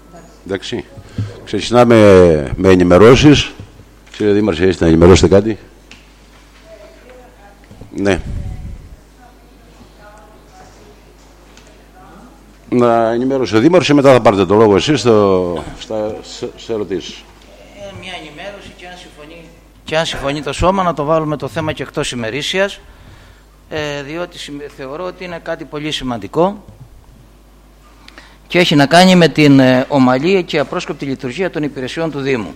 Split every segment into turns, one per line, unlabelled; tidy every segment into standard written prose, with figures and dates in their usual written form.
Εντάξει. Ξεκινάμε με ενημερώσεις. Κύριε Δήμαρχε, έχετε να ενημερώσετε κάτι? Ναι. Να ενημερώσει ο Δήμαρχος και μετά θα πάρετε το λόγο εσείς σε ερωτήσεις.
Μια ενημέρωση και αν συμφωνεί το Σώμα να το βάλουμε το θέμα και εκτός ημερήσιας, διότι θεωρώ ότι είναι κάτι πολύ σημαντικό και έχει να κάνει με την ομαλή και απρόσκοπτη λειτουργία των υπηρεσιών του Δήμου.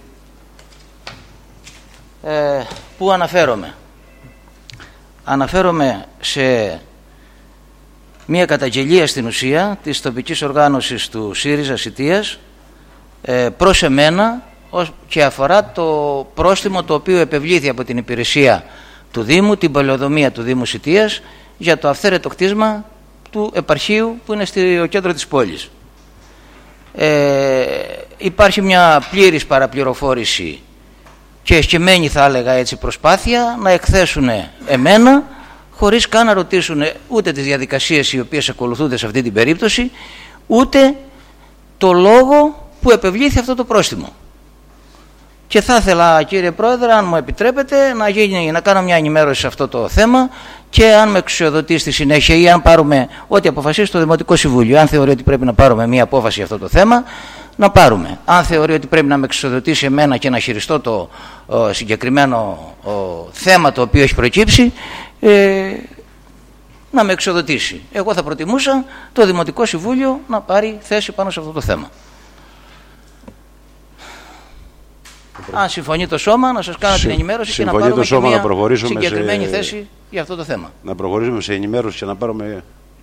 Πού αναφέρομαι? Αναφέρομαι σε μια καταγγελία στην ουσία της τοπικής οργάνωσης του ΣΥΡΙΖΑ Σιτίας προς εμένα και αφορά το πρόστιμο το οποίο επευλήθη από την υπηρεσία του Δήμου, την πολεοδομία του Δήμου Σιτίας, για το αυθαίρετο κτίσμα του επαρχείου που είναι στο κέντρο της πόλης. Υπάρχει μια πλήρης παραπληροφόρηση και εσκεμμένη, θα έλεγα έτσι, προσπάθεια να εκθέσουν εμένα χωρίς καν να ρωτήσουν ούτε τις διαδικασίες οι οποίες ακολουθούνται σε αυτή την περίπτωση, ούτε το λόγο που επευλήθη αυτό το πρόστιμο. Και θα ήθελα, κύριε Πρόεδρε, αν μου επιτρέπετε, να κάνω μια ενημέρωση σε αυτό το θέμα και αν με εξουσιοδοτεί στη συνέχεια ή αν πάρουμε ό,τι αποφασίσει το Δημοτικό Συμβούλιο. Αν θεωρεί ότι πρέπει να πάρουμε μια απόφαση για αυτό το θέμα, να πάρουμε. Αν θεωρεί ότι πρέπει να με εξουσιοδοτήσει εμένα και να χειριστώ το συγκεκριμένο θέμα το οποίο έχει προκύψει, να με εξουσιοδοτήσει. Εγώ θα προτιμούσα το Δημοτικό Συμβούλιο να πάρει θέση πάνω σε αυτό το θέμα. Αν συμφωνεί το Σώμα, να σας κάνω την ενημέρωση και να πάρουμε και μια συγκεκριμένη θέση για αυτό το θέμα.
Να προχωρήσουμε σε ενημέρωση και να πάρουμε...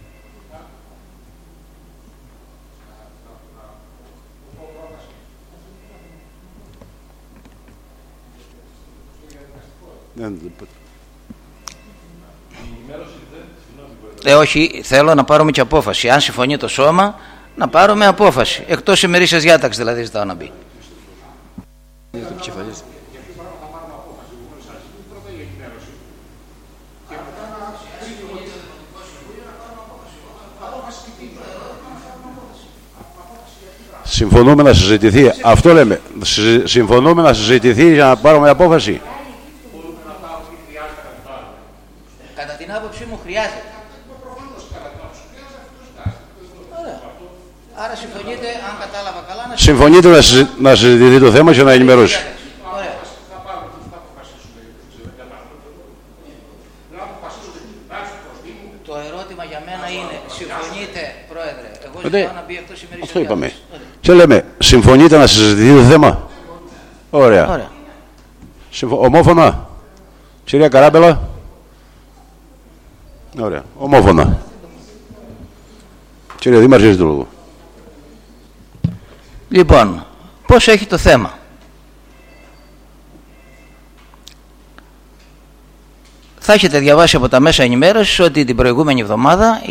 Όχι, θέλω να πάρουμε και απόφαση. Αν συμφωνεί το Σώμα, να πάρουμε απόφαση. Εκτός ημερήσιας διάταξης δηλαδή ζητάω να μπει.
Συμφωνούμε να συζητηθεί. Αυτό λέμε. Συμφωνούμε να συζητηθεί για να πάρουμε απόφαση.
Κατά την άποψή μου χρειάζεται. Άρα συμφωνείτε, αν κατάλαβα καλά,
συμφωνείτε να συζητηθεί το θέμα και να ενημερώσει.
Ωραία. Το ερώτημα για μένα είναι, συμφωνείτε, Πρόεδρε? Εγώ ζητάω να μπει εκτός ημερήσιας.
Αυτό είπαμε. Και λέμε, συμφωνείτε να συζητηθεί το θέμα? Ωραία. Ομόφωνα? Κυρία Καράμπελα? Ωραία. Ομόφωνα. Κύριε Δήμαρχε, έχετε το λόγο.
Λοιπόν, πώς έχει το θέμα? Θα έχετε διαβάσει από τα μέσα ενημέρωσης ότι την προηγούμενη εβδομάδα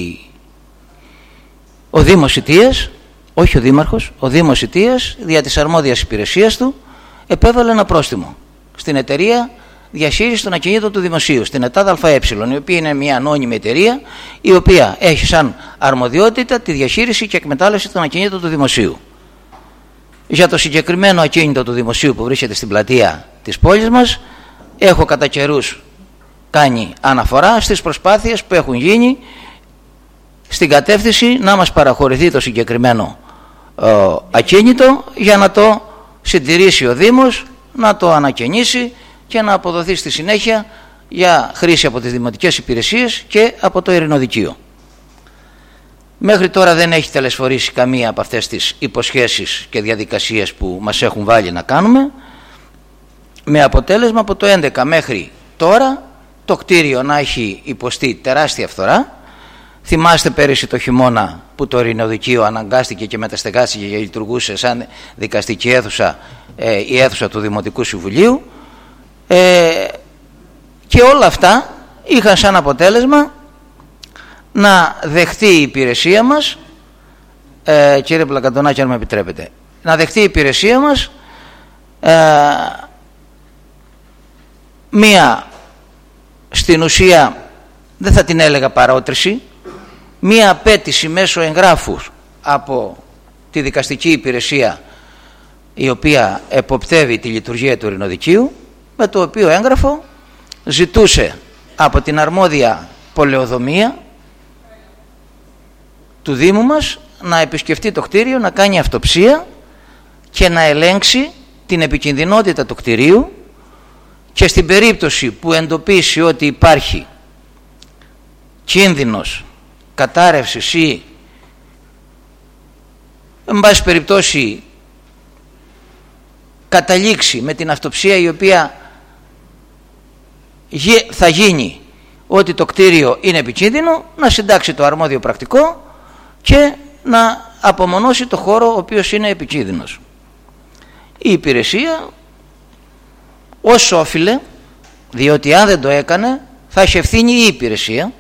ο Δήμος Σιτίας, όχι ο Δήμαρχος, ο Δήμος Σιτίας, δια της αρμόδιας υπηρεσίας του, επέβαλε ένα πρόστιμο στην εταιρεία διαχείρισης των ακινήτων του Δημοσίου, στην ΕΤΑΔ ΑΕ, η οποία είναι μια ανώνυμη εταιρεία, η οποία έχει σαν αρμοδιότητα τη διαχείριση και εκμετάλλευση των ακινήτων του Δημοσίου. Για το συγκεκριμένο ακίνητο του Δημοσίου που βρίσκεται στην πλατεία της πόλης μας, έχω κατά καιρούς κάνει αναφορά στις προσπάθειες που έχουν γίνει στην κατεύθυνση να μας παραχωρηθεί το συγκεκριμένο ακίνητο για να το συντηρήσει ο Δήμος, να το ανακαινήσει και να αποδοθεί στη συνέχεια για χρήση από τις δημοτικές υπηρεσίες και από το ειρηνοδικείο. Μέχρι τώρα δεν έχει τελεσφορήσει καμία από αυτές τις υποσχέσεις και διαδικασίες που μας έχουν βάλει να κάνουμε, με αποτέλεσμα από το 2011 μέχρι τώρα το κτίριο να έχει υποστεί τεράστια φθορά. Θυμάστε πέρυσι το χειμώνα που το ειρηνοδικείο αναγκάστηκε και μεταστεγάστηκε και λειτουργούσε σαν δικαστική αίθουσα, η αίθουσα του Δημοτικού Συμβουλίου, και όλα αυτά είχαν σαν αποτέλεσμα να δεχτεί η υπηρεσία μας, κύριε Πλακαντονάκη, αν με επιτρέπετε, να δεχτεί η υπηρεσία μας μία, στην ουσία δεν θα την έλεγα παρότριση, μία απέτηση μέσω εγγράφου από τη δικαστική υπηρεσία η οποία εποπτεύει τη λειτουργία του ειρηνοδικείου, με το οποίο έγγραφο ζητούσε από την αρμόδια πολεοδομία του Δήμου μας να επισκεφτεί το κτίριο, να κάνει αυτοψία και να ελέγξει την επικινδυνότητα του κτιρίου, και στην περίπτωση που εντοπίσει ότι υπάρχει κίνδυνος κατάρρευσης ή εν πάση περιπτώσει καταλήξει με την αυτοψία η οποία θα γίνει ότι το κτίριο είναι επικίνδυνο, να συντάξει το αρμόδιο πρακτικό και να απομονώσει το χώρο ο οποίος είναι επικίνδυνος. Η υπηρεσία όσο όφιλε, διότι αν δεν το έκανε θα έχει ευθύνη η υπηρεσία,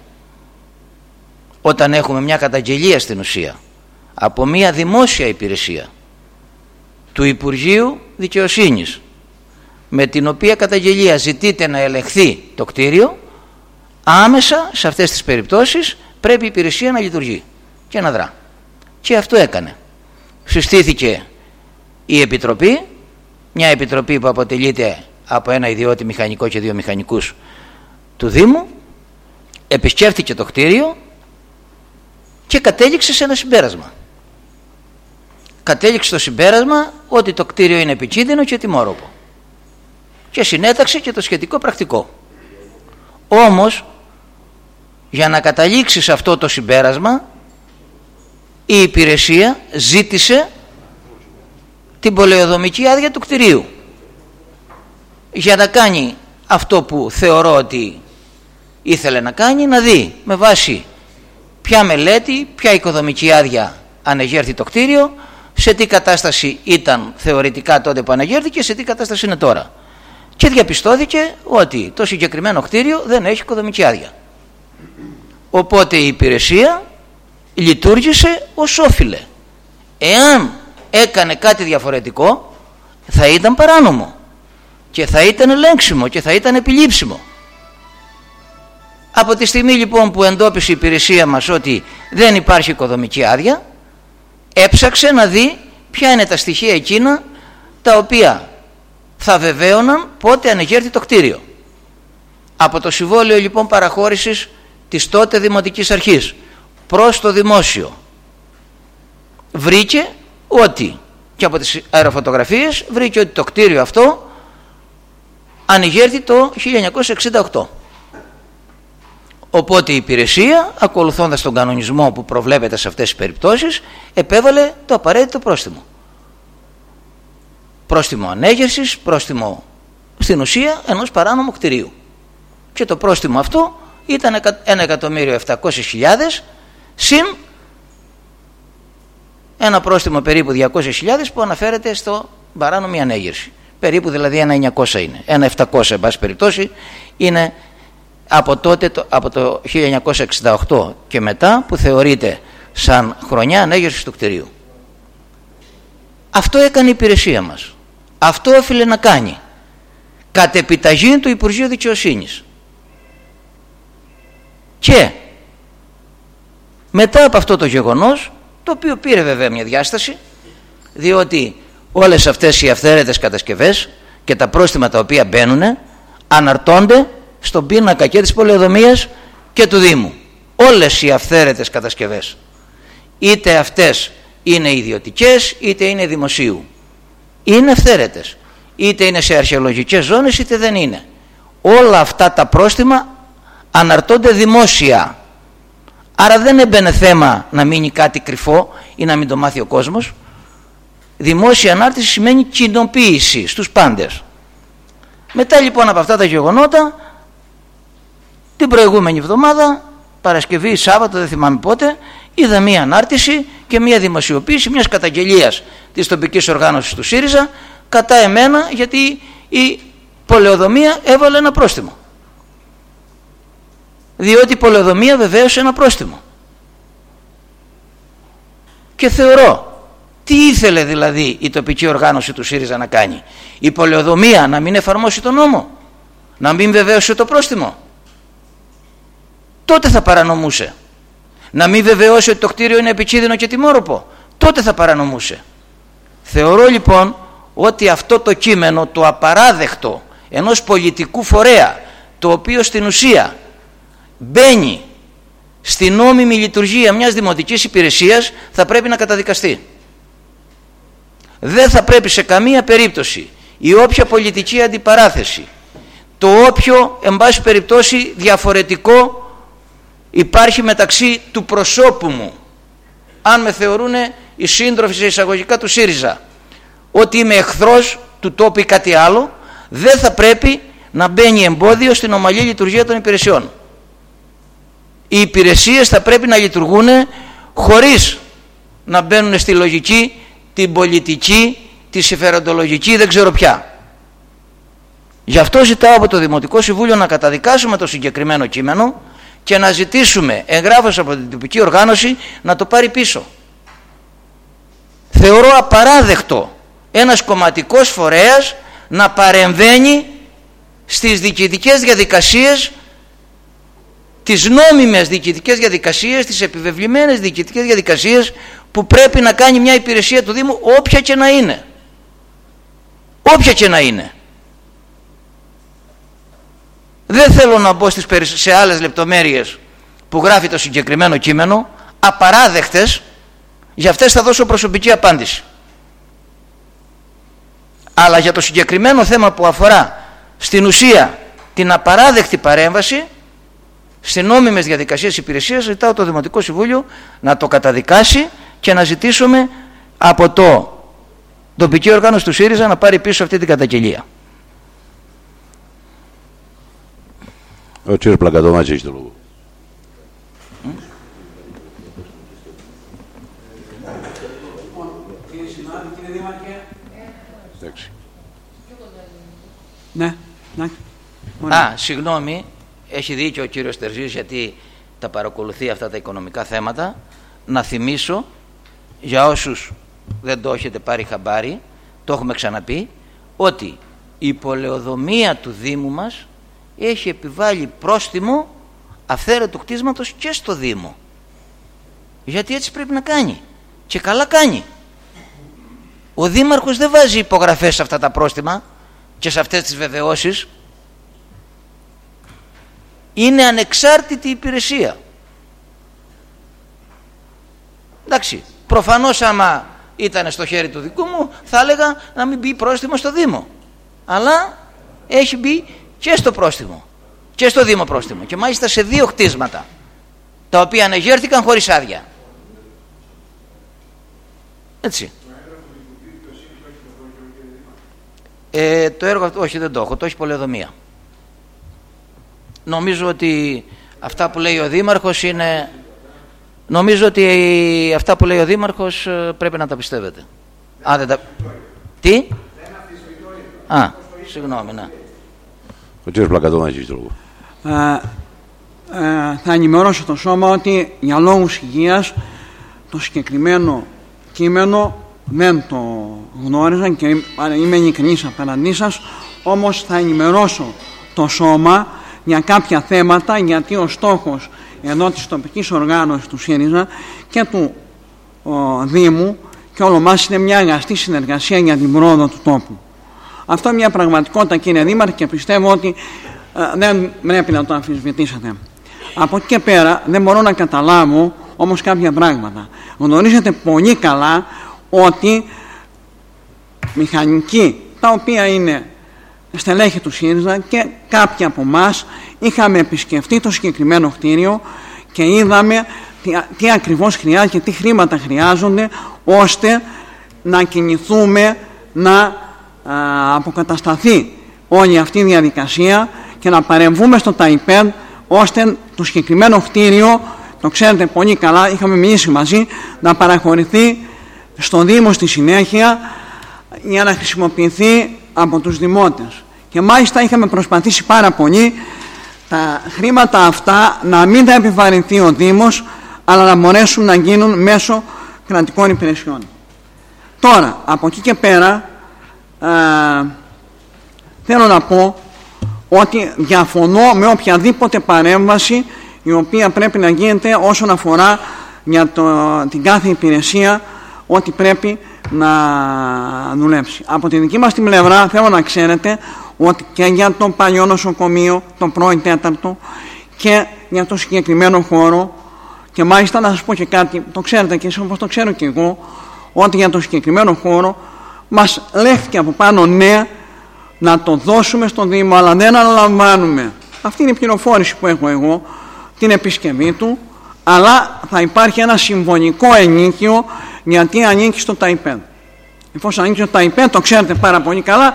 όταν έχουμε μια καταγγελία στην ουσία από μια δημόσια υπηρεσία του Υπουργείου Δικαιοσύνης, με την οποία καταγγελία ζητείται να ελεγχθεί το κτίριο, άμεσα σε αυτές τις περιπτώσεις πρέπει η υπηρεσία να λειτουργεί και να δρά. Και αυτό έκανε. Συστήθηκε η επιτροπή, μια επιτροπή που αποτελείται από ένα ιδιώτη μηχανικό και 2 μηχανικούς του Δήμου, επισκέφθηκε το κτίριο και κατέληξε σε ένα συμπέρασμα. Κατέληξε στο συμπέρασμα ότι το κτίριο είναι επικίνδυνο και τιμόρροπο και συνέταξε και το σχετικό πρακτικό. Όμως για να καταλήξει σε αυτό το συμπέρασμα η υπηρεσία ζήτησε την πολεοδομική άδεια του κτιρίου για να κάνει αυτό που θεωρώ ότι ήθελε να κάνει, να δει με βάση ποια μελέτη, ποια οικοδομική άδεια ανεγέρθη το κτίριο, σε τι κατάσταση ήταν θεωρητικά τότε που ανεγέρθηκε, σε τι κατάσταση είναι τώρα. Και διαπιστώθηκε ότι το συγκεκριμένο κτίριο δεν έχει οικοδομική άδεια. Οπότε η υπηρεσία λειτουργήσε ως όφιλε. Εάν έκανε κάτι διαφορετικό θα ήταν παράνομο και θα ήταν ελέγξιμο και θα ήταν επιλήψιμο. Από τη στιγμή λοιπόν που εντόπισε η υπηρεσία μας ότι δεν υπάρχει οικοδομική άδεια, έψαξε να δει ποια είναι τα στοιχεία εκείνα τα οποία θα βεβαίωναν πότε ανεγέρθη το κτίριο. Από το συμβόλαιο λοιπόν παραχώρησης της τότε Δημοτικής Αρχής προς το δημόσιο βρήκε ότι, και από τις αεροφωτογραφίες βρήκε ότι το κτίριο αυτό ανεγέρθη το 1968. Οπότε η υπηρεσία, ακολουθώντας τον κανονισμό που προβλέπεται σε αυτές τις περιπτώσεις, επέβαλε το απαραίτητο πρόστιμο. Πρόστιμο ανέγερσης, πρόστιμο στην ουσία ενός παράνομου κτηρίου. Και το πρόστιμο αυτό ήταν 1.700.000 συν ένα πρόστιμο περίπου 200.000 που αναφέρεται στο παράνομη ανέγερση. Περίπου δηλαδή 1.900 είναι. 1.700 εν πάση περιπτώσει είναι από τότε, από το 1968 και μετά, που θεωρείται σαν χρονιά ανέγερσης του κτηρίου. Αυτό έκανε η υπηρεσία μας. Αυτό όφιλε να κάνει κατ' επιταγή του Υπουργείου Δικαιοσύνης. Και μετά από αυτό το γεγονός, το οποίο πήρε βέβαια μια διάσταση, διότι όλες αυτές οι αυθαίρετες κατασκευές και τα πρόστιμα τα οποία μπαίνουν αναρτώνται στον πίνακα και της πολεοδομίας και του Δήμου. Όλες οι αυθαίρετες κατασκευές, είτε αυτές είναι ιδιωτικές είτε είναι δημοσίου, είναι αυθαίρετες, είτε είναι σε αρχαιολογικές ζώνες είτε δεν είναι. Όλα αυτά τα πρόστιμα αναρτώνται δημόσια. Άρα δεν έμπαινε θέμα να μείνει κάτι κρυφό ή να μην το μάθει ο κόσμος. Δημόσια ανάρτηση σημαίνει κοινοποίηση στους πάντες. Μετά λοιπόν από αυτά τα γεγονότα, την προηγούμενη εβδομάδα, Παρασκευή ή Σάββατο, δεν θυμάμαι πότε, είδα μία ανάρτηση και μία δημοσιοποίηση μιας καταγγελίας της τοπικής οργάνωσης του ΣΥΡΙΖΑ κατά εμένα, γιατί η πολεοδομία έβαλε ένα πρόστιμο. Διότι η πολεοδομία βεβαίωσε ένα πρόστιμο. Και θεωρώ, τι ήθελε δηλαδή η τοπική οργάνωση του ΣΥΡΙΖΑ να κάνει? Η πολεοδομία να μην εφαρμόσει τον νόμο, να μην βεβαίωσε το πρόστιμο? Τότε θα παρανομούσε. Να μην βεβαιώσει ότι το κτίριο είναι επικίνδυνο και τιμόρροπο? τότε θα παρανομούσε. Θεωρώ λοιπόν ότι αυτό το κείμενο, το απαράδεκτο ενός πολιτικού φορέα, το οποίο στην ουσία μπαίνει στην νόμιμη λειτουργία μιας δημοτικής υπηρεσίας, θα πρέπει να καταδικαστεί. Δεν θα πρέπει σε καμία περίπτωση η όποια πολιτική αντιπαράθεση, το όποιο εν πάση περιπτώσει διαφορετικό υπάρχει μεταξύ του προσώπου μου, αν με θεωρούν οι σύντροφοι σε εισαγωγικά του ΣΥΡΙΖΑ ότι είμαι εχθρός του τόπου ή κάτι άλλο, δεν θα πρέπει να μπαίνει εμπόδιο στην ομαλή λειτουργία των υπηρεσιών. Οι υπηρεσίες θα πρέπει να λειτουργούν χωρίς να μπαίνουν στη λογική, την πολιτική, τη συμφεροντολογική, δεν ξέρω ποια. Γι' αυτό ζητάω από το Δημοτικό Συμβούλιο να καταδικάσουμε το συγκεκριμένο κείμενο και να ζητήσουμε εγγράφος από την τοπική οργάνωση να το πάρει πίσω. Θεωρώ απαράδεκτο ένας κομματικός φορέας να παρεμβαίνει στις διοικητικές διαδικασίες, τις νόμιμες διοικητικές διαδικασίες, τις επιβεβλημένες διοικητικές διαδικασίες που πρέπει να κάνει μια υπηρεσία του Δήμου, όποια και να είναι. Όποια και να είναι. Δεν θέλω να μπω σε άλλες λεπτομέρειες που γράφει το συγκεκριμένο κείμενο, απαράδεκτες, για αυτές θα δώσω προσωπική απάντηση. Αλλά για το συγκεκριμένο θέμα που αφορά στην ουσία την απαράδεκτη παρέμβαση στις νόμιμες διαδικασίες υπηρεσίας, ζητάω το Δημοτικό Συμβούλιο να το καταδικάσει και να ζητήσουμε από το τοπική οργάνωση του ΣΥΡΙΖΑ να πάρει πίσω αυτή την καταγγελία.
Ο κύριος Πλακατομάτζης έχει το λόγο.
Ναι.
Συγγνώμη, έχει δίκιο ο κύριος Τερζής, γιατί τα παρακολουθεί αυτά τα οικονομικά θέματα. Να θυμίσω, για όσους δεν το έχετε πάρει χαμπάρι, το έχουμε ξαναπεί, ότι η πολεοδομία του Δήμου μας έχει επιβάλει πρόστιμο αυθαίρετου κτίσματος και στο Δήμο. Γιατί έτσι πρέπει να κάνει. Και καλά κάνει. Ο Δήμαρχος δεν βάζει υπογραφές σε αυτά τα πρόστιμα και σε αυτές τις βεβαιώσεις. Είναι ανεξάρτητη υπηρεσία. Εντάξει, προφανώς άμα ήταν στο χέρι του δικού μου θα έλεγα να μην μπει πρόστιμο στο Δήμο. Αλλά έχει μπει και στο πρόστιμο και στο Δήμο πρόστιμο, και μάλιστα σε 2 κτίσματα τα οποία ανεγέρθηκαν χωρίς άδεια. Έτσι. Το έργο, όχι, δεν το έχω, το έχει πολεοδομία. Νομίζω ότι αυτά που λέει ο Δήμαρχος είναι... Νομίζω ότι αυτά που λέει ο Δήμαρχος πρέπει να τα πιστεύετε. Δεν τα... Τι? Συγγνώμη, ναι.
Ο κύριος Πλακατομάτζης το λόγο.
Θα ενημερώσω το σώμα ότι για λόγους υγείας το συγκεκριμένο κείμενο δεν το γνώριζα και είμαι ειλικρινής απέναντί σας, όμως θα ενημερώσω το σώμα για κάποια θέματα, γιατί ο στόχος εδώ της τοπικής οργάνωσης του ΣΥΡΙΖΑ και του Δήμου και όλο μας είναι μια αγαστή συνεργασία για την πρόοδο του τόπου. Αυτό είναι μια πραγματικότητα, κύριε Δήμαρχε, και πιστεύω ότι δεν πρέπει να το αμφισβητήσετε. Από εκεί και πέρα δεν μπορώ να καταλάβω όμως κάποια πράγματα. Γνωρίζετε πολύ καλά ότι μηχανικοί, τα οποία είναι στελέχη του ΣΥΡΙΖΑ και κάποιοι από εμάς είχαμε επισκεφτεί το συγκεκριμένο κτίριο και είδαμε τι ακριβώς χρειάζεται και τι χρήματα χρειάζονται ώστε να κινηθούμε να αποκατασταθεί όλη αυτή η διαδικασία και να παρεμβούμε στο ΤΑΙΠΕΔ ώστε το συγκεκριμένο κτίριο, το ξέρετε πολύ καλά, είχαμε μιλήσει μαζί, να παραχωρηθεί στο Δήμο στη συνέχεια για να χρησιμοποιηθεί από τους δημότες. Και μάλιστα είχαμε προσπαθήσει πάρα πολύ τα χρήματα αυτά να μην τα επιβαρυνθεί ο Δήμος, αλλά να μπορέσουν να γίνουν μέσω κρατικών υπηρεσιών. Τώρα, από εκεί και πέρα, θέλω να πω ότι διαφωνώ με οποιαδήποτε παρέμβαση η οποία πρέπει να γίνεται όσον αφορά για την κάθε υπηρεσία, ότι πρέπει να δουλέψει. Από τη δική μας την πλευρά θέλω να ξέρετε ότι και για το παλιό νοσοκομείο, το πρώην τέταρτο, και για το συγκεκριμένο χώρο, και μάλιστα να σας πω και κάτι, το ξέρετε και εσείς όπως το ξέρω και εγώ, ότι για το συγκεκριμένο χώρο μας λέχθηκε από πάνω ναι να το δώσουμε στον Δήμο, αλλά δεν αναλαμβάνουμε. Αυτή είναι η πληροφόρηση που έχω εγώ, την επισκευή του, αλλά θα υπάρχει ένα συμβολικό ενίκιο γιατί ανήκει στο ΤΑΙΠΕΔ. Εφόσον ανήκει στο ΤΑΙΠΕΔ, το ξέρετε πάρα πολύ καλά,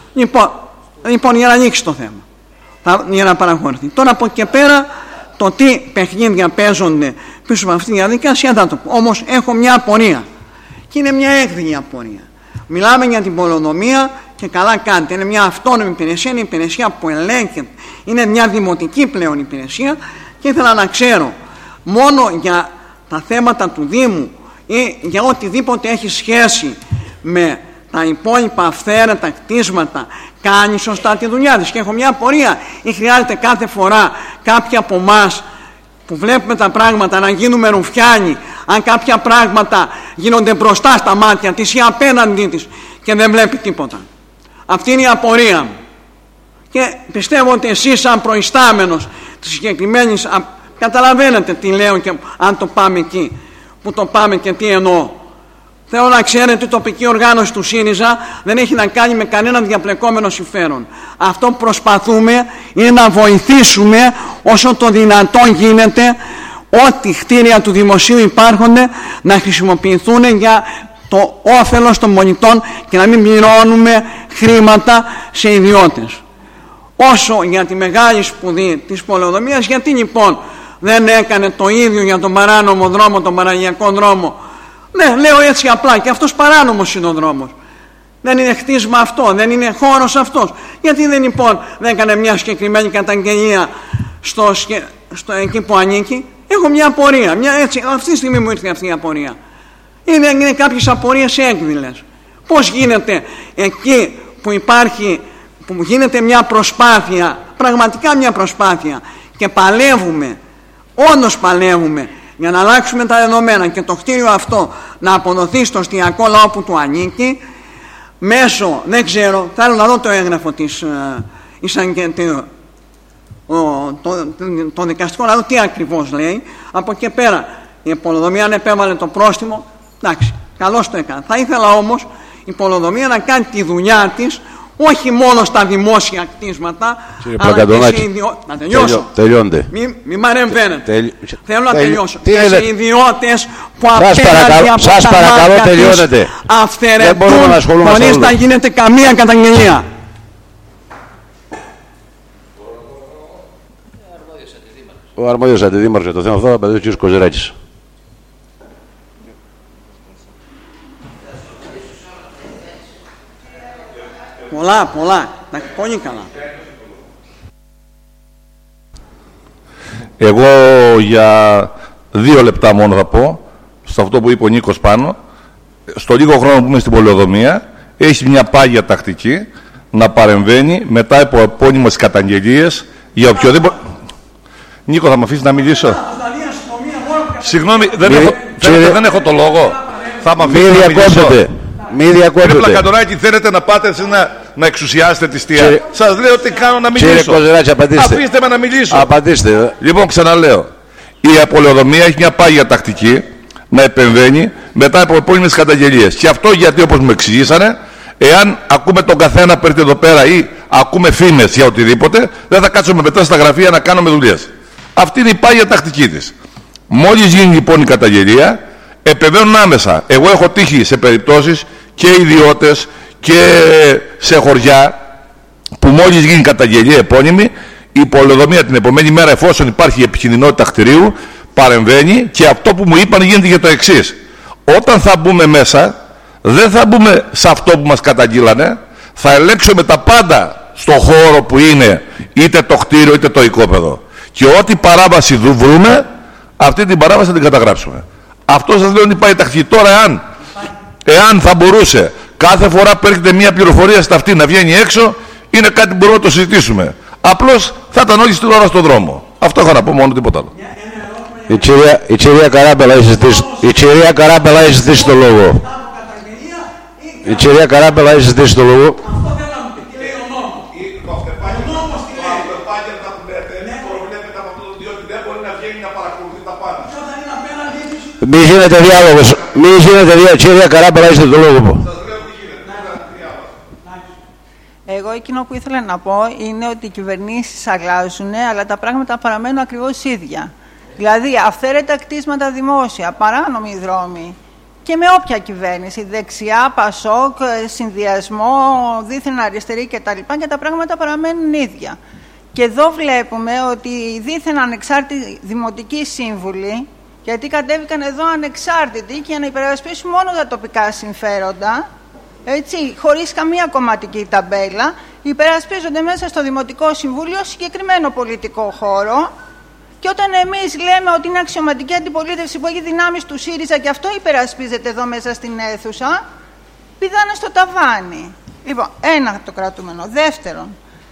λοιπόν για να ανοίξει το θέμα, για να παραχωρηθεί. Τώρα από εκεί πέρα το τι παιχνίδια παίζονται πίσω από αυτή τη διαδικασία θα το πω. Όμως έχω μια απορία και είναι μια έκδηλη απορία. Μιλάμε για την πολεοδομία και καλά κάνετε. Είναι μια αυτόνομη υπηρεσία, είναι υπηρεσία που ελέγχεται, είναι μια δημοτική πλέον υπηρεσία και ήθελα να ξέρω μόνο για τα θέματα του Δήμου ή για οτιδήποτε έχει σχέση με τα υπόλοιπα αυθαίρετα κτίσματα κάνει σωστά τη δουλειά της. Και έχω μια απορία, ή χρειάζεται κάθε φορά κάποιοι από εμάς που βλέπουμε τα πράγματα να γίνουμε ρουφιάνοι αν κάποια πράγματα γίνονται μπροστά στα μάτια της ή απέναντί της και δεν βλέπει τίποτα. Αυτή είναι η απορία μου και πιστεύω ότι εσείς σαν προϊστάμενος της συγκεκριμένης, καταλαβαίνετε τι λέω και αν το πάμε εκεί που το πάμε και τι εννοώ. Θέλω να ξέρετε ότι η τοπική οργάνωση του ΣΥΡΙΖΑ δεν έχει να κάνει με κανέναν διαπλεκόμενο συμφέρον. Αυτό που προσπαθούμε είναι να βοηθήσουμε όσο το δυνατόν γίνεται ό,τι κτίρια του δημοσίου υπάρχονται να χρησιμοποιηθούν για το όφελος των πολιτών και να μην πληρώνουμε χρήματα σε ιδιώτες. Όσο για τη μεγάλη σπουδή της πολεοδομίας, γιατί λοιπόν δεν έκανε το ίδιο για τον παράνομο δρόμο, τον παραλιακό δρόμο? Ναι, λέω έτσι απλά, και αυτός παράνομος είναι ο δρόμος. Δεν είναι χτίσμα αυτό, δεν είναι χώρος αυτός. Γιατί δεν λοιπόν δεν έκανε μια συγκεκριμένη καταγγελία εκεί που ανήκει? Έχω μια απορία, έτσι, αυτή τη στιγμή μου ήρθε αυτή η απορία. Είναι κάποιες απορίες έκδηλες. Πώς γίνεται εκεί που γίνεται μια προσπάθεια, πραγματικά μια προσπάθεια, και παλεύουμε, όντως παλεύουμε για να αλλάξουμε τα δεδομένα και το κτίριο αυτό να αποδοθεί στο αστιακό λαό που του ανήκει μέσω, δεν ξέρω, θέλω να δω το έγγραφο της το δικαστικό, να δω τι ακριβώς λέει. Από εκεί πέρα η πολεοδομία αν επέβαλε το πρόστιμο, εντάξει, καλώς το έκανε. Θα ήθελα όμως η πολεοδομία να κάνει τη δουλειά της όχι μόνο στα δημόσια κτίσματα, αλλά και σε ιδιώτες. Να τελειώσω.
Τελειώντε.
Μην παρεμβαίνετε. Θέλω να τελειώσω. Και σε ιδιώτες που απέναντι από τα μάτια της αυθαιρετούν χωρίς να γίνεται καμία καταγγελία.
Ο αρμόδιος αντιδήμαρχος για το θέμα αυτό θα απαντήσει ο κ. Κοζεράκης.
Πολλά. Πολύ καλά.
Εγώ για 2 λεπτά μόνο θα πω, σε αυτό που είπε ο Νίκος πάνω. Στο λίγο χρόνο που είμαι στην πολεοδομία, έχει μια πάγια τακτική να παρεμβαίνει μετά από επώνυμες καταγγελίες για οποιοδήποτε... Νίκο, θα με αφήσεις να μιλήσω? Συγγνώμη, δεν έχω το λόγο. Θα με αφήσεις να μιλήσω?
Μη διακόπτετε.
Κύριε Πλακατοράκη, θέλετε να πάτε εσείς να εξουσιάσετε τη στία? Σας λέω τι κάνω να μιλήσω.
Κύριε Κοζεράκη, απαντήστε.
Αφήστε με να μιλήσω.
Απαντήστε.
Λοιπόν, ξαναλέω. Η πολεοδομία έχει μια πάγια τακτική να επεμβαίνει μετά από επώνυμες καταγγελίες. Και αυτό γιατί, όπως μου εξηγήσανε, εάν ακούμε τον καθένα που έρθει εδώ πέρα ή ακούμε φήμες για οτιδήποτε, δεν θα κάτσουμε μετά στα γραφεία να κάνουμε δουλειές. Αυτή είναι η πάγια τακτική της. Μόλις γίνει λοιπόν η καταγγελία, επεμβαίνουν άμεσα. Εγώ έχω τύχει σε περιπτώσεις και ιδιώτες και σε χωριά που μόλις γίνει καταγγελία επώνυμη, η πολεοδομία την επομένη μέρα, εφόσον υπάρχει επικινδυνότητα κτηρίου, παρεμβαίνει και αυτό που μου είπαν γίνεται για το εξής. Όταν θα μπούμε μέσα, δεν θα μπούμε σε αυτό που μας καταγγείλανε, θα ελέγξουμε τα πάντα στο χώρο που είναι είτε το κτίριο είτε το οικόπεδο. Και ό,τι παράβαση βρούμε, αυτή την παράβαση θα την καταγράψουμε. Αυτό σας λέω ότι πάει τακτική. Τώρα, εάν θα μπορούσε κάθε φορά που έρχεται μια πληροφορία στα αυτή να βγαίνει έξω, είναι κάτι που μπορούμε να το συζητήσουμε. Απλώς θα ήταν όλοι στην ώρα στον δρόμο. Αυτό έχω να πω, μόνο τίποτα άλλο.
Ένα ερώτημα
Η κυρία Καράμπελα έχει ζητήσει το λόγο. Η κυρία Καράμπελα έχει ζητήσει το λόγο. Μην γίνεται διάλογος. Κυρία Καράμπελα, έχετε το λόγο.
Εγώ εκείνο που ήθελα να πω είναι ότι οι κυβερνήσεις αλλάζουν, αλλά τα πράγματα παραμένουν ακριβώς ίδια. Δηλαδή, αυθαίρετα κτίσματα δημόσια, παράνομοι δρόμοι και με όποια κυβέρνηση, δεξιά, πασόκ, συνδυασμό, δίθεν αριστερή κτλ. Και τα πράγματα παραμένουν ίδια. Και εδώ βλέπουμε ότι οι δίθεν ανεξάρτητοι δημοτικοί σύμβουλοι, γιατί κατέβηκαν εδώ ανεξάρτητοι και για να υπερασπίσουν μόνο τα τοπικά συμφέροντα, έτσι, χωρίς καμία κομματική ταμπέλα, υπερασπίζονται μέσα στο Δημοτικό Συμβούλιο συγκεκριμένο πολιτικό χώρο. Και όταν εμείς λέμε ότι είναι αξιωματική αντιπολίτευση που έχει δυνάμεις του ΣΥΡΙΖΑ και αυτό υπερασπίζεται εδώ μέσα στην αίθουσα, πηδάνε στο ταβάνι. Λοιπόν, ένα το κρατούμενο. Δεύτερον,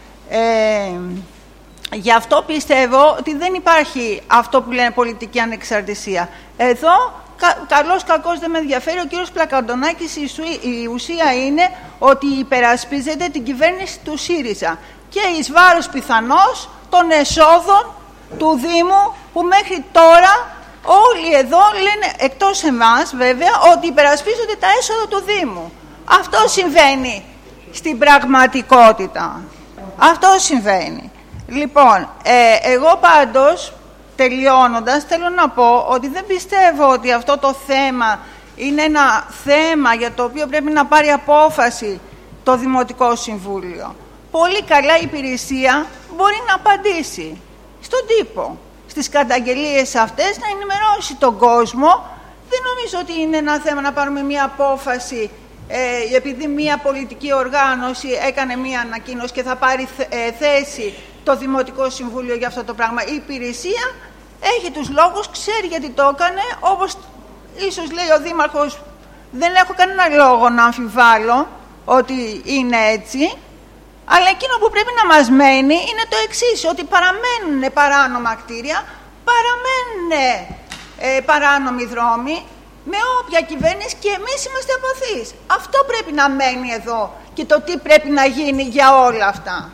γι' αυτό πιστεύω ότι δεν υπάρχει αυτό που λένε πολιτική ανεξαρτησία. Εδώ, καλώς κακώς δεν με ενδιαφέρει, ο κύριος Πλακαντονάκης, η ουσία είναι ότι υπερασπίζεται την κυβέρνηση του ΣΥΡΙΖΑ και εις βάρος πιθανώς των εσόδων του Δήμου που μέχρι τώρα όλοι εδώ λένε, εκτός εμάς βέβαια, ότι υπερασπίζονται τα έσοδα του Δήμου. Αυτό συμβαίνει στην πραγματικότητα. Αυτό συμβαίνει. Λοιπόν, εγώ πάντως, τελειώνοντας, θέλω να πω ότι δεν πιστεύω ότι αυτό το θέμα είναι ένα θέμα για το οποίο πρέπει να πάρει απόφαση το Δημοτικό Συμβούλιο. Πολύ καλά η υπηρεσία μπορεί να απαντήσει στον τύπο, στις καταγγελίες αυτές, να ενημερώσει τον κόσμο. Δεν νομίζω ότι είναι ένα θέμα να πάρουμε μια απόφαση επειδή μια πολιτική οργάνωση έκανε μια ανακοίνωση και θα πάρει θέση το Δημοτικό Συμβούλιο για αυτό το πράγμα. Η υπηρεσία έχει τους λόγους, ξέρει γιατί το έκανε, όπως ίσως λέει ο Δήμαρχος, δεν έχω κανένα λόγο να αμφιβάλλω ότι είναι έτσι, αλλά εκείνο που πρέπει να μας μένει είναι το εξής, ότι παραμένουν παράνομα κτίρια, παραμένουν παράνομοι δρόμοι, με όποια κυβέρνηση, και εμείς είμαστε απαθείς. Αυτό πρέπει να μένει εδώ και το τι πρέπει να γίνει για όλα αυτά.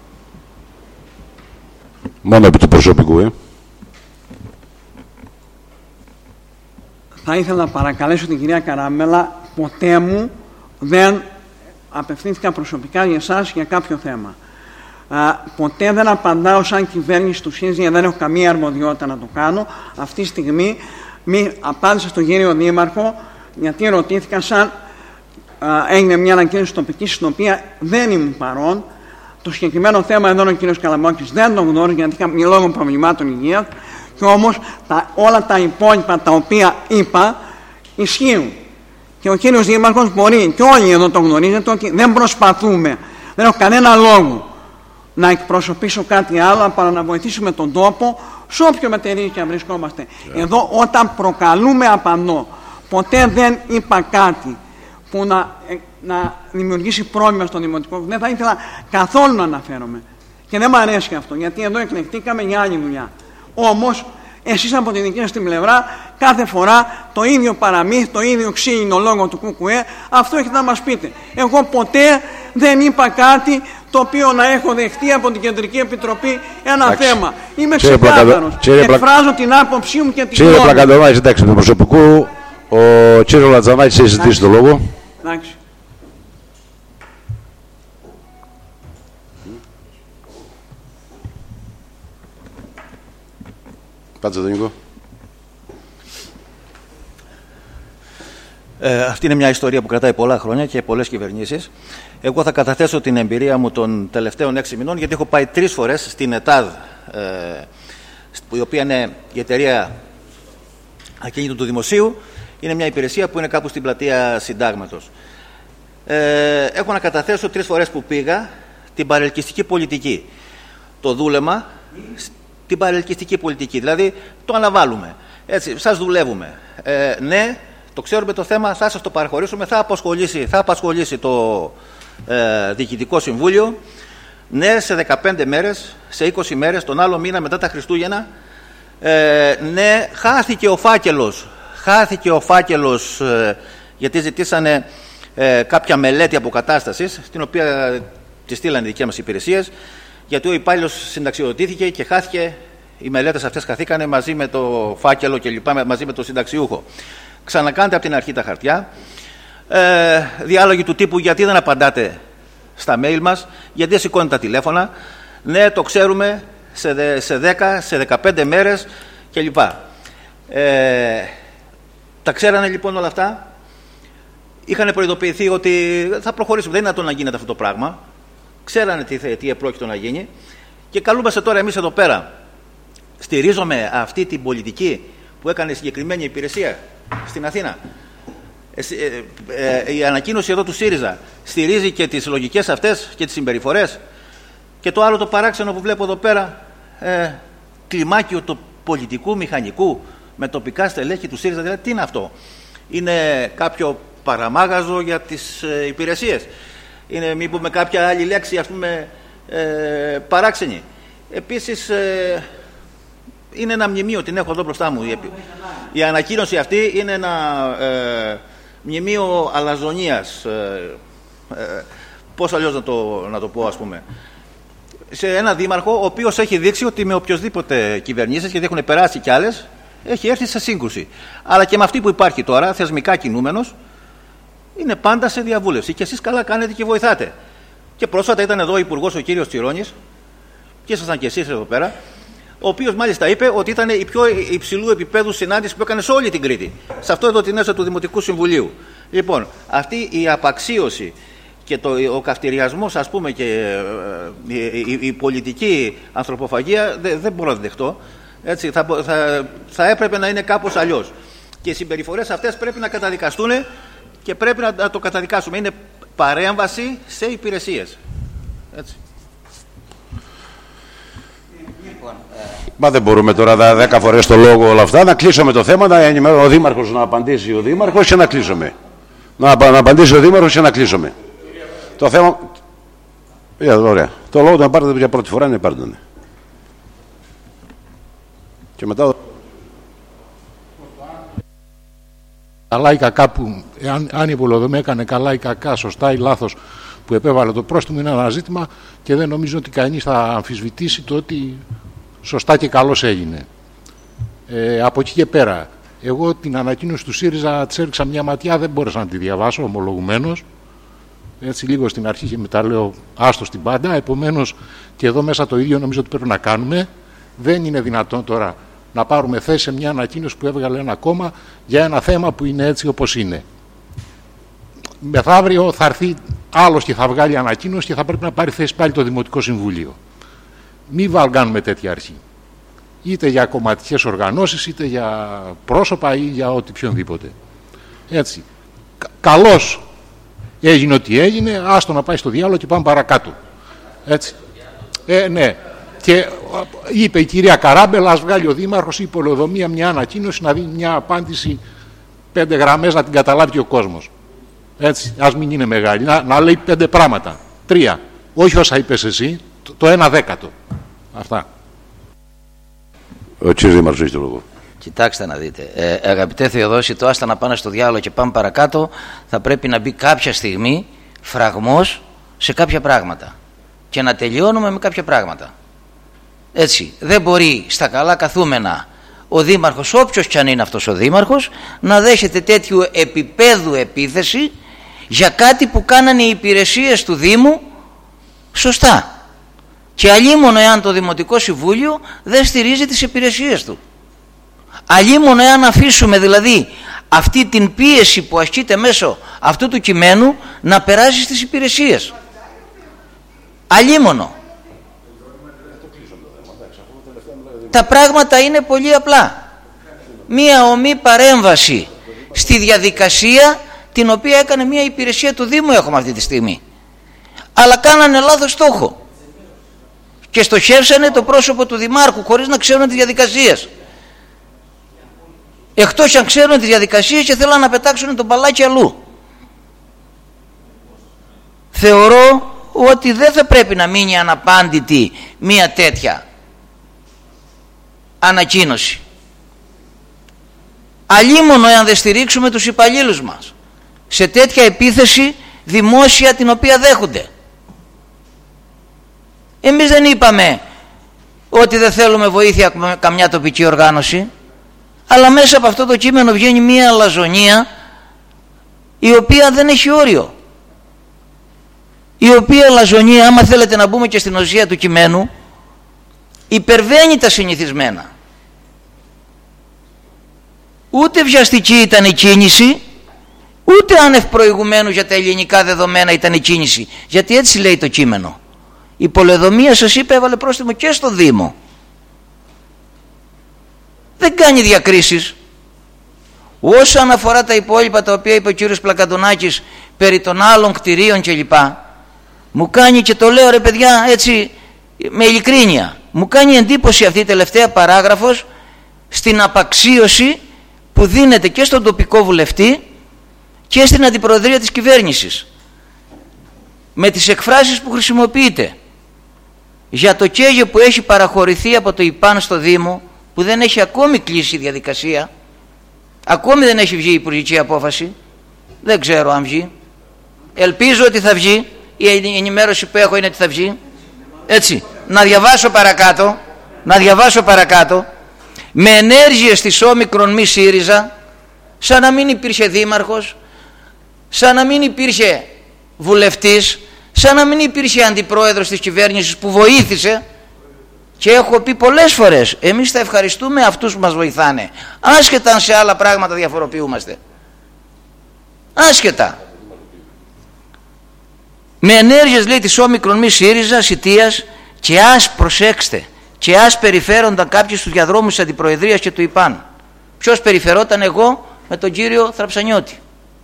Μόνο επί του προσωπικού,
Θα ήθελα να παρακαλέσω την κυρία Καράμπελα, ποτέ μου δεν απευθύνθηκα προσωπικά για εσάς για κάποιο θέμα. Ποτέ δεν απαντάω σαν κυβέρνηση του ΣΥΡΙΖΑ, δεν έχω καμία αρμοδιότητα να το κάνω. Αυτή τη στιγμή απάντησα στον κύριο Δήμαρχο, γιατί ρωτήθηκα σαν έγινε μια ανακοίνωση τοπική στην οποία δεν ήμουν παρόν. Το συγκεκριμένο θέμα εδώ ο κύριος Καλαμόκης δεν τον γνώριζε, γιατί είχα λόγω προβλημάτων υγείας, και όμως όλα τα υπόλοιπα τα οποία είπα ισχύουν. Και ο κύριος Δήμαρχος μπορεί, και όλοι εδώ το γνωρίζετε, ότι δεν προσπαθούμε, δεν έχω κανένα λόγο να εκπροσωπήσω κάτι άλλο παρά να βοηθήσουμε τον τόπο σε όποιο μετερίζει και αν βρισκόμαστε. Εδώ όταν προκαλούμε απαντώ. Ποτέ δεν είπα κάτι που να δημιουργήσει πρόβλημα στο Δημοτικό. Δεν θα ήθελα καθόλου να αναφέρομαι. Και δεν μου αρέσει αυτό, γιατί εδώ εκλεκτήκαμε για άλλη δουλειά. Όμως, εσείς από την δική σας την πλευρά, κάθε φορά το ίδιο παραμύθι, το ίδιο ξύλινο λόγο του ΚΚΕ, αυτό έχετε να μας πείτε. Εγώ ποτέ δεν είπα κάτι το οποίο να έχω δεχτεί από την Κεντρική Επιτροπή ένα θέμα. Είμαι ξεκάθαρος. Εκφράζω την άποψή μου και την γνώμη.
Κύριε Πλακαντονάκη, εντάξει, του προσωπικού, ο κύριος Λατζανάκης έχει ζητήσει το λόγο.
Εντάξει.
Πάτσε το Νίκο.
Αυτή είναι μια ιστορία που κρατάει πολλά χρόνια και πολλές κυβερνήσεις. Εγώ θα καταθέσω την εμπειρία μου των τελευταίων 6 μηνών, γιατί έχω πάει 3 φορές στην ΕΤΑΔ, η οποία είναι η εταιρεία ακίνητου του Δημοσίου. Είναι μια υπηρεσία που είναι κάπου στην πλατεία Συντάγματος. Έχω να καταθέσω 3 φορές που πήγα την παρελκυστική πολιτική. Το δούλεμα, την παρελκυστική πολιτική. Δηλαδή το αναβάλουμε. Έτσι, σας δουλεύουμε. Ναι, το ξέρουμε το θέμα, θα σας το παραχωρήσουμε, θα απασχολήσει το Διοικητικό Συμβούλιο. Ναι, σε 15 μέρες, σε 20 μέρες, τον άλλο μήνα μετά τα Χριστούγεννα, Ναι, χάθηκε ο φάκελος γιατί ζητήσανε κάποια μελέτη αποκατάστασης, την οποία τη στείλανε οι δικές μας υπηρεσίες, γιατί ο υπάλληλος συνταξιοδοτήθηκε και χάθηκε. Οι μελέτες αυτές χαθήκανε μαζί με το φάκελο και λοιπά, μαζί με το συνταξιούχο. Ξανακάντε από την αρχή τα χαρτιά. Διάλογοι του τύπου: γιατί δεν απαντάτε στα mail μας, γιατί δεν σηκώνετε τα τηλέφωνα. Ναι, το ξέρουμε, σε 10, σε 15 μέρες κλπ. Τα ξέρανε λοιπόν όλα αυτά. Είχαν προειδοποιηθεί ότι θα προχωρήσουμε. Δεν είναι δυνατόν να γίνεται αυτό το πράγμα. Ξέρανε τι επρόκειτο να γίνει. Και καλούμαστε τώρα εμείς εδώ πέρα. Στηρίζομαι αυτή την πολιτική που έκανε η συγκεκριμένη υπηρεσία στην Αθήνα. Η ανακοίνωση εδώ του ΣΥΡΙΖΑ στηρίζει και τις λογικές αυτές και τις συμπεριφορές. Και το άλλο το παράξενο που βλέπω εδώ πέρα, κλιμάκιο του πολιτικού μηχανικού με τοπικά στελέχη του ΣΥΡΙΖΑ. Δηλαδή, τι είναι αυτό? Είναι κάποιο παραμάγαζο για τις υπηρεσίες? Είναι μήπως με κάποια άλλη λέξη, ας πούμε, παράξενη? Επίσης, είναι ένα μνημείο, την έχω εδώ μπροστά μου. Η ανακοίνωση αυτή είναι ένα μνημείο αλαζονίας. Πώς αλλιώς να το πω, ας πούμε. Σε ένα δήμαρχο, ο οποίος έχει δείξει ότι με οποιοσδήποτε κυβερνήσεις, γιατί έχουν περάσει κι άλλες, έχει έρθει σε σύγκρουση. Αλλά και με αυτή που υπάρχει τώρα, θεσμικά κινούμενος, είναι πάντα σε διαβούλευση. Και εσείς καλά κάνετε και βοηθάτε. Και πρόσφατα ήταν εδώ ο Υπουργός, ο κύριος Τσιρόνης, και ήσασταν και εσείς εδώ πέρα, ο οποίος μάλιστα είπε ότι ήταν η πιο υψηλού επίπεδου συνάντηση που έκανε σε όλη την Κρήτη. Σε αυτό εδώ την αίθουσα του Δημοτικού Συμβουλίου. Λοιπόν, αυτή η απαξίωση και ο καυτηριασμός, ας πούμε, και η πολιτική ανθρωποφαγία δεν μπορώ να δεχτώ. Έτσι, θα έπρεπε να είναι κάπως αλλιώς. Και οι συμπεριφορές αυτές πρέπει να καταδικαστούν και πρέπει να το καταδικάσουμε. Είναι παρέμβαση σε υπηρεσίες. Έτσι.
Μα δεν μπορούμε τώρα 10 φορές το λόγο όλα αυτά. Να κλείσουμε το θέμα, να ενημερώσει ο Δήμαρχος, να απαντήσει ο Δήμαρχος και να κλείσουμε. Να απαντήσει ο Δήμαρχος και να κλείσουμε. Το θέμα... Ωραία. Το λόγο να πάρετε για πρώτη φορά είναι πάρτε. Και μετά...
Καλά ή κακά που, αν η πολεοδομία έκανε καλά ή κακά, σωστά ή λάθος που επέβαλε το πρόστιμο, είναι ένα ζήτημα και δεν νομίζω ότι κανείς θα αμφισβητήσει το ότι σωστά και καλώς έγινε. Από εκεί και πέρα, εγώ την ανακοίνωση του ΣΥΡΙΖΑ της έριξα μια ματιά, δεν μπόρεσα να τη διαβάσω ομολογουμένως. Έτσι λίγο στην αρχή και μετά λέω άστο στην πάντα. Επομένως και εδώ μέσα το ίδιο νομίζω ότι πρέπει να κάνουμε. Δεν είναι δυνατόν τώρα να πάρουμε θέση σε μια ανακοίνωση που έβγαλε ένα κόμμα για ένα θέμα που είναι έτσι όπως είναι. Μεθαύριο θα έρθει άλλος και θα βγάλει ανακοίνωση και θα πρέπει να πάρει θέση πάλι το Δημοτικό Συμβούλιο. Μην κάνουμε τέτοια αρχή. Είτε για κομματικές οργανώσεις, είτε για πρόσωπα ή για ό,τι οποιονδήποτε. Έτσι. Καλώς έγινε ό,τι έγινε, άστο να πάει στο διάλογο και πάμε παρακάτω. Έτσι. Ναι. Και είπε η κυρία Καράμπελα, ας βγάλει ο Δήμαρχος ή η πολεοδομία μια ανακοίνωση, να δει μια απάντηση 5 γραμμές να την καταλάβει και ο κόσμος. Έτσι, ας μην είναι μεγάλη. Να λέει 5 πράγματα. 3. Όχι όσα είπες εσύ, το 1/10. Αυτά.
Ο κύριος Δήμαρχος έχει το λόγο.
Κοιτάξτε να δείτε. Αγαπητέ Θεοδόση, το άστα να πάνε στο διάλογο και πάμε παρακάτω, θα πρέπει να μπει κάποια στιγμή φραγμός σε κάποια πράγματα. Και να τελειώνουμε με κάποια πράγματα. Έτσι, δεν μπορεί στα καλά καθούμενα ο Δήμαρχος, όποιος κι αν είναι αυτός ο Δήμαρχος, να δέχεται τέτοιου επίπεδου επίθεση για κάτι που κάνανε οι υπηρεσίες του Δήμου σωστά. Και αλίμονο εάν το Δημοτικό Συμβούλιο δεν στηρίζει τις υπηρεσίες του. Αλίμονο εάν αφήσουμε δηλαδή αυτή την πίεση που ασκείται μέσω αυτού του κειμένου να περάσει στις υπηρεσίες. Αλίμονο. Τα πράγματα είναι πολύ απλά. Μία ομή παρέμβαση στη διαδικασία την οποία έκανε μια υπηρεσία του Δήμου έχουμε αυτή τη στιγμή. Αλλά κάνανε λάθος στόχο. Και στοχεύσανε το πρόσωπο του Δημάρχου χωρίς να ξέρουν τις διαδικασίες. Εκτός αν ξέρουν τις διαδικασίες και θέλουν να πετάξουν τον μπαλάκι αλλού. Θεωρώ ότι δεν θα πρέπει να μείνει αναπάντητη μία τέτοια ανακοίνωση. Αλλήμωνο εάν δεν στηρίξουμε τους υπαλλήλους μας σε τέτοια επίθεση δημόσια την οποία δέχονται. Εμείς δεν είπαμε ότι δεν θέλουμε βοήθεια με καμιά τοπική οργάνωση, αλλά μέσα από αυτό το κείμενο βγαίνει μια αλαζονία η οποία δεν έχει όριο. Η οποία αλαζονία, άμα θέλετε να μπούμε και στην ουσία του κειμένου, υπερβαίνει τα συνηθισμένα. Ούτε βιαστική ήταν η κίνηση, ούτε άνευ προηγουμένου για τα ελληνικά δεδομένα ήταν η κίνηση. Γιατί έτσι λέει το κείμενο. Η πολεοδομία, σας είπα, έβαλε πρόστιμο και στο Δήμο. Δεν κάνει διακρίσεις. Όσον αφορά τα υπόλοιπα τα οποία είπε ο κύριος Πλακαντονάκης περί των άλλων κτηρίων κλπ, μου κάνει, και το λέω ρε παιδιά έτσι με ειλικρίνεια, μου κάνει εντύπωση αυτή η τελευταία παράγραφος στην απαξίωση που δίνεται και στον τοπικό βουλευτή και στην αντιπροεδρία της κυβέρνησης, με τις εκφράσεις που χρησιμοποιείται για το καίγιο που έχει παραχωρηθεί από το ΙΠΑΝ στο Δήμο, που δεν έχει ακόμη κλείσει η διαδικασία, ακόμη δεν έχει βγει η υπουργική απόφαση, δεν ξέρω αν βγει, ελπίζω ότι θα βγει, η ενημέρωση που έχω είναι ότι θα βγει. Έτσι, να διαβάσω παρακάτω, με ενέργειες της όμικρον μη ΣΥΡΙΖΑ, σαν να μην υπήρχε δήμαρχος, σαν να μην υπήρχε βουλευτής, σαν να μην υπήρχε αντιπρόεδρος της κυβέρνησης που βοήθησε. Και έχω πει πολλές φορές, εμείς θα ευχαριστούμε αυτούς που μας βοηθάνε, άσχετα αν σε άλλα πράγματα διαφοροποιούμαστε, άσχετα. Με ενέργειες, λέει, της όμικρον μη ΣΥΡΙΖΑ, Σιτίας, και προσέξτε, και περιφέρονταν κάποιοι στους διαδρόμους της Αντιπροεδρίας και του ΙΠΑΝ. Ποιος περιφερόταν? Εγώ με τον κύριο Θραψανιώτη.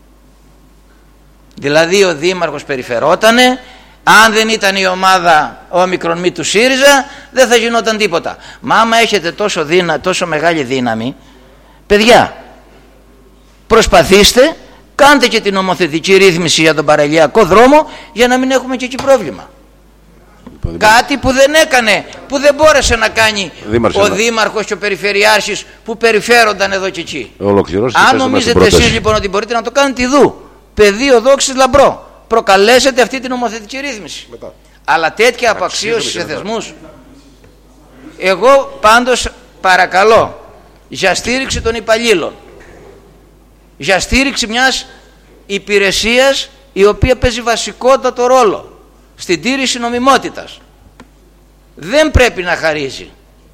Δηλαδή ο δήμαρχος περιφερότανε, αν δεν ήταν η ομάδα όμικρον μη του ΣΥΡΙΖΑ δεν θα γινόταν τίποτα. Μα άμα έχετε τόσο μεγάλη δύναμη, παιδιά, προσπαθήστε, κάντε και την νομοθετική ρύθμιση για τον παραλιακό δρόμο για να μην έχουμε και εκεί πρόβλημα. Κάτι που δεν έκανε, που δεν μπόρεσε να κάνει ο δήμαρχος και ο περιφερειάρχης που περιφέρονταν εδώ και εκεί. Αν νομίζετε εσείς λοιπόν ότι μπορείτε να το κάνετε ειδού, πεδίο δόξης λαμπρό, προκαλέσετε αυτή την νομοθετική ρύθμιση. Αλλά τέτοια απαξίωση σε θεσμούς. Εγώ πάντως παρακαλώ για στήριξη των υπαλλήλων, για στήριξη μιας υπηρεσίας η οποία παίζει βασικότατο ρόλο στην τήρηση νομιμότητας. Δεν πρέπει να χαρίζει.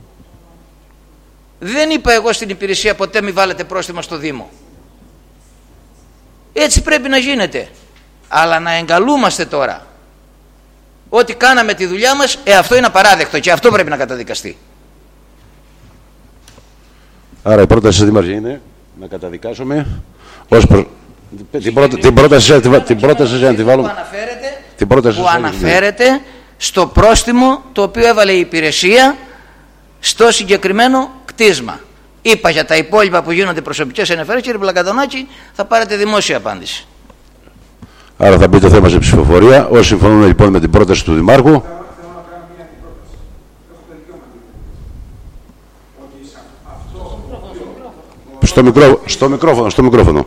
Δεν είπα εγώ στην υπηρεσία ποτέ μη βάλετε πρόστιμα στο Δήμο. Έτσι πρέπει να γίνεται. Αλλά να εγκαλούμαστε τώρα ότι κάναμε τη δουλειά μας, αυτό είναι απαράδεκτο και αυτό πρέπει να καταδικαστεί.
Άρα η πρόταση Δήμαρχε είναι να καταδικάσουμε ως την πρόταση να τη βάλουμε,
που αναφέρεται στο πρόστιμο το οποίο έβαλε η υπηρεσία στο συγκεκριμένο κτίσμα. Είπα για τα υπόλοιπα που γίνονται προσωπικές ενεφέρειες, κύριε Πλακαντονάκη, θα πάρετε δημόσια απάντηση.
Άρα θα μπει το θέμα σε ψηφοφορία. Όσοι συμφωνούν λοιπόν με την πρόταση του Δημάρχου. Στο μικρόφωνο.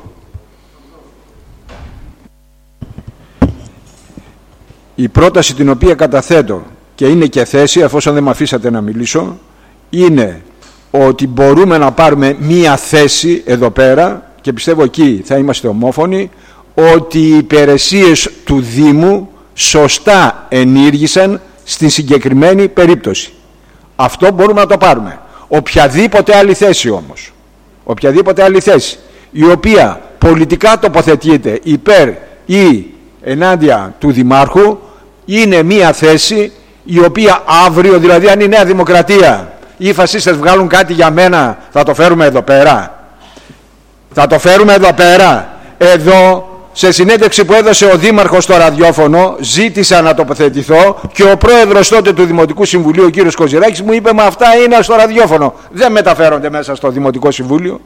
Η πρόταση την οποία καταθέτω και είναι και θέση, εφόσον δεν με αφήσατε να μιλήσω, είναι ότι μπορούμε να πάρουμε μία θέση εδώ πέρα, και πιστεύω εκεί θα είμαστε ομόφωνοι, ότι οι υπηρεσίες του Δήμου σωστά ενήργησαν στην συγκεκριμένη περίπτωση. Αυτό μπορούμε να το πάρουμε. Οποιαδήποτε άλλη θέση όμως, οποιαδήποτε άλλη θέση η οποία πολιτικά τοποθετείται υπέρ ή ενάντια του Δημάρχου, είναι μία θέση η οποία αύριο, δηλαδή αν η Νέα Δημοκρατία ή οι φασίστες βγάλουν κάτι για μένα, θα το φέρουμε εδώ πέρα. Θα το φέρουμε εδώ πέρα. Εδώ, σε συνέντευξη που έδωσε ο Δήμαρχος στο ραδιόφωνο, ζήτησα να τοποθετηθώ και ο πρόεδρος τότε του Δημοτικού Συμβουλίου, ο κύριος Κοζηράκης, μου είπε: μα αυτά είναι στο ραδιόφωνο, δεν μεταφέρονται μέσα στο Δημοτικό Συμβούλιο.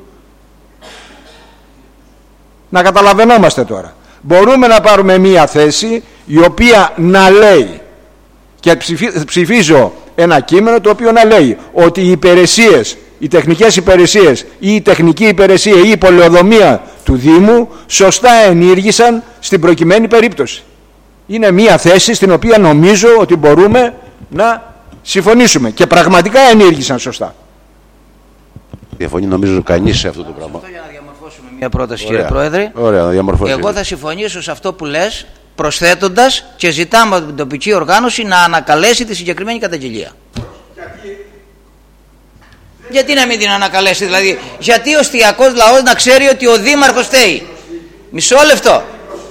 Να καταλαβαίνόμαστε τώρα. Μπορούμε να πάρουμε μία θέση η οποία να λέει, και ψηφίζω ένα κείμενο το οποίο να λέει ότι οι υπηρεσίες οι τεχνικές υπηρεσίες ή η τεχνική υπηρεσία ή η πολεοδομία του Δήμου σωστά ενήργησαν στην προκειμένη περίπτωση. Είναι μια θέση στην οποία νομίζω ότι μπορούμε να συμφωνήσουμε και πραγματικά ενήργησαν σωστά.
Διαφωνεί νομίζω κανείς σε αυτό το πράγμα.
Αυτό για να διαμορφώσουμε μια πρόταση, κύριε Πρόεδρε.
Ωραία, να διαμορφώσουμε.
Εγώ θα συμφωνήσω σε αυτό που λες, προσθέτοντας και ζητάμε από την τοπική οργάνωση να ανακαλέσει τη συγκεκριμένη καταγγελία. Γιατί να μην την ανακαλέσει, δηλαδή, γιατί ο στιακός λαός να ξέρει ότι ο Δήμαρχος φταίει. Μισό λεπτό.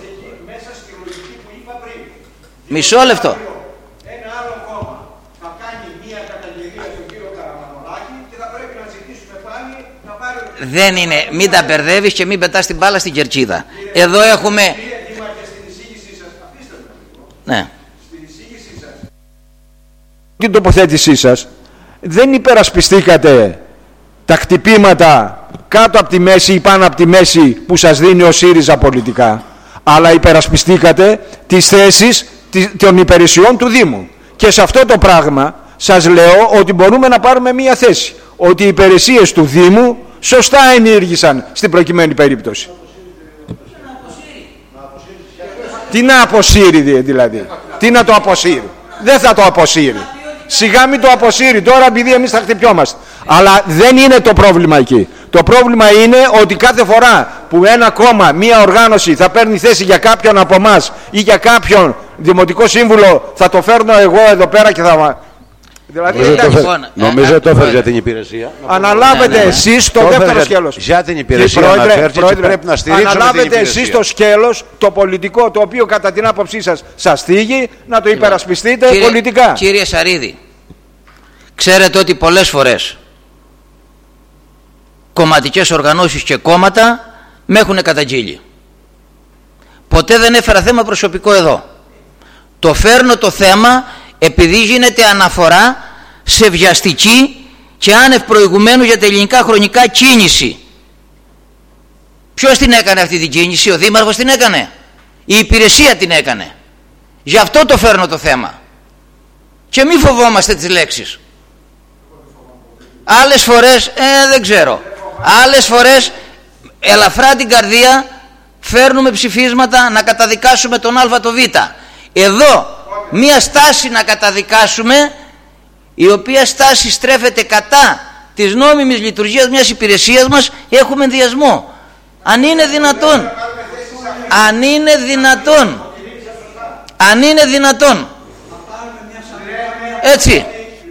Μισό λεπτό.
Ένα άλλο κόμμα θα κάνει μία καταγγελία στον κύριο Καραμανολάκη και θα πρέπει να ζητήσουμε πάλι να πάρει...
Δεν είναι, μην τα μπερδεύεις και μην πετάς την μπάλα στην κερκίδα. Εδώ έχουμε...
Στην εισήγησή σας, αφήστε με.
Ναι.
Στην εισήγησή σας. Την τοποθέτησή σας δεν υπερασπιστήκατε τα χτυπήματα κάτω από τη μέση ή πάνω από τη μέση που σας δίνει ο ΣΥΡΙΖΑ πολιτικά, αλλά υπερασπιστήκατε τις θέσεις των υπηρεσιών του Δήμου. Και σε αυτό το πράγμα σας λέω ότι μπορούμε να πάρουμε μία θέση, ότι οι υπηρεσίες του Δήμου σωστά ενήργησαν στην προκειμένη περίπτωση. Τι να αποσύρει δηλαδή, τι να το αποσύρει? Δεν θα το αποσύρει. Σιγά μην το αποσύρει τώρα, επειδή εμείς θα χτυπιόμαστε. Αλλά δεν είναι το πρόβλημα εκεί. Το πρόβλημα είναι ότι κάθε φορά που ένα κόμμα, μία οργάνωση θα παίρνει θέση για κάποιον από εμάς ή για κάποιον δημοτικό σύμβουλο, θα το φέρνω εγώ εδώ πέρα και θα... Δηλαδή,
νομίζω το έφερε για την υπηρεσία.
Αναλάβετε εσείς το δεύτερο σκέλος.
Για την υπηρεσία πρόεδρε, πρέπει να στηρίξουμε.
Αναλάβετε εσείς το σκέλος, το πολιτικό, το οποίο κατά την άποψή σας θίγει, να το υπερασπιστείτε πολιτικά.
Κύριε Σαρίδη, ξέρετε ότι πολλές φορές κομματικές οργανώσεις και κόμματα με έχουν καταγγείλει. Ποτέ δεν έφερα θέμα προσωπικό εδώ. Το φέρνω το θέμα επειδή γίνεται αναφορά σε βιαστική και άνευ προηγουμένου για τα ελληνικά χρονικά κίνηση. Ποιος την έκανε αυτή την κίνηση? Ο Δήμαρχος την έκανε? Η υπηρεσία την έκανε? Γι' αυτό το φέρνω το θέμα. Και μη φοβόμαστε τις λέξεις. Άλλες φορές, δεν ξέρω, άλλες φορές ελαφρά την καρδία φέρνουμε ψηφίσματα να καταδικάσουμε τον Α το Β. Εδώ μία στάση να καταδικάσουμε, η οποία στάση στρέφεται κατά της νόμιμης λειτουργίας μιας υπηρεσίας μας, έχουμε ενδιασμό. Αν είναι δυνατόν, αν είναι δυνατόν, αν είναι δυνατόν, έτσι.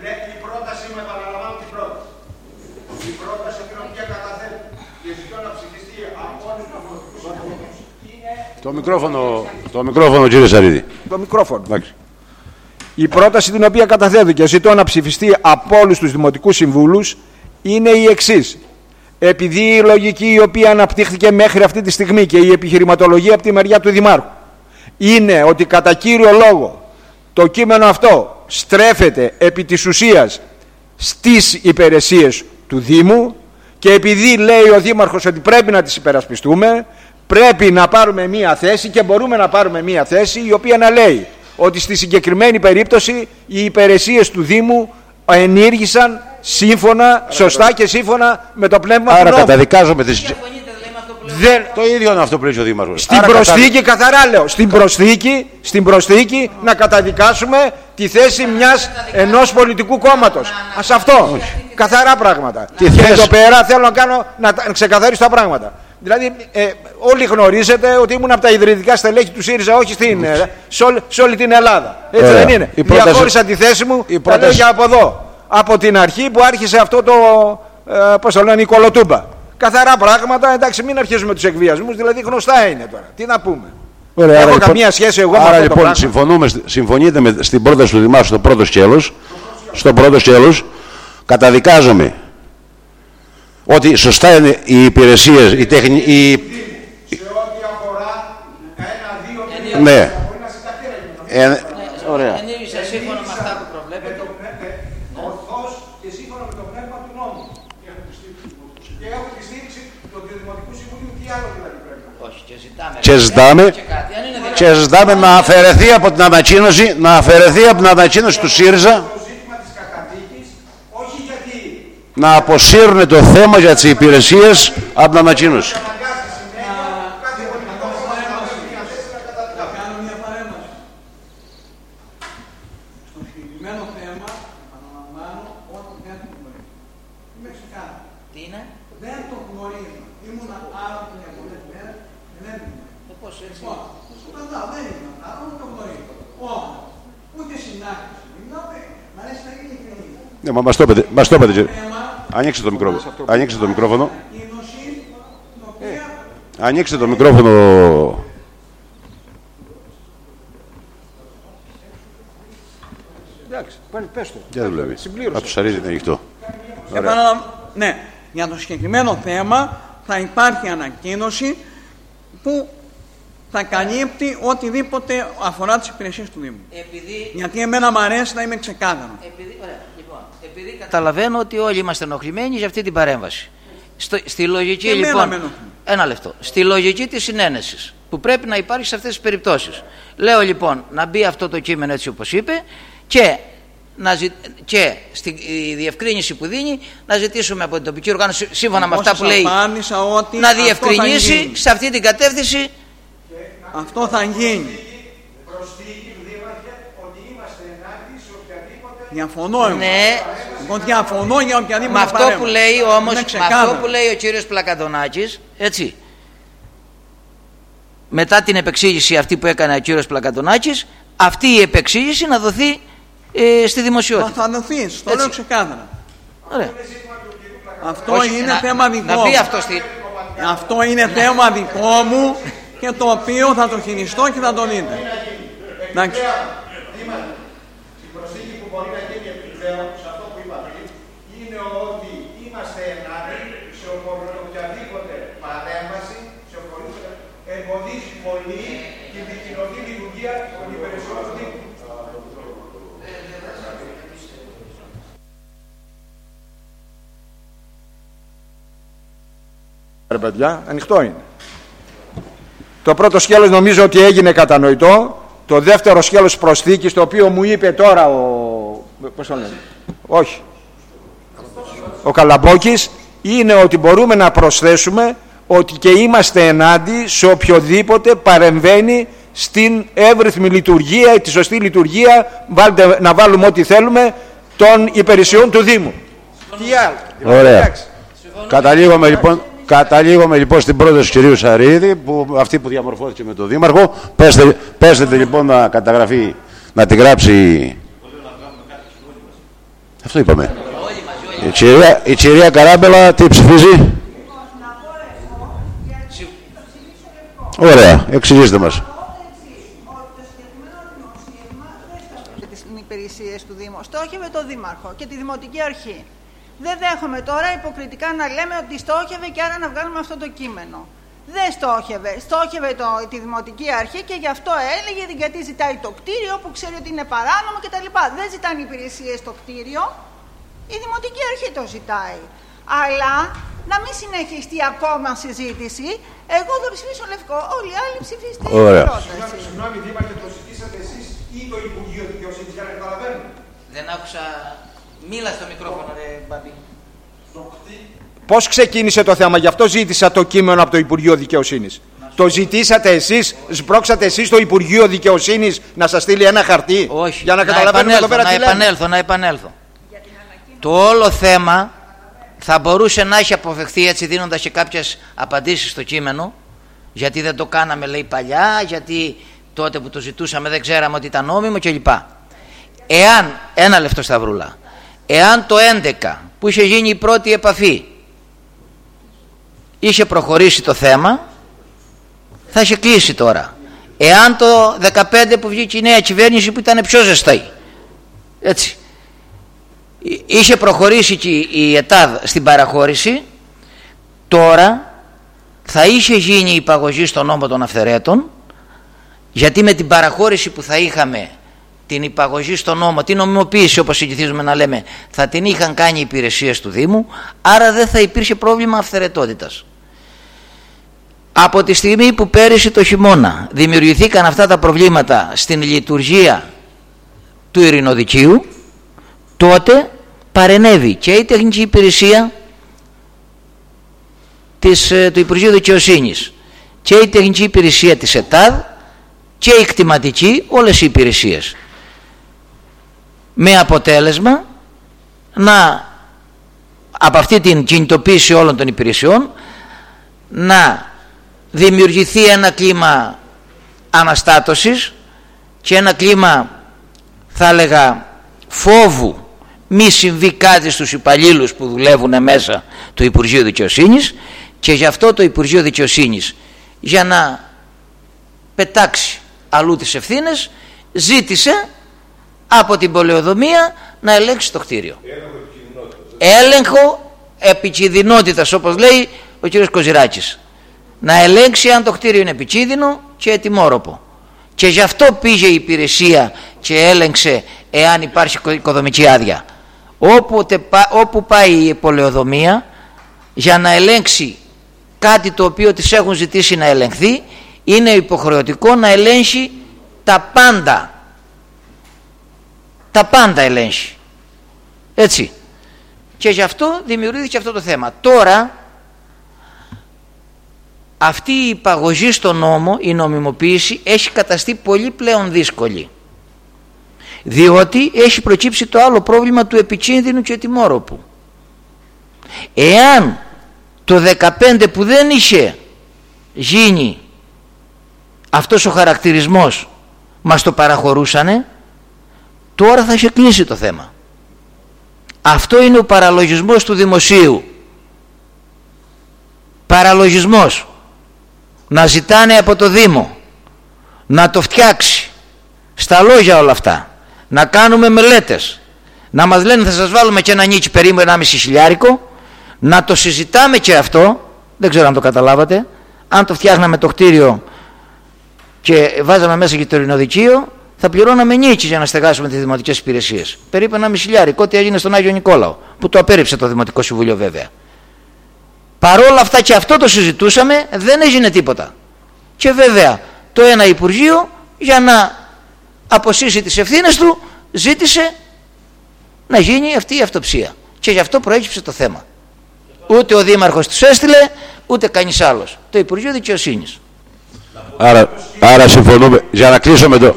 Το μικρόφωνο κύριε Σαρίδη.
Το μικρόφωνο. Εντάξει. Η πρόταση την οποία καταθέτω και ζητώ να ψηφιστεί από όλους τους δημοτικούς συμβούλους είναι η εξής. Επειδή η λογική η οποία αναπτύχθηκε μέχρι αυτή τη στιγμή και η επιχειρηματολογία από τη μεριά του Δημάρχου είναι ότι κατά κύριο λόγο το κείμενο αυτό στρέφεται επί της ουσίας στις υπηρεσίες του Δήμου και επειδή λέει ο Δήμαρχος ότι πρέπει να τις υπερασπιστούμε, πρέπει να πάρουμε μία θέση και μπορούμε να πάρουμε μία θέση η οποία να λέει ότι στη συγκεκριμένη περίπτωση οι υπηρεσίες του Δήμου ενήργησαν σύμφωνα, σωστά και σύμφωνα με το πνεύμα του νόμου.
Άρα καταδικάζουμε τις... Το ίδιο είναι αυτό που λέει ο Δήμαρχος.
Στην προσθήκη, καθαρά λέω, στην προσθήκη να καταδικάσουμε τη θέση ενός πολιτικού κόμματος. Ας αυτό. Καθαρά πράγματα. Και εδώ πέρα θέλω να ξεκαθαρίσω τα πράγματα. Δηλαδή, όλοι γνωρίζετε ότι ήμουν από τα ιδρυτικά στελέχη του ΣΥΡΙΖΑ, όχι σε όλη την Ελλάδα. Έτσι δεν είναι? Διαχώρισα τη θέση μου, τα λέω για από εδώ. Από την αρχή που άρχισε αυτό το, πώς το λένε, η κολοτούμπα. Καθαρά πράγματα, εντάξει, μην αρχίζουμε τους εκβιασμούς, δηλαδή γνωστά είναι τώρα. Τι να πούμε?
Ωραία,
έχω καμία σχέση εγώ με αυτό το πράγμα.
Συμφωνείτε στην πρόταση του Δημάρχου στο πρώτο σκέλος, καταδικάζομαι ότι σωστά είναι οι υπηρεσίες, οι τεχνικοί... Σε ό,τι αφορά ένα-δύο... Ναι. Ωραία.
Ενήργησε σύμφωνα με αυτά που προβλέπετε.
Ορθώς και σύμφωνα με το πνεύμα του νόμου. Και έχω τη στήριξη του Δημοτικού Συμβουλίου. Τι άλλο δηλαδή πρέπει?
Όχι, και
ζητάμε να αφαιρεθεί από την ανακοίνωση, του ΣΥΡΙΖΑ.
Το ζήτημα της καταδίκης, όχι γιατί
να αποσύρουν το θέμα για τις υπηρεσίες από την ανακοίνωση. Ναι, μας το είπατε. Ανοίξτε το μικρόφωνο. Ανοίξτε το μικρόφωνο. Ανοίξτε το μικρόφωνο.
Εντάξει, πες το.
Δεν δουλεύει. Θα του αρέσει, είναι ανοιχτό.
Ναι, για το συγκεκριμένο θέμα θα υπάρχει ανακοίνωση που θα καλύπτει οτιδήποτε αφορά τις υπηρεσίες του Δήμου. Γιατί εμένα μου αρέσει να είμαι ξεκάθαρο.
Επειδή καταλαβαίνω ότι όλοι είμαστε ενοχλημένοι για αυτή την παρέμβαση. Στη λογική, λοιπόν, ένα λεπτό. Στη λογική της συνένεσης που πρέπει να υπάρχει σε αυτές τις περιπτώσεις. Λέω λοιπόν να μπει αυτό το κείμενο έτσι όπως είπε και στη διευκρίνηση που δίνει να ζητήσουμε από την τοπική οργάνωση σύμφωνα με αυτά που λέει να διευκρινίσει σε αυτή την κατεύθυνση.
Αυτό θα γίνει. Διαφωνώ εγώ.
Ναι.
Διαφωνώ για οποιαδήποτε
με αυτό που λέει όμως, με αυτό που λέει ο κύριος Πλακαντονάκης, έτσι, μετά την επεξήγηση αυτή που έκανε ο κύριος Πλακαντονάκης, αυτή η επεξήγηση να δοθεί στη δημοσιότητα.
Θα δοθεί, το λέω ξεκάθαρα.
Ωραία.
Αυτό είναι θέμα δικό μου. Αυτό είναι θέμα δικό μου και το οποίο θα το χειριστώ και θα το δείτε. Εντάξει.
Η προσθήκη που μπορεί να γίνει επιπλέον σε αυτό που είπα πριν είναι ότι είμαστε ενάντια σε οποιαδήποτε παρέμβαση, σε οποιαδήποτε εμποδίζει πολύ την δικαιωτική λειτουργία των υπηρεσιών του Δήμου.
Ρε παιδιά, ανοιχτό είναι. Το πρώτο σκέλος νομίζω ότι έγινε κατανοητό. Το δεύτερο σκέλος προσθήκης, το οποίο μου είπε τώρα πώς το λένε, όχι, ο Καλαμπόκης, είναι ότι μπορούμε να προσθέσουμε ότι και είμαστε ενάντια σε οποιοδήποτε παρεμβαίνει στην εύρυθμη λειτουργία, τη σωστή λειτουργία, να βάλουμε ό,τι θέλουμε, των υπηρεσιών του Δήμου. Τι άλλο.
Ωραία. Καταλήγουμε λοιπόν στην πρόταση του κυρίου Σαρίδη, αυτή που διαμορφώθηκε με τον Δήμαρχο. Πέστε λοιπόν να καταγραφεί, να τη γράψει. Αυτό είπαμε. Η κυρία Καράμπελα τι ψηφίζει? Ωραία, εξηγήστε μας.
Τις υπηρεσίες του Δήμου στόχευε το Δήμαρχο και τη Δημοτική Αρχή. Δεν δέχομαι τώρα υποκριτικά να λέμε ότι στόχευε και άρα να βγάλουμε αυτό το κείμενο. Δεν στόχευε. Στόχευε τη Δημοτική Αρχή και γι' αυτό έλεγε γιατί ζητάει το κτίριο που ξέρει ότι είναι παράνομο κτλ. Δεν ζητάνε υπηρεσίες στο κτίριο. Η Δημοτική Αρχή το ζητάει. Αλλά να μην συνεχιστεί ακόμα συζήτηση. Εγώ θα ψηφίσω λευκό. Όλοι οι άλλοι ψηφίστε η πρόταση.
Συγγνώμη, Δήμαρχε, το ζητήσατε εσείς ή το Υπουργείο Δικαιοσύνης για να καταλαβαίνουμε?
Δεν άκουσα. Μίλα στο μικρόφωνο, ρε Μπαμπή.
Πώς ξεκίνησε το θέμα? Γι' αυτό ζήτησα το κείμενο από το Υπουργείο Δικαιοσύνης. Το ζητήσατε εσείς, σμπρώξατε εσείς το Υπουργείο Δικαιοσύνης να σας στείλει ένα χαρτί?
Όχι.
Για να καταλαβαίνουμε εδώ πέρα τι λέμε.
Να επανέλθω. Το όλο θέμα θα μπορούσε να έχει αποφευχθεί έτσι, δίνοντας και κάποιες απαντήσεις στο κείμενο, γιατί δεν το κάναμε, λέει, παλιά, γιατί τότε που το ζητούσαμε δεν ξέραμε ότι ήταν νόμιμο κλπ. Εάν, ένα λεπτό Σταυρούλα, εάν το 11 που είχε γίνει η πρώτη επαφή είχε προχωρήσει το θέμα, θα είχε κλείσει τώρα. Εάν το 15 που βγήκε η νέα κυβέρνηση που ήταν πιο ζεστή, έτσι, είχε προχωρήσει και η ΕΤΑΔ στην παραχώρηση, τώρα θα είχε γίνει η υπαγωγή στον νόμο των αυθαιρέτων, γιατί με την παραχώρηση που θα είχαμε, την υπαγωγή στον νόμο, την νομιμοποίηση όπως συνηθίζουμε να λέμε, θα την είχαν κάνει οι υπηρεσίες του Δήμου, άρα δεν θα υπήρχε πρόβλημα αυθαιρετότητας. Από τη στιγμή που πέρυσι το χειμώνα δημιουργηθήκαν αυτά τα προβλήματα στην λειτουργία του Ειρηνοδικείου, τότε παρενέβη και η τεχνική υπηρεσία του Υπουργείου Δικαιοσύνης και η τεχνική υπηρεσία της ΕΤΑΔ και η κτηματική, όλες οι υπηρεσίες, με αποτέλεσμα από αυτή την κινητοποίηση όλων των υπηρεσιών να δημιουργηθεί ένα κλίμα αναστάτωσης και ένα κλίμα, θα έλεγα, φόβου μη συμβεί κάτι στους υπαλλήλους που δουλεύουν μέσα του Υπουργείου Δικαιοσύνης, και γι' αυτό το Υπουργείο Δικαιοσύνης, για να πετάξει αλλού τις ευθύνες, ζήτησε από την πολεοδομία να ελέγξει το κτίριο. Έλεγχο επικινδυνότητας, όπως λέει ο κ. Κοζηράκης. Να ελέγξει αν το κτίριο είναι επικίνδυνο και ετοιμόρροπο. Και γι' αυτό πήγε η υπηρεσία και έλεγξε εάν υπάρχει οικοδομική άδεια. Όπου πάει η πολεοδομία για να ελέγξει κάτι το οποίο της έχουν ζητήσει να ελεγχθεί, είναι υποχρεωτικό να ελέγξει τα πάντα. Τα πάντα ελέγξει. Έτσι. Και γι' αυτό δημιουργήθηκε αυτό το θέμα. Τώρα αυτή η υπαγωγή στο νόμο, η νομιμοποίηση, έχει καταστεί πολύ πλέον δύσκολη, διότι έχει προκύψει το άλλο πρόβλημα του επικίνδυνου και ετοιμόρροπου. Εάν το 2015 που δεν είχε γίνει αυτός ο χαρακτηρισμός μας το παραχωρούσανε, τώρα θα είχε κλείσει το θέμα. Αυτό είναι ο παραλογισμός του δημοσίου. Παραλογισμός. Να ζητάνε από το Δήμο να το φτιάξει στα λόγια όλα αυτά, να κάνουμε μελέτες, να μας λένε θα σας βάλουμε και ένα νίκη περίπου 1,5 χιλιάρικο, να το συζητάμε και αυτό. Δεν ξέρω αν το καταλάβατε. Αν το φτιάχναμε το κτίριο και βάζαμε μέσα και το ειρηνοδικείο, θα πληρώναμε νίκη για να στεγάσουμε τις δημοτικές υπηρεσίες. Περίπου 1,5 χιλιάρικο, ό,τι έγινε στον Άγιο Νικόλαο, που το απέρριψε το Δημοτικό Συμβούλιο βέβαια. Παρόλα αυτά και αυτό το συζητούσαμε, δεν έγινε τίποτα. Και βέβαια το ένα Υπουργείο, για να αποσύσει τις ευθύνες του, ζήτησε να γίνει αυτή η αυτοψία. Και γι' αυτό προέκυψε το θέμα. Ούτε ο Δήμαρχος τους έστειλε, ούτε κανείς άλλος. Το Υπουργείο Δικαιοσύνης.
Άρα συμφωνούμε. Για να κλείσω με το...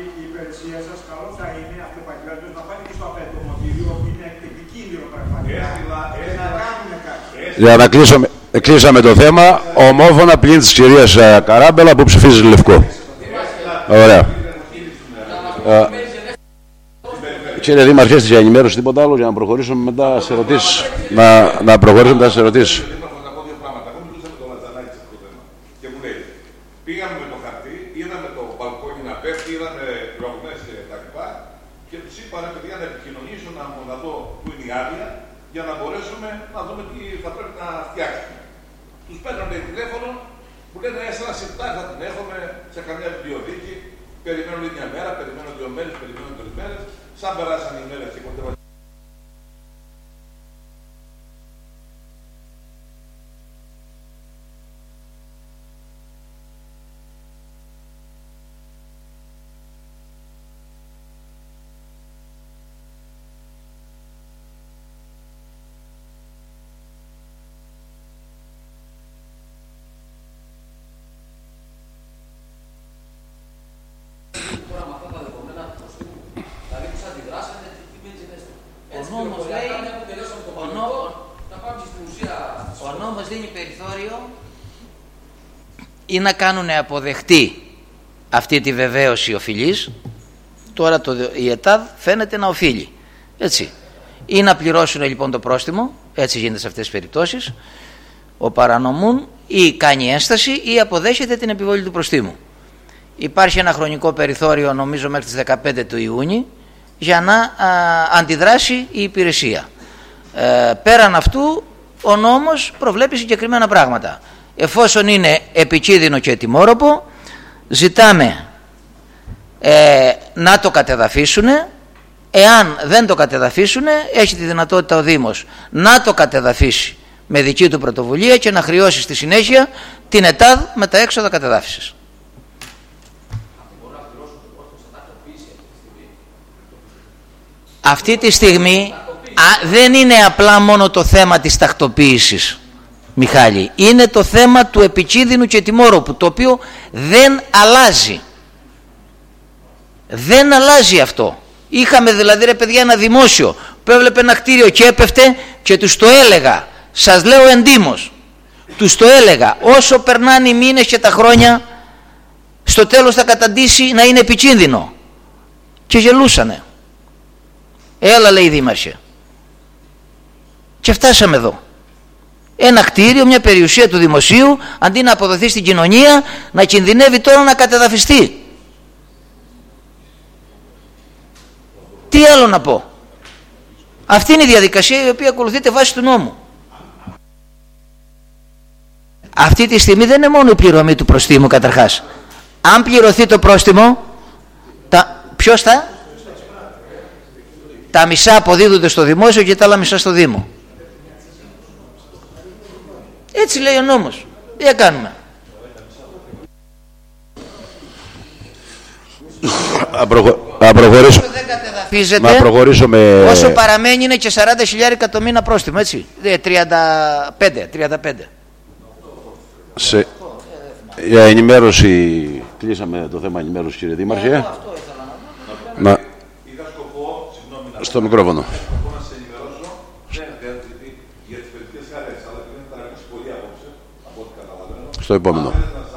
Για να κλείσαμε το θέμα, ομόφωνα πλην της κυρίας Καράμπελα που ψηφίζει λευκό. Ωραία. Κύριε Δήμαρχε, για ενημέρωση τίποτα άλλο για να προχωρήσουμε μετά σε ερωτήσεις. Να προχωρήσουμε μετά σε ερωτήσεις.
Πήγαμε με το χαρτί, είδαμε το μπαλκόνι να πέφτει, είδαμε ρογμές και τα λοιπά και τους είπανε παιδιά να επικοινωνήσουν από να δω που είναι η άδεια για να μπορέσουμε να δούμε τι θα πρέπει να φτιάξουμε. Τους παίρνανε τηλέφωνο, μου λένε ένα σεπτάρι θα την έχουμε σε καμιά βιβλιοθήκη, περιμένω μια μέρα, περιμένω 2 μέρες, περιμένω 3 μέρες, σαν περάσαν οι μέρες και κοντεύαν.
Ο νόμος δίνει περιθώριο ή να κάνουν αποδεχτή αυτή τη βεβαίωση οφειλής. Τώρα η ΕΤΑΔ φαίνεται να οφείλει, έτσι, ή να πληρώσουν λοιπόν το πρόστιμο, έτσι γίνεται σε αυτές τις περιπτώσεις, ο παρανομούν, ή κάνει ένσταση ή αποδέχεται την επιβολή του προστίμου. Υπάρχει ένα χρονικό περιθώριο, νομίζω μέχρι τις 15 του Ιούνιου, για να αντιδράσει η υπηρεσία. Πέραν αυτού ο νόμος προβλέπει συγκεκριμένα πράγματα. Εφόσον είναι επικίνδυνο και ετοιμόρροπο, ζητάμε να το κατεδαφίσουν. Εάν δεν το κατεδαφίσουν, έχει τη δυνατότητα ο Δήμος να το κατεδαφίσει με δική του πρωτοβουλία και να χρεώσει στη συνέχεια την ΕΤΑΔ με τα έξοδα κατεδάφισης. δεν είναι απλά μόνο το θέμα της τακτοποίησης, Μιχάλη. Είναι το θέμα του επικίνδυνου και τιμόρροπου, το οποίο δεν αλλάζει. Δεν αλλάζει αυτό. Είχαμε δηλαδή, ρε παιδιά, ένα δημόσιο που έβλεπε ένα κτίριο και έπεφτε και τους το έλεγα, σας λέω εντύμως, τους το έλεγα, όσο περνάνε οι μήνες και τα χρόνια, στο τέλος θα καταντήσει να είναι επικίνδυνο. Και γελούσανε. Έλα, λέει, δήμαρχε. Και φτάσαμε εδώ. Ένα κτίριο, μια περιουσία του δημοσίου, αντί να αποδοθεί στην κοινωνία, να κινδυνεύει τώρα να κατεδαφιστεί. Τι άλλο να πω. Αυτή είναι η διαδικασία η οποία ακολουθείται βάσει του νόμου. Αυτή τη στιγμή δεν είναι μόνο η πληρωμή του προστίμου καταρχάς. Αν πληρωθεί το πρόστιμο, ποιος τα μισά αποδίδονται στο δημόσιο και τα άλλα μισά στο Δήμο. Έτσι λέει ο νόμος. Τι θα κάνουμε.
Να προχωρήσω με...
Όσο παραμένει είναι και 40.000 το μήνα πρόστιμο, έτσι. 35.
Για ενημέρωση, κλείσαμε το θέμα ενημέρωση, κύριε Δήμαρχε. Στο μικρόφωνο. Στο επόμενο.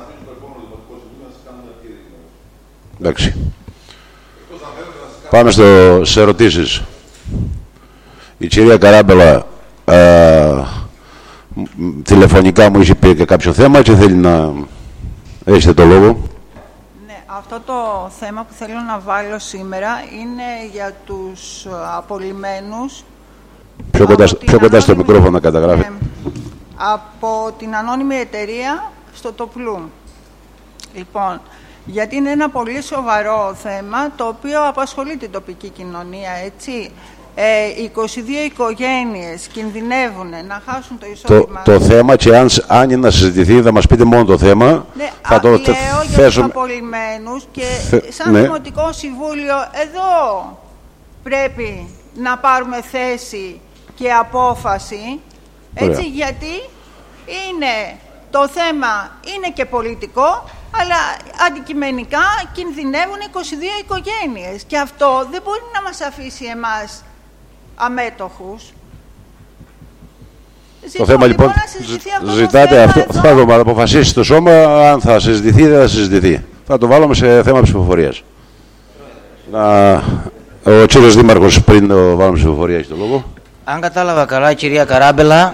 Εντάξει. Πάμε στις ερωτήσεις. Η κυρία Καράμπελα τηλεφωνικά μου είχε πει και κάποιο θέμα και θέλει να έχετε το λόγο.
Ναι, αυτό το θέμα που θέλω να βάλω σήμερα είναι για τους απολυμμένους.
Πιο κοντά στο μικρόφωνο να καταγράφει.
Από την ανώνυμη εταιρεία στο Τοπλού. Λοιπόν, γιατί είναι ένα πολύ σοβαρό θέμα το οποίο απασχολεί την τοπική κοινωνία, έτσι. 22 οικογένειες κινδυνεύουν να χάσουν το εισόδημα.
Το θέμα, και αν είναι να συζητηθεί, θα μας πείτε μόνο το θέμα.
Ναι,
θα το
λέω
θέσουμε
για τους απολυμμένους και σαν Δημοτικό Συμβούλιο εδώ πρέπει να πάρουμε θέση και απόφαση, έτσι, γιατί είναι το θέμα είναι και πολιτικό, αλλά αντικειμενικά κινδυνεύουν 22 οικογένειες και αυτό δεν μπορεί να μας αφήσει εμάς αμέτωχους.
Το θέμα λοιπόν ζητάτε αυτό, θα το αποφασίσει το σώμα, αν θα συζητηθεί ή δεν θα συζητηθεί. Θα το βάλουμε σε θέμα ψηφοφορίας. Ο κύριος Δήμαρχος, πριν το βάλουμε ψηφοφορία, έχει το λόγο.
Αν κατάλαβα καλά, κυρία Καράμπελα...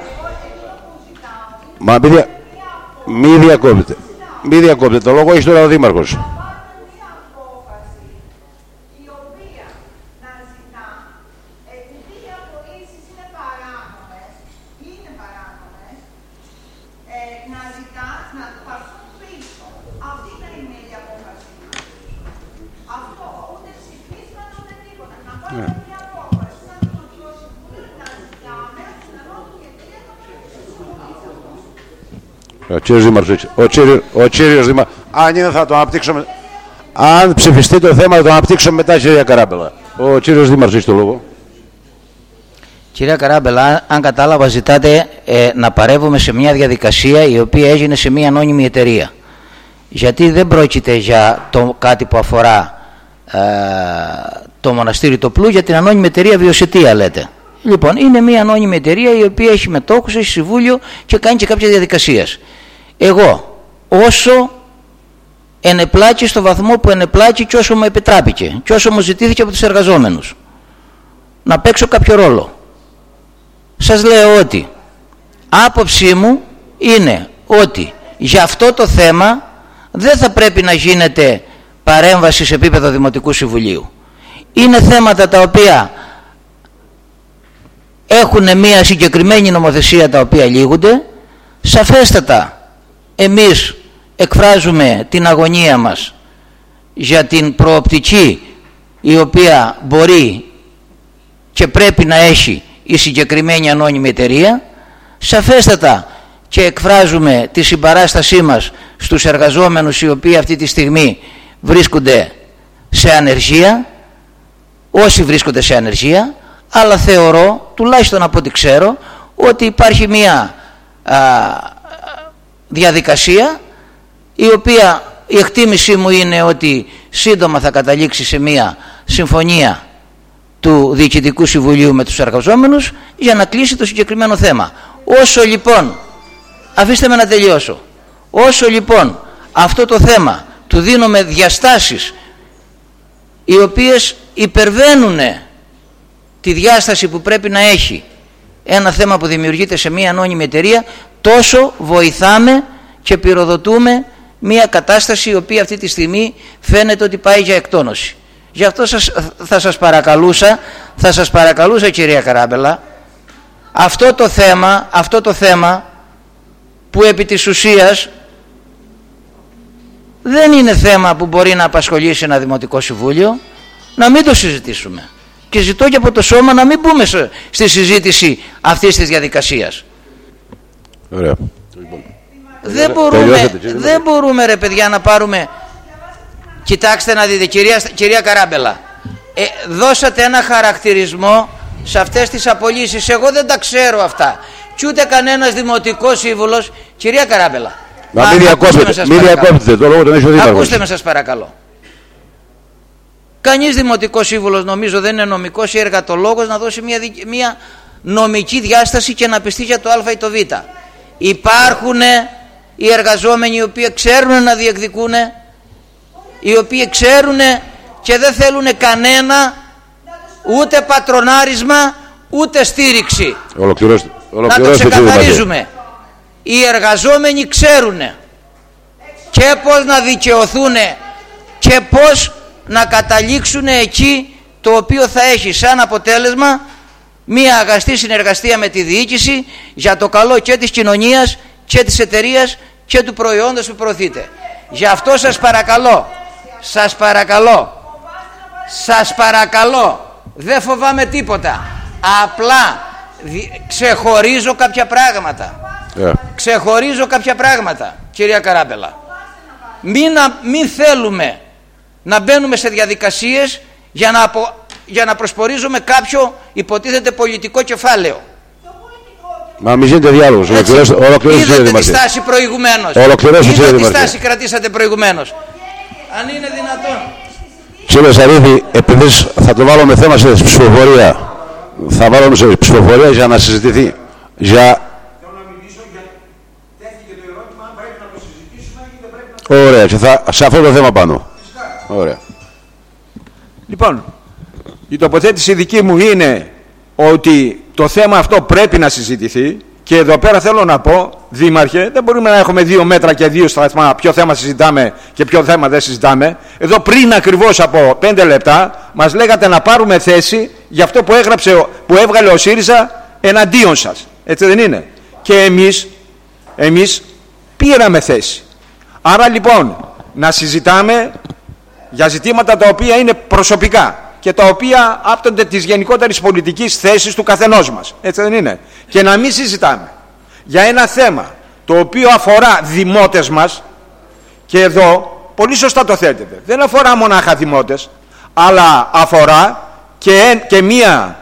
Μα μη διακόπτετε. Μη διακόπτετε. Το λόγο έχει τώρα ο Δήμαρχος. Ο κύριος Δήμα, αν είναι θα το αναπτύξουμε, αν ψηφιστεί το θέμα θα το αναπτύξουμε μετά, κυρία Καράμπελα. Ο κύριος Δήμαρχος έχει το λόγο.
Κυρία Καράμπελα, αν κατάλαβα, ζητάτε να παρεύουμε σε μια διαδικασία η οποία έγινε σε μια ανώνυμη εταιρεία. Γιατί δεν πρόκειται για κάτι που αφορά το μοναστήρι Τοπλού, για την ανώνυμη εταιρεία Βιοσετία λέτε. Λοιπόν, είναι μια ανώνυμη εταιρεία η οποία έχει μετόχους, έχει συμβούλιο και κάνει και κάποιες διαδικασίες. Εγώ, όσο ενεπλάκη στο βαθμό που ενεπλάκη και όσο μου επιτράπηκε και όσο μου ζητήθηκε από τους εργαζόμενους να παίξω κάποιο ρόλο, σας λέω ότι άποψή μου είναι ότι για αυτό το θέμα δεν θα πρέπει να γίνεται παρέμβαση σε επίπεδο Δημοτικού Συμβουλίου. Είναι θέματα τα οποία έχουν μια συγκεκριμένη νομοθεσία τα οποία λύγονται. Σαφέστατα εμείς εκφράζουμε την αγωνία μας για την προοπτική η οποία μπορεί και πρέπει να έχει η συγκεκριμένη ανώνυμη εταιρεία. Σαφέστατα και εκφράζουμε τη συμπαράστασή μας στους εργαζόμενους οι οποίοι αυτή τη στιγμή βρίσκονται σε ανεργία, όσοι βρίσκονται σε ανεργία, αλλά θεωρώ, τουλάχιστον από ό,τι ξέρω, ότι υπάρχει μια διαδικασία η οποία η εκτίμησή μου είναι ότι σύντομα θα καταλήξει σε μια συμφωνία του Διοικητικού Συμβουλίου με τους εργαζόμενους για να κλείσει το συγκεκριμένο θέμα. Όσο λοιπόν, αφήστε με να τελειώσω, όσο λοιπόν αυτό το θέμα του δίνουμε διαστάσεις οι οποίες υπερβαίνουν τη διάσταση που πρέπει να έχει ένα θέμα που δημιουργείται σε μια ανώνυμη εταιρεία, τόσο βοηθάμε και πυροδοτούμε μια κατάσταση η οποία αυτή τη στιγμή φαίνεται ότι πάει για εκτόνωση. Γι' αυτό θα σας παρακαλούσα κυρία Καράμπελα, αυτό το θέμα που επί της ουσίας δεν είναι θέμα που μπορεί να απασχολήσει ένα Δημοτικό Συμβούλιο, να μην το συζητήσουμε. Και ζητώ και από το Σώμα να μην μπούμε στη συζήτηση αυτής της διαδικασίας.
Ωραία.
Δεν μπορούμε ρε παιδιά να πάρουμε... Κοιτάξτε να δείτε κυρία Καράμπελα, δώσατε ένα χαρακτηριασμό σε αυτές τις απολύσεις. Εγώ δεν τα ξέρω αυτά και ούτε κανένας δημοτικός σύμβουλος. Κυρία Καράμπελα,
μην διακόπτετε το λόγο, τον έχει ο Δήμαρχος.
Ακούστε με σας παρακαλώ. Κανείς δημοτικός σύμβουλος νομίζω δεν είναι νομικός ή εργατολόγος να δώσει μια νομική διάσταση και να πιστεί για το α ή το β. Υπάρχουν οι εργαζόμενοι οι οποίοι ξέρουν να διεκδικούν, οι οποίοι ξέρουν και δεν θέλουν κανένα ούτε πατρονάρισμα ούτε στήριξη. Να το ξεκαθαρίζουμε. Οι εργαζόμενοι ξέρουν και πώς να δικαιωθούν και πώς να καταλήξουν εκεί, το οποίο θα έχει σαν αποτέλεσμα μία αγαστή συνεργασία με τη διοίκηση για το καλό και της κοινωνίας και της εταιρείας και του προϊόντος που προωθείτε. Γι' αυτό σας παρακαλώ, δεν φοβάμαι τίποτα, απλά ξεχωρίζω κάποια πράγματα. Κυρία Καράμπελα, μην θέλουμε να μπαίνουμε σε διαδικασίες για να προσπορίζουμε κάποιο υποτίθεται πολιτικό κεφάλαιο.
Μα μην γίνεται διάλογος.
Είδατε τη στάση προηγουμένως. Είδατε τη στάση κρατήσατε προηγουμένως. Αν είναι δυνατόν.
Κύριε Σαρίφη, επειδή θα το βάλουμε θέμα σε ψηφοφορία, θα βάλουμε σε ψηφοφορία για να συζητηθεί. Θέλω να μιλήσω για τέθηκε το ερώτημα αν πρέπει να το συζητήσουμε ή δεν πρέπει να... Ωραία, και σε αυτό το θέμα πάνω. Ωραία.
Λοιπόν, η τοποθέτηση δική μου είναι ότι το θέμα αυτό πρέπει να συζητηθεί και εδώ πέρα θέλω να πω, Δήμαρχε, δεν μπορούμε να έχουμε 2 μέτρα και 2 σταθμά, ποιο θέμα συζητάμε και ποιο θέμα δεν συζητάμε. Εδώ πριν ακριβώς από 5 λεπτά μας λέγατε να πάρουμε θέση για αυτό που έβγαλε ο ΣΥΡΙΖΑ εναντίον σας. Έτσι δεν είναι? Και εμείς πήραμε θέση. Άρα λοιπόν να συζητάμε για ζητήματα τα οποία είναι προσωπικά και τα οποία άπτονται της γενικότερης πολιτικής θέσης του καθενός μας. Έτσι δεν είναι? Και να μην συζητάμε για ένα θέμα το οποίο αφορά δημότες μας, και εδώ πολύ σωστά το θέτετε, δεν αφορά μονάχα δημότες, αλλά αφορά και μία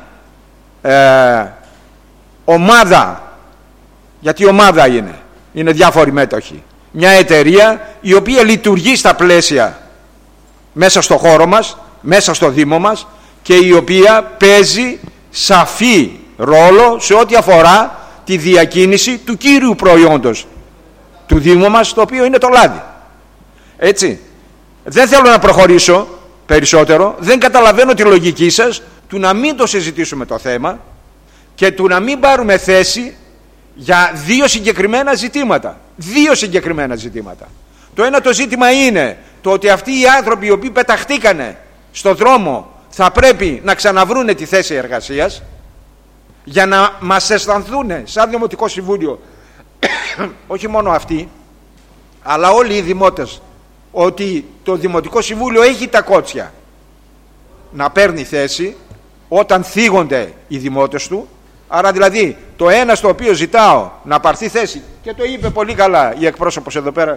ομάδα, γιατί ομάδα είναι διάφοροι μέτοχοι, μια εταιρεία η οποία λειτουργεί στα πλαίσια μέσα στο χώρο μας, μέσα στο Δήμο μας, και η οποία παίζει σαφή ρόλο σε ό,τι αφορά τη διακίνηση του κύριου προϊόντος του Δήμου μας, το οποίο είναι το λάδι. Έτσι. Δεν θέλω να προχωρήσω περισσότερο, δεν καταλαβαίνω τη λογική σας του να μην το συζητήσουμε το θέμα και του να μην πάρουμε θέση για 2 συγκεκριμένα ζητήματα. 2 συγκεκριμένα ζητήματα. Το ένα το ζήτημα είναι το ότι αυτοί οι άνθρωποι οι οποίοι πεταχτήκανε στο δρόμο θα πρέπει να ξαναβρούνε τη θέση εργασίας, για να μας αισθανθούν σαν Δημοτικό Συμβούλιο όχι μόνο αυτοί αλλά όλοι οι δημότες ότι το Δημοτικό Συμβούλιο έχει τα κότσια να παίρνει θέση όταν θίγονται οι δημότες του. Άρα δηλαδή το ένα στο οποίο ζητάω να πάρθει θέση, και το είπε πολύ καλά η εκπρόσωπος εδώ πέρα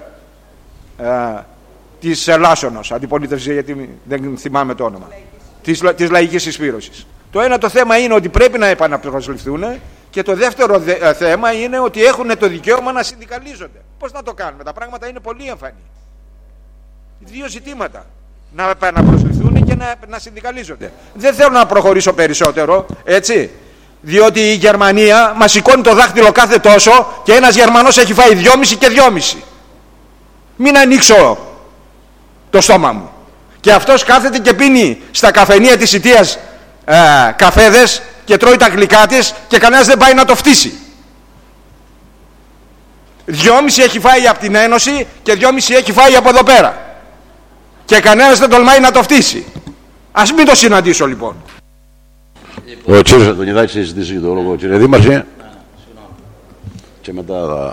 της Λάσσονος αντιπολίτευσης, γιατί δεν θυμάμαι το όνομα, της Λαϊκής Συσπήρωσης, Το ένα το θέμα είναι ότι πρέπει να επαναπροσληφθούν και το δεύτερο θέμα είναι ότι έχουν το δικαίωμα να συνδικαλίζονται. Πώς να το κάνουμε? Τα πράγματα είναι πολύ εμφανή. Δύο ζητήματα. Να επαναπροσληφθούν και να συνδικαλίζονται. Δεν θέλω να προχωρήσω περισσότερο, έτσι. Διότι η Γερμανία μας σηκώνει το δάχτυλο κάθε τόσο και ένας Γερμανός έχει φάει 2,5 και 2,5. Μην ανοίξω το στόμα μου. Και αυτός κάθεται και πίνει στα καφενεία της Ιτίας καφέδες και τρώει τα γλυκά της και κανένας δεν πάει να το φτύσει. 2,5 έχει φάει από την Ένωση και 2,5 έχει φάει από εδώ πέρα. Και κανένας δεν τολμάει να το φτύσει. Ας μην το συναντήσω λοιπόν.
Ο κύριος Αντωνιδάκης έχει ζητήσει το λόγο, κύριε Δήμαρχε. Και μετά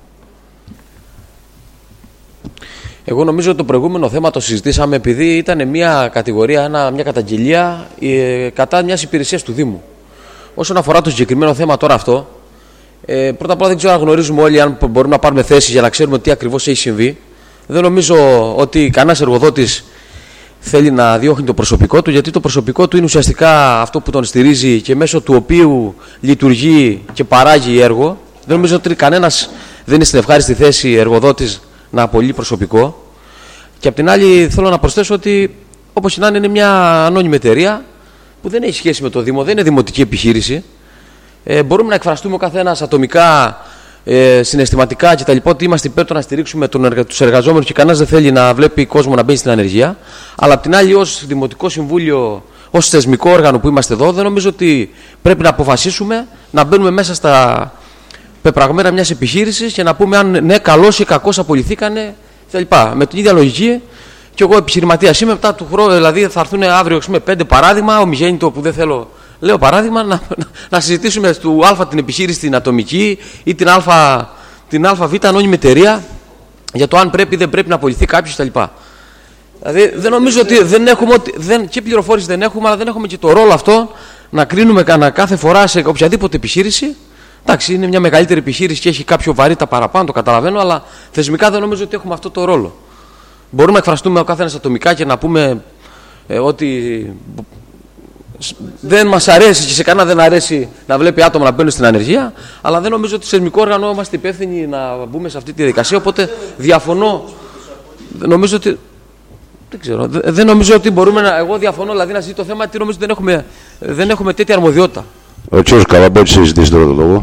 Εγώ νομίζω ότι το προηγούμενο θέμα το συζητήσαμε επειδή ήταν μια κατηγορία, μια καταγγελία κατά μιας υπηρεσίας του Δήμου. Όσον αφορά το συγκεκριμένο θέμα τώρα αυτό, πρώτα απ' όλα δεν ξέρω αν γνωρίζουμε όλοι αν μπορούμε να πάρουμε θέσεις για να ξέρουμε τι ακριβώς έχει συμβεί. Δεν νομίζω ότι κανένας εργοδότης θέλει να διώχνει το προσωπικό του, γιατί το προσωπικό του είναι ουσιαστικά αυτό που τον στηρίζει και μέσω του οποίου λειτουργεί και παράγει έργο. Δεν νομίζω ότι κανένας δεν είναι στην ευχάριστη θέση εργοδότης να απολύει προσωπικό. Και απ' την άλλη θέλω να προσθέσω ότι όπως είναι μια ανώνυμη εταιρεία που δεν έχει σχέση με το Δήμο, δεν είναι δημοτική επιχείρηση. Μπορούμε να εκφραστούμε ο καθένας ατομικά, συναισθηματικά κτλ. Ότι είμαστε υπέρ του να στηρίξουμε τους εργαζόμενους και κανένας δεν θέλει να βλέπει κόσμο να μπαίνει στην ανεργία. Αλλά απ' την άλλη, ως Δημοτικό Συμβούλιο, ως θεσμικό όργανο που είμαστε εδώ, δεν νομίζω ότι πρέπει να αποφασίσουμε να μπαίνουμε μέσα στα πεπραγμένα μιας επιχείρησης και να πούμε αν ναι, καλώς ή κακώς απολυθήκανε κτλ. Με την ίδια λογική, και εγώ επιχειρηματίας είμαι, μετά του χρόνου, δηλαδή θα έρθουν αύριο 5 παράδειγμα, ομιγέννητο που δεν θέλω. Λέω παράδειγμα, να συζητήσουμε του Α την επιχείρηση την ατομική ή την ΑΒ ανώνυμη εταιρεία για το αν πρέπει ή δεν πρέπει να απολυθεί κάποιος κτλ. Δηλαδή δεν νομίζω ότι δεν έχουμε και πληροφόρηση δεν έχουμε, αλλά δεν έχουμε και το ρόλο αυτό να κρίνουμε κάθε φορά σε οποιαδήποτε επιχείρηση. Εντάξει, είναι μια μεγαλύτερη επιχείρηση και έχει κάποιο βαρύτητα παραπάνω, το καταλαβαίνω, αλλά θεσμικά δεν νομίζω ότι έχουμε αυτό το ρόλο. Μπορούμε να εκφραστούμε ο καθένας ατομικά και να πούμε ότι δεν μας αρέσει και σε κανένα δεν αρέσει να βλέπει άτομα να μπαίνουν στην ανεργία, αλλά δεν νομίζω ότι σε θεσμικό όργανο είμαστε υπεύθυνοι να μπούμε σε αυτή τη διαδικασία. Οπότε διαφωνώ. Νομίζω ότι. Δεν ξέρω. Δεν νομίζω ότι μπορούμε να. Εγώ διαφωνώ δηλαδή να ζητήσω το θέμα, γιατί νομίζω ότι δεν έχουμε τέτοια αρμοδιότητα.
Ο κ. Καλαμπότης έχει ζητήσει τώρα το λόγο.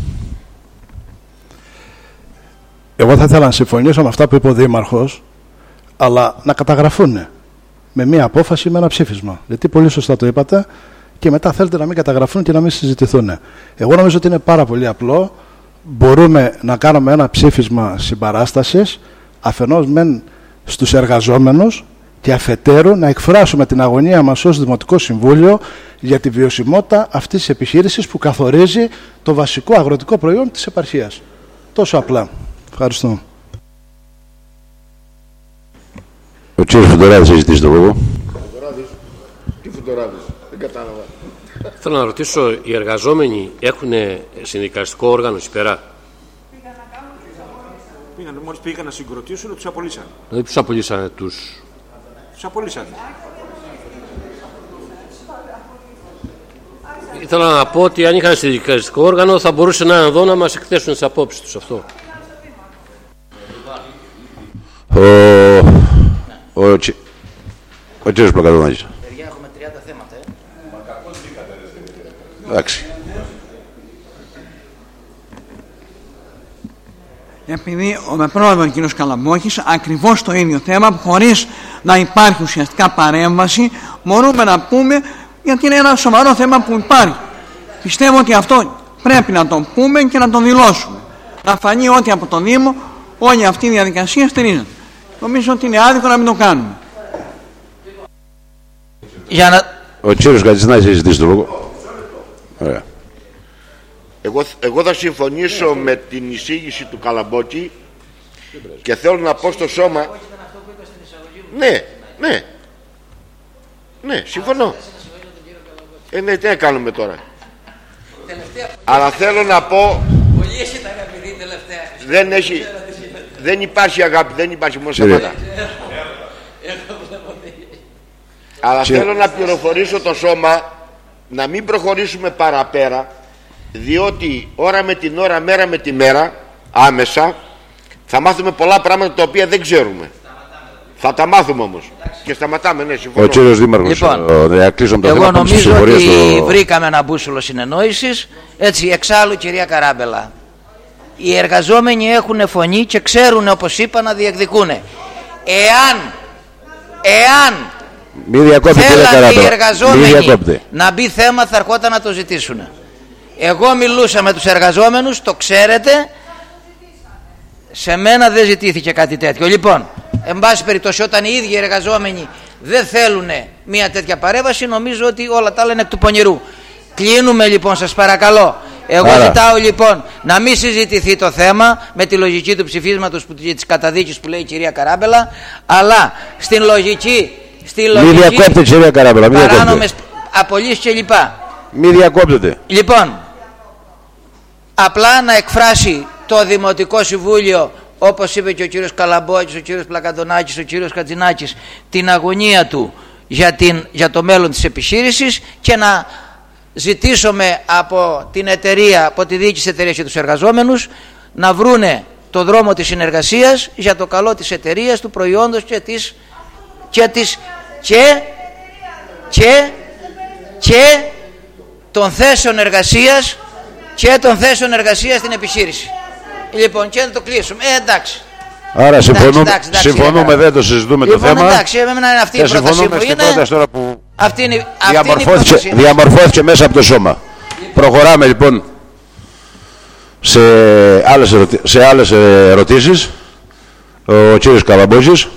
Εγώ θα ήθελα να συμφωνήσω με αυτά που είπε ο Δήμαρχος, αλλά να καταγραφούν με μία απόφαση, με ένα ψήφισμα. Γιατί πολύ σωστά το είπατε και μετά θέλετε να μην καταγραφούν και να μην συζητηθούν. Εγώ νομίζω ότι είναι πάρα πολύ απλό. Μπορούμε να κάνουμε ένα ψήφισμα συμπαράστασης αφενός μεν στους εργαζόμενους και αφετέρου να εκφράσουμε την αγωνία μας ως Δημοτικό Συμβούλιο για τη βιωσιμότητα αυτής της επιχείρησης που καθορίζει το βασικό αγροτικό προϊόν της επαρχίας. Τόσο απλά. Ευχαριστώ.
Ο κύριος Φουντοράδης έχει ζητήσει το λόγο.
Τι Φουντοράδης, δεν κατάλαβα.
Θέλω να ρωτήσω, οι εργαζόμενοι έχουν συνδικαλιστικό όργανο εκεί πέρα?
Μόλις πήγαν να συγκροτήσουν, τους απολύσαν.
Δηλαδή τους απολύσανε τους
απολύσαν.
Ήθελα να πω ότι αν είχαν συνδικαλιστικό όργανο θα μπορούσε να είναι εδώ να μας εκθέσουν τις απόψεις τους αυτό.
Ο κύριος Πλακαδονάκης.
Παιδιά, έχουμε 30 θέματα.
Εντάξει.
Επειδή ο πρόεδρος κ. Καλαμπόκης ακριβώς το ίδιο θέμα, χωρίς να υπάρχει ουσιαστικά παρέμβαση, μπορούμε να πούμε, γιατί είναι ένα σοβαρό θέμα που υπάρχει. Πιστεύω ότι αυτό πρέπει να το πούμε και να το δηλώσουμε. Να φανεί ότι από το Δήμο όλη αυτή η διαδικασία στηρίζεται. Νομίζω ότι είναι άδικο να μην το κάνουμε.
Ο κύριος Κατσινάκης έχει ζητήσει το λόγο. Ωραία.
Εγώ θα συμφωνήσω με την εισήγηση του Καλαμπόκη και θέλω να πω στο σώμα. Ναι, συμφωνώ. Ναι, τι να κάνουμε τώρα. Αλλά θέλω να πω, δεν υπάρχει αγάπη, δεν υπάρχει μόνο σεβάτα. Αλλά θέλω να πληροφορήσω το σώμα να μην προχωρήσουμε παραπέρα, διότι ώρα με την ώρα, μέρα με τη μέρα, άμεσα θα μάθουμε πολλά πράγματα τα οποία δεν ξέρουμε. Θα τα μάθουμε όμως. Και σταματάμε, ναι, συμφωνώ.
Ο κύριος Δήμαρχος,
Λοιπόν,
εγώ
νομίζω ότι βρήκαμε ένα μπούσουλο συνεννόησης. Έτσι, εξάλλου, κυρία Καράμπελα, οι εργαζόμενοι έχουν φωνή και ξέρουν, όπως είπα, να διεκδικούν. Εάν θέλανε οι εργαζόμενοι να μπει θέμα, θα ερχόταν να το ζητήσουν. Εγώ μιλούσα με τους εργαζόμενους, το ξέρετε, σε μένα δεν ζητήθηκε κάτι τέτοιο. Λοιπόν, εν πάση περιπτώσει, όταν οι ίδιοι εργαζόμενοι δεν θέλουν μια τέτοια παρέμβαση, νομίζω ότι όλα τα άλλα είναι εκ του πονηρού. Κλείνουμε λοιπόν, σας παρακαλώ. Εγώ ζητάω λοιπόν να μην συζητηθεί το θέμα με τη λογική του ψηφίσματος της καταδίκης που λέει η κυρία Καράμπελα, αλλά στην λογική,
Μην διακόπτε, κυρία Καράμπελα,
παράνομες απολύσεις κλπ.
Μην διακόπτετε.
Λοιπόν, απλά να εκφράσει το Δημοτικό Συμβούλιο, όπως είπε και ο κύριος Καλαμπόκης, ο κύριος Πλακαντονάκης, ο κύριος Κατζινάκης, την αγωνία του για το μέλλον της επιχείρησης, και να ζητήσουμε από την εταιρεία, από τη διοίκηση της εταιρείας και τους εργαζόμενους να βρούνε το δρόμο της συνεργασίας για το καλό της εταιρείας, του προϊόντος και των θέσεων εργασίας στην επιχείρηση. Λοιπόν, και να το κλείσουμε. Εντάξει.
Άρα συμφωνούμε, δεν το συζητούμε το θέμα.
Εντάξει, αυτή η πρόταση που είναι.
Τώρα που
διαμορφώθηκε
μέσα από το σώμα. Προχωράμε λοιπόν σε άλλες ερωτήσεις. Ο κύριος Καλαμπόκης.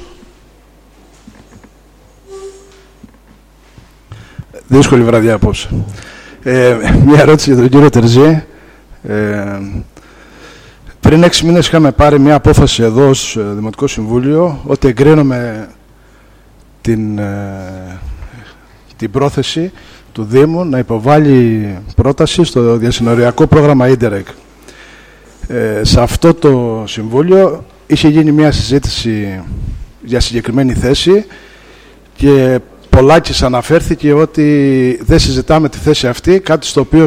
Δύσκολη βραδιά απόψε. Μια ερώτηση για τον κύριο Τερζή. Πριν 6 μήνες είχαμε πάρει μια απόφαση εδώ ως Δημοτικό Συμβούλιο ότι εγκρίνουμε την πρόθεση του Δήμου να υποβάλει πρόταση στο διασυνοριακό πρόγραμμα Ίντερεκ. Σε αυτό το Συμβούλιο είχε γίνει μια συζήτηση για συγκεκριμένη θέση και πολλάκις αναφέρθηκε ότι δεν συζητάμε τη θέση αυτή, κάτι στο οποίο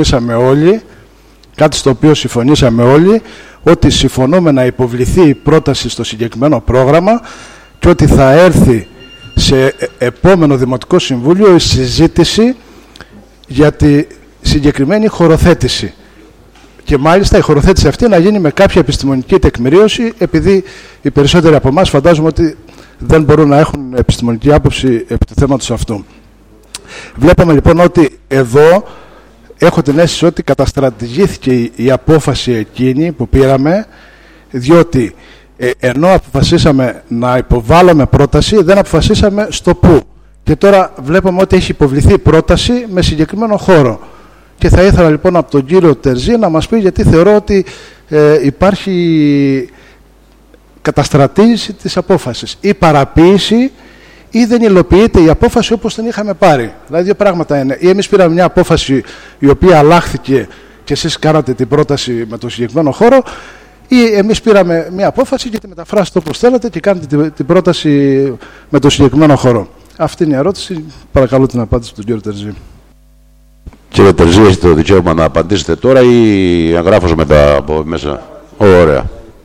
συμφωνήσαμε όλοι, ότι συμφωνούμε να υποβληθεί η πρόταση στο συγκεκριμένο πρόγραμμα και ότι θα έρθει σε επόμενο Δημοτικό Συμβούλιο η συζήτηση για τη συγκεκριμένη χωροθέτηση. Και μάλιστα η χωροθέτηση αυτή να γίνει με κάποια επιστημονική τεκμηρίωση, επειδή οι περισσότεροι από εμάς φαντάζομαι ότι δεν μπορούν να έχουν επιστημονική άποψη επί του θέματος αυτού. Βλέπαμε λοιπόν ότι εδώ έχω την αίσθηση ότι καταστρατηγήθηκε η απόφαση εκείνη που πήραμε, διότι ενώ αποφασίσαμε να υποβάλουμε πρόταση, δεν αποφασίσαμε στο πού. Και τώρα βλέπουμε ότι έχει υποβληθεί πρόταση με συγκεκριμένο χώρο. Και θα ήθελα λοιπόν από τον κύριο Τερζή να μας πει, γιατί θεωρώ ότι υπάρχει καταστρατήγηση της απόφασης ή παραποίηση, ή δεν υλοποιείται η απόφαση όπως την είχαμε πάρει. Δηλαδή δύο πράγματα είναι. Ή εμείς πήραμε μια απόφαση η οποία αλλάχθηκε και εσείς κάνατε την πρόταση με το συγκεκριμένο χώρο, ή εμείς πήραμε μια απόφαση και τη μεταφράσετε όπως θέλετε και κάνετε την πρόταση με το συγκεκριμένο χώρο. Αυτή είναι η ερώτηση. Παρακαλώ την απάντηση του κύριο Τερζή.
Κύριε Τερζή, έχετε το δικαίωμα να απαντήσετε τώρα ή να γράφω μετά από μέσα? Ωραία.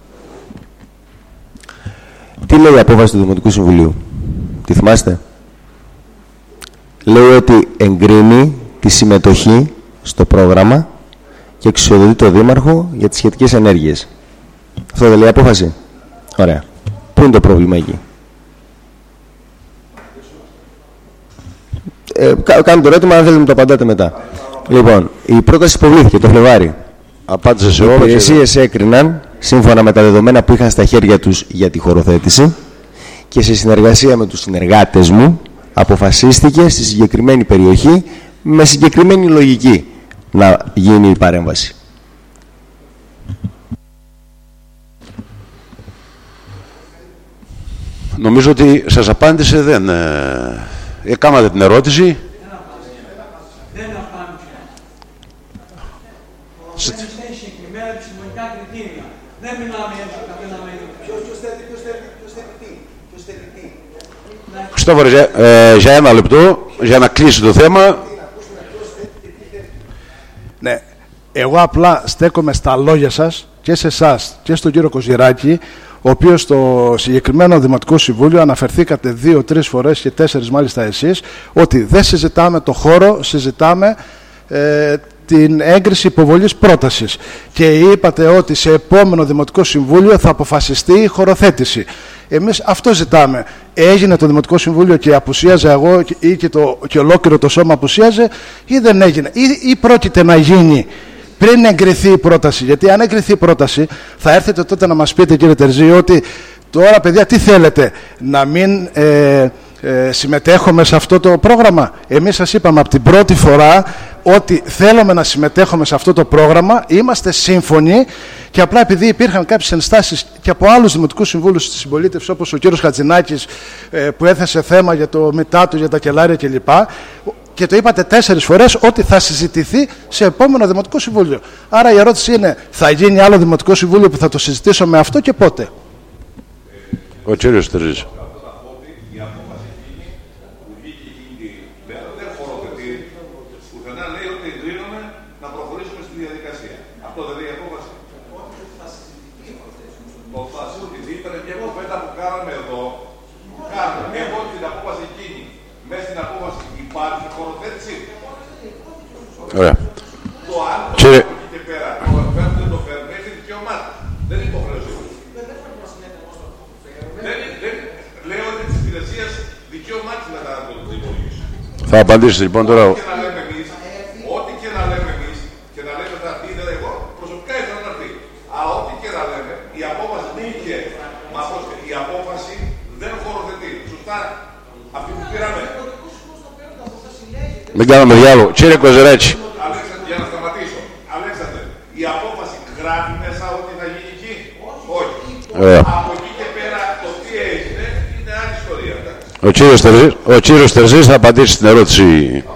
Τι λέει η απόφαση του Δημοτικού Συμβουλίου? Τη θυμάστε? Λέει ότι εγκρίνει τη συμμετοχή στο πρόγραμμα και εξουσιοδοτεί το Δήμαρχο για τις σχετικές ενέργειες. Αυτό δεν λέει η απόφαση? Ωραία. Πού είναι το πρόβλημα εκεί? Κάνω το ερώτημα, αν θέλετε να το απαντάτε μετά. Λοιπόν, η πρόταση υποβλήθηκε το Φλεβάρι.
Απάντησε σε όλα.
Οι υπηρεσίες έκριναν σύμφωνα με τα δεδομένα που είχαν στα χέρια τους για τη χωροθέτηση και σε συνεργασία με τους συνεργάτες μου αποφασίστηκε στη συγκεκριμένη περιοχή με συγκεκριμένη λογική να γίνει η παρέμβαση.
Νομίζω ότι σας απάντησε, δεν κάνατε την ερώτηση.
Δεν απάντησε. Δεν είναι συγκεκριμένα επιστημονικά κριτήρια. Δεν μιλάμε για καθένα μέλλον. Ποιος θέλει τι.
Χριστόφορε, για ένα λεπτό, για να κλείσει το θέμα.
Ναι. Εγώ απλά στέκομαι στα λόγια σας και σε εσάς και στον κύριο Κοζηράκη, ο οποίος στο συγκεκριμένο Δημοτικό Συμβούλιο αναφερθήκατε 2-3 φορές και 4 μάλιστα εσείς, ότι δεν συζητάμε το χώρο, συζητάμε την έγκριση υποβολής πρότασης. Και είπατε ότι σε επόμενο Δημοτικό Συμβούλιο θα αποφασιστεί η χωροθέτηση. Εμείς αυτό ζητάμε. Έγινε το Δημοτικό Συμβούλιο και απουσίαζε εγώ ή και ολόκληρο το σώμα απουσίαζε, ή δεν έγινε, ή πρόκειται να γίνει πριν εγκριθεί η πρόταση? Γιατί αν εγκριθεί η πρόταση, θα έρθετε τότε να μας πείτε, κύριε Τερζή, ότι τώρα, παιδιά, τι θέλετε, να μην συμμετέχουμε σε αυτό το πρόγραμμα? Εμείς σας είπαμε από την πρώτη φορά ότι θέλουμε να συμμετέχουμε σε αυτό το πρόγραμμα, είμαστε σύμφωνοι, και απλά επειδή υπήρχαν κάποιες ενστάσεις και από άλλους δημοτικούς συμβούλους της συμπολίτευσης, όπως ο κύριος Χατζηνάκης, που έθεσε θέμα για το Μητάτου, για τα κελάρια κλπ. Και το είπατε 4 φορές ότι θα συζητηθεί σε επόμενο Δημοτικό Συμβούλιο. Άρα η ερώτηση είναι, θα γίνει άλλο Δημοτικό Συμβούλιο που θα το συζητήσουμε αυτό και πότε?
Ο κύριος Τερζής. Ωραία. Κύριε... Θα απαντήσετε λοιπόν τώρα.
Ό,τι και να λέμε εμείς και να λέμε τα τι δεν εγώ, προσωπικά ήθελα να πει. Αλλά ό,τι και να λέμε, η απόφαση δεν είχε. Μα η απόφαση δεν χωροθετεί. Σωστά. Αυτή που πήραμε.
Μην κάνουμε διάλογο. Κύριε Κοζηράκη.
Για να σταματήσω. Αλέξανδρε, η απόφαση γράφει μέσα ότι θα γίνει εκεί? Όχι. Από εκεί και πέρα το τι έγινε είναι άλλη ιστορία.
Ο κύριος Τερζής θα απαντήσει στην ερώτηση.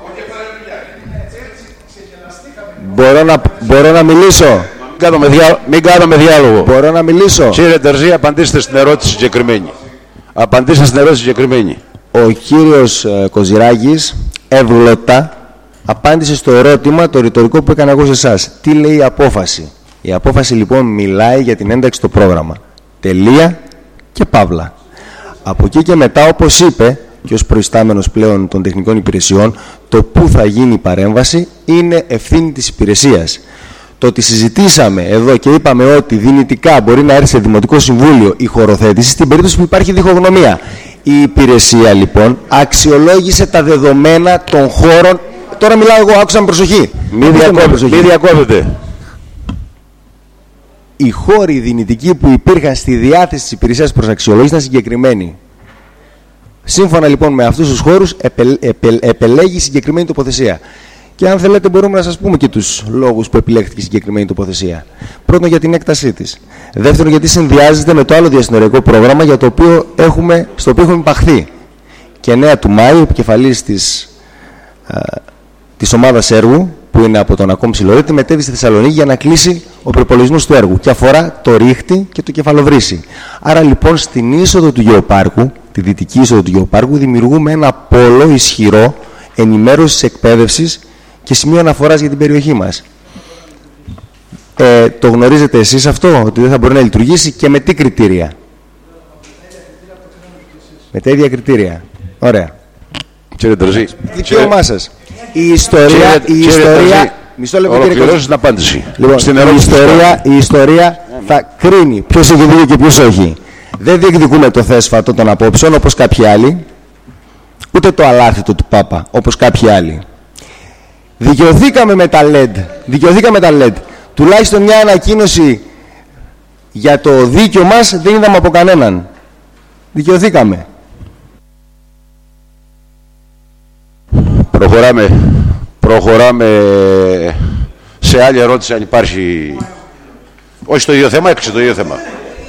Μπορώ να μιλήσω?
Μην κάνουμε διάλογο.
Μπορώ να μιλήσω?
Κύριε Τερζή, απαντήστε στην ερώτηση συγκεκριμένη. Απαντήστε στην ερώτηση συγκεκριμένη.
Ο κύριος Κοζηράκης εύγλωτα απάντησε στο ερώτημα το ρητορικό που έκανα εγώ σε εσάς. Τι λέει η απόφαση? Η απόφαση λοιπόν μιλάει για την ένταξη στο πρόγραμμα. Τελεία και παύλα. Από εκεί και μετά, όπως είπε και ως προϊστάμενος πλέον των τεχνικών υπηρεσιών, το πού θα γίνει η παρέμβαση είναι ευθύνη της υπηρεσίας. Το ότι συζητήσαμε εδώ και είπαμε ότι δυνητικά μπορεί να έρθει σε Δημοτικό Συμβούλιο η χωροθέτηση στην περίπτωση που υπάρχει διχογνωμία. Η υπηρεσία λοιπόν αξιολόγησε τα δεδομένα των χώρων. Τώρα μιλάω εγώ, άκουσα με προσοχή.
Μην διακόπτετε.
Οι χώροι δυνητικοί που υπήρχαν στη διάθεση της υπηρεσίας προς αξιολόγηση ήταν συγκεκριμένοι. Σύμφωνα λοιπόν με αυτούς τους χώρους επελέγει συγκεκριμένη τοποθεσία. Και αν θέλετε μπορούμε να σας πούμε και τους λόγους που επιλέχθηκε η συγκεκριμένη τοποθεσία. Πρώτον, για την έκτασή της. Δεύτερον, γιατί συνδυάζεται με το άλλο διασυνοριακό πρόγραμμα στο οποίο έχουμε υπαχθεί. Και 9 του Μάη, ο επικεφαλής της ομάδας έργου, που είναι από τον Ακόμη Ψιλορίτη, μετέβη στη Θεσσαλονίκη για να κλείσει ο προϋπολογισμός του έργου και αφορά το Ρίχτη και το Κεφαλοβρύσι. Άρα λοιπόν στην είσοδο του γεωπάρκου, τη δυτική είσοδο του γεωπάρκου, δημιουργούμε ένα πόλο ισχυρό ενημέρωσης, εκπαίδευσης και σημείο αναφοράς για την περιοχή μας. Το γνωρίζετε εσείς αυτό, ότι δεν θα μπορεί να λειτουργήσει, και με τι κριτήρια? Με τα ίδια κριτήρια. Ωραία.
Κύριε Τερζή.
Δικαίωμά σας. Η ιστορία... Μισό λεπτό, κύριε Κοζηράκη. Λοιπόν, η ιστορία θα κρίνει ποιος έχει δίκιο και ποιος όχι. Δεν διεκδικούμε το θέσφατο των απόψεων όπως κάποιοι άλλοι, ούτε το αλάθητο του Πάπα όπως κάποιοι άλλοι. Δικαιωθήκαμε με τα LED. Τουλάχιστον μια ανακοίνωση για το δίκιο μας δεν είδαμε από κανέναν. Δικαιωθήκαμε.
Προχωράμε σε άλλη ερώτηση, αν υπάρχει. Όχι στο ίδιο θέμα, έξω το ίδιο θέμα.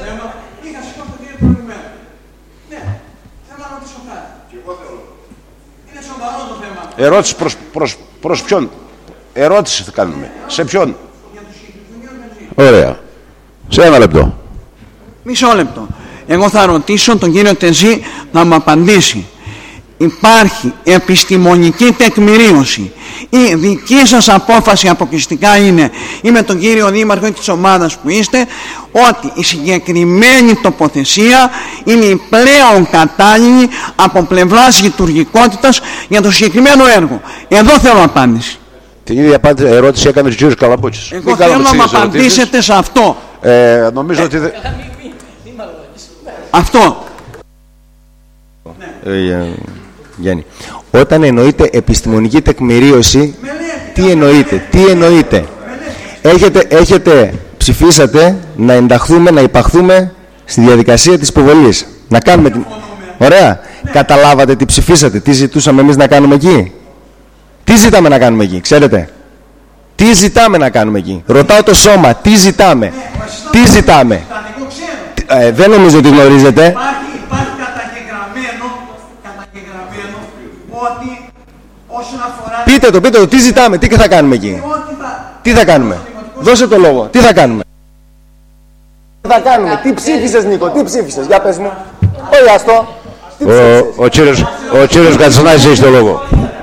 Ερώτηση προς ποιον? Ερώτηση θα κάνουμε. Σε ποιον? Ωραία. Σε ένα λεπτό.
Μισό λεπτό. Εγώ θα ρωτήσω τον κύριο Τερζή να μου απαντήσει. υπάρχει επιστημονική τεκμηρίωση. Η δική σας απόφαση αποκλειστικά είναι, ή με τον κύριο Δήμαρχο ή της ομάδας που είστε, ότι η συγκεκριμένη τοποθεσία είναι η πλέον κατάλληλη από πλευράς λειτουργικότητας για το συγκεκριμένο έργο. Εδώ θέλω απάντηση.
Την ίδια ερώτηση έκανε ο κ. Καλαμπούτσης.
Εγώ θέλω να μου απαντήσετε σε αυτό.
Νομίζω ότι...
Αυτό.
Γιάννη, όταν εννοείται επιστημονική τεκμηρίωση, τι εννοείται. Ψηφίσατε να ενταχθούμε, να υπαχθούμε στη διαδικασία της υποβολής. Να κάνουμε την... Ωραία. Καταλάβατε τι ψηφίσατε, τι ζητούσαμε εμείς να κάνουμε εκεί. Τι ζητάμε να κάνουμε εκεί, ξέρετε. Τι ζητάμε να κάνουμε εκεί. Ρωτάω το σώμα, τι ζητάμε. Τι ζητάμε. Δεν νομίζω ότι γνωρίζετε.
Υπάρχει καταγεγραμμένο ότι όσον αφορά...
Πείτε το, τι ζητάμε, τι θα κάνουμε εκεί. Τι θα κάνουμε. Δώσε το λόγο, τι θα κάνουμε. Τι θα κάνουμε, τι ψήφισες Νίκο, τι ψήφισες, για πες μου. Όχι άστο.
Ο κύριος Κατσανάκης έχει το λόγο.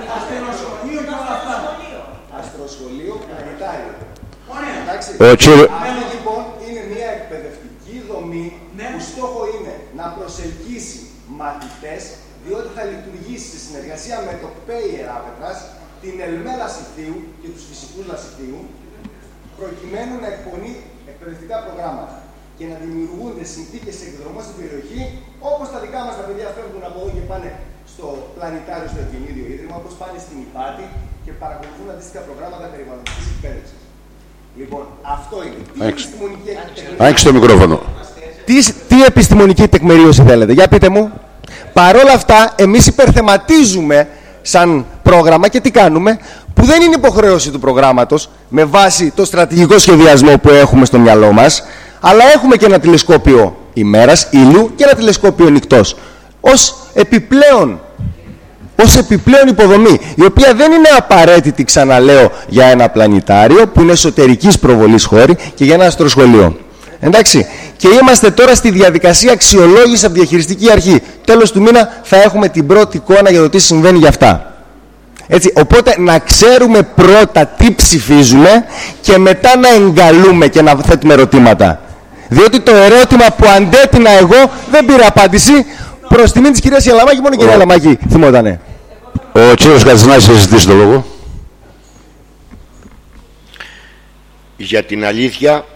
Λοιπόν, είναι μια εκπαιδευτική δομή που στόχο είναι να προσελκύσει μαθητές, διότι θα λειτουργήσει σε συνεργασία με το ΠΕΙ Εράπετρας, την ΕΛΜΕ Λασιθίου και τους φυσικούς Λασιθίου, προκειμένου να εκπονεί εκπαιδευτικά προγράμματα και να δημιουργούνται συνθήκες εκδρομών στην περιοχή, όπως τα δικά μας τα παιδιά φεύγουν από εδώ και πάνε στο πλανητάριο, στο Ευγενίδιο Ίδρυμα, όπως πάνε στην Ιπάτη και παρακολουθούν αντίστοιχα προγράμματα περιβαλλοντικής εκπαίδευσης. Λοιπόν, αυτό είναι. Τι επιστημονική τεκμηρίωση.
Άνοιξε το μικρόφωνο.
Τι επιστημονική τεκμηρίωση θέλετε, για πείτε μου. Παρ' όλα αυτά, εμείς υπερθεματίζουμε σαν πρόγραμμα και τι κάνουμε, που δεν είναι υποχρέωση του προγράμματος με βάση το στρατηγικό σχεδιασμό που έχουμε στο μυαλό μας, αλλά έχουμε και ένα τηλεσκόπιο ημέρας, ήλιου, και ένα τηλεσκόπιο νυχτός. Ως επιπλέον υποδομή, η οποία δεν είναι απαραίτητη, ξαναλέω, για ένα πλανητάριο που είναι εσωτερικής προβολής χώρη και για ένα αστροσχολείο. Εντάξει. Και είμαστε τώρα στη διαδικασία αξιολόγηση από διαχειριστική αρχή. Τέλος του μήνα θα έχουμε την πρώτη εικόνα για το τι συμβαίνει για αυτά. Έτσι, οπότε να ξέρουμε πρώτα τι ψηφίζουμε και μετά να εγκαλούμε και να θέτουμε ερωτήματα. Διότι το ερώτημα που αντέτεινα εγώ δεν πήρε απάντηση. Προς τιμή της κυρίας Ιαλαμάκη, μόνο η κυρία Ιαλαμάκη θυμότανε.
Ο κύριος Κατσανάκης έχει ζητήσει το λόγο.
Για την αλήθεια,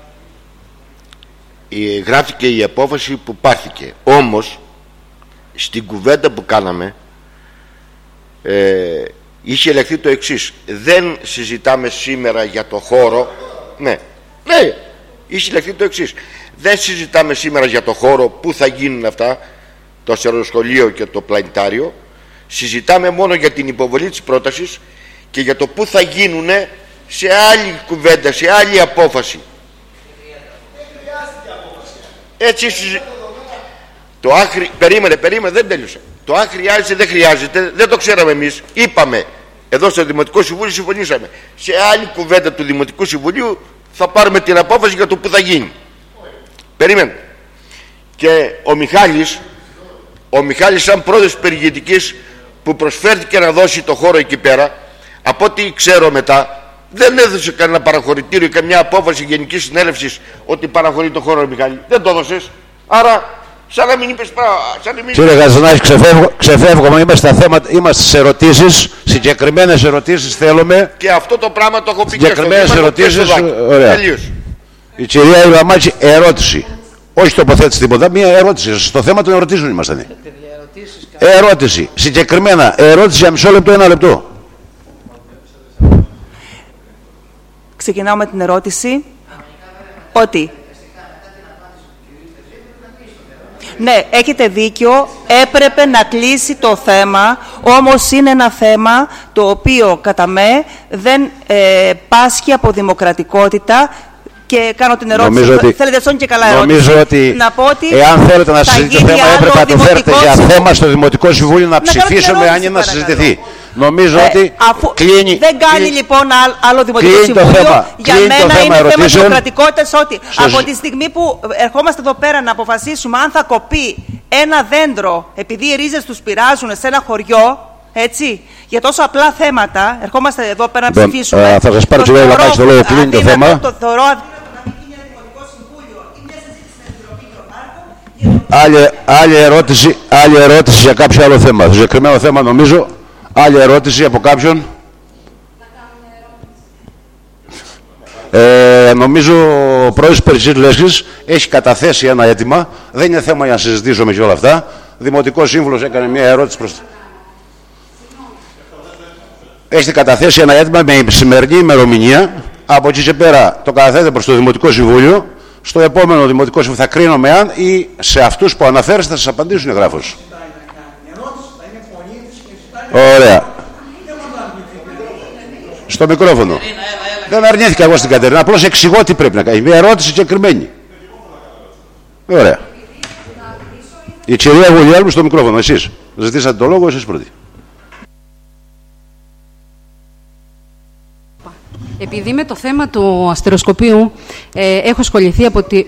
γράφτηκε η απόφαση που πάρθηκε. Όμως, στην κουβέντα που κάναμε, είχε ελεγχθεί το εξής. Δεν συζητάμε σήμερα για το χώρο. Ναι, είχε ελεγχθεί το εξής. Δεν συζητάμε σήμερα για το χώρο που θα γίνουν αυτά, το αστεροσχολείο και το πλανητάριο. Συζητάμε μόνο για την υποβολή της πρότασης και για το που θα γίνουν σε άλλη κουβέντα, σε άλλη απόφαση. Έτσι το άχρη... Περίμενε, δεν τέλειωσα. Το αν χρειάζεται, δεν χρειάζεται, δεν το ξέραμε εμείς. Είπαμε, εδώ στο Δημοτικό Συμβούλιο συμφωνήσαμε. Σε άλλη κουβέντα του Δημοτικού Συμβουλίου θα πάρουμε την απόφαση για το που θα γίνει. Περίμενε. Και ο Μιχάλης σαν πρόεδρος της περιηγητικής που προσφέρθηκε να δώσει το χώρο εκεί πέρα, από ό,τι ξέρω μετά, δεν έδωσε κανένα παραχωρητήριο ή καμιά απόφαση γενικής συνέλευσης ότι παραχωρεί το χώρο, Μιχάλη. Δεν το έδωσες. Άρα, σαν να μην είπες πράγμα.
Κύριε Κατσανάκη, ξεφεύγουμε. Είμαστε σε ερωτήσεις. Συγκεκριμένες ερωτήσεις θέλουμε.
Και αυτό το πράγμα το έχω πει και στο
συγκεκριμένες ερωτήσεις. Ωραία. Η κυρία Ιαλαμάκη, ερώτηση. Όχι τοποθέτηση τίποτα, μία ερώτηση. Στο θέμα των ερωτήσεων ήμασταν. Ερώτηση. Συγκεκριμένα. Ερώτηση για μισό λεπτό, 1 λεπτό.
Ξεκινάω με την ερώτηση ότι... Ναι, έχετε δίκιο, έπρεπε να κλείσει το θέμα, όμως είναι ένα θέμα το οποίο κατά με δεν πάσχει από δημοκρατικότητα. Και κάνω την ερώτηση, θέλετε σώνει και καλά ερώτηση.
Νομίζω ότι,
να πω ότι
εάν θέλετε να συζητήσετε το θέμα, έπρεπε να το φέρετε για θέμα στο Δημοτικό Συμβούλιο να ψηφίσουμε αν είναι να συζητηθεί. Νομίζω ότι κλείνει.
Δεν κάνει λοιπόν άλλο δημοτικό συμβούλιο. Για μένα είναι θέμα δημοκρατικότητας ότι από τη στιγμή που ερχόμαστε εδώ πέρα να αποφασίσουμε αν θα κοπεί ένα δέντρο επειδή οι ρίζες τους πειράζουν σε ένα χωριό, έτσι, για τόσο απλά θέματα, ερχόμαστε εδώ πέρα να ψηφίσουμε.
Θα σας πάρω να κάνεις το λόγο, κλείνει το θέμα. Άλλη ερώτηση για κάποιο άλλο θέμα. Το συγκεκριμένο θέμα νομίζω. Άλλη ερώτηση από κάποιον. Νομίζω ο πρόεδρος Περισσής Λέσχης έχει καταθέσει ένα αίτημα. Δεν είναι θέμα για να συζητήσουμε και όλα αυτά. Δημοτικός σύμβουλος έκανε μια ερώτηση προς... Έχει καταθέσει ένα αίτημα με σημερινή ημερομηνία. Από εκεί και πέρα το καταθέτει προς το Δημοτικό Συμβούλιο. Στο επόμενο Δημοτικό Συμβούλιο θα κρίνουμε αν ή σε αυτούς που αναφέρεστε θα σας απαντήσουν εγγράφως. Ωραία. Στο μικρόφωνο. Δεν αρνήθηκα εγώ στην Κατερίνα, απλώς εξηγώ τι πρέπει να κάνει. Μια ερώτηση συγκεκριμένη. Ωραία. Η κυρία Γουλιάλμου στο μικρόφωνο, εσείς. Ζητήσατε το λόγο, εσείς πρώτοι.
Επειδή με το θέμα του αστεροσκοπίου έχω ασχοληθεί από τη...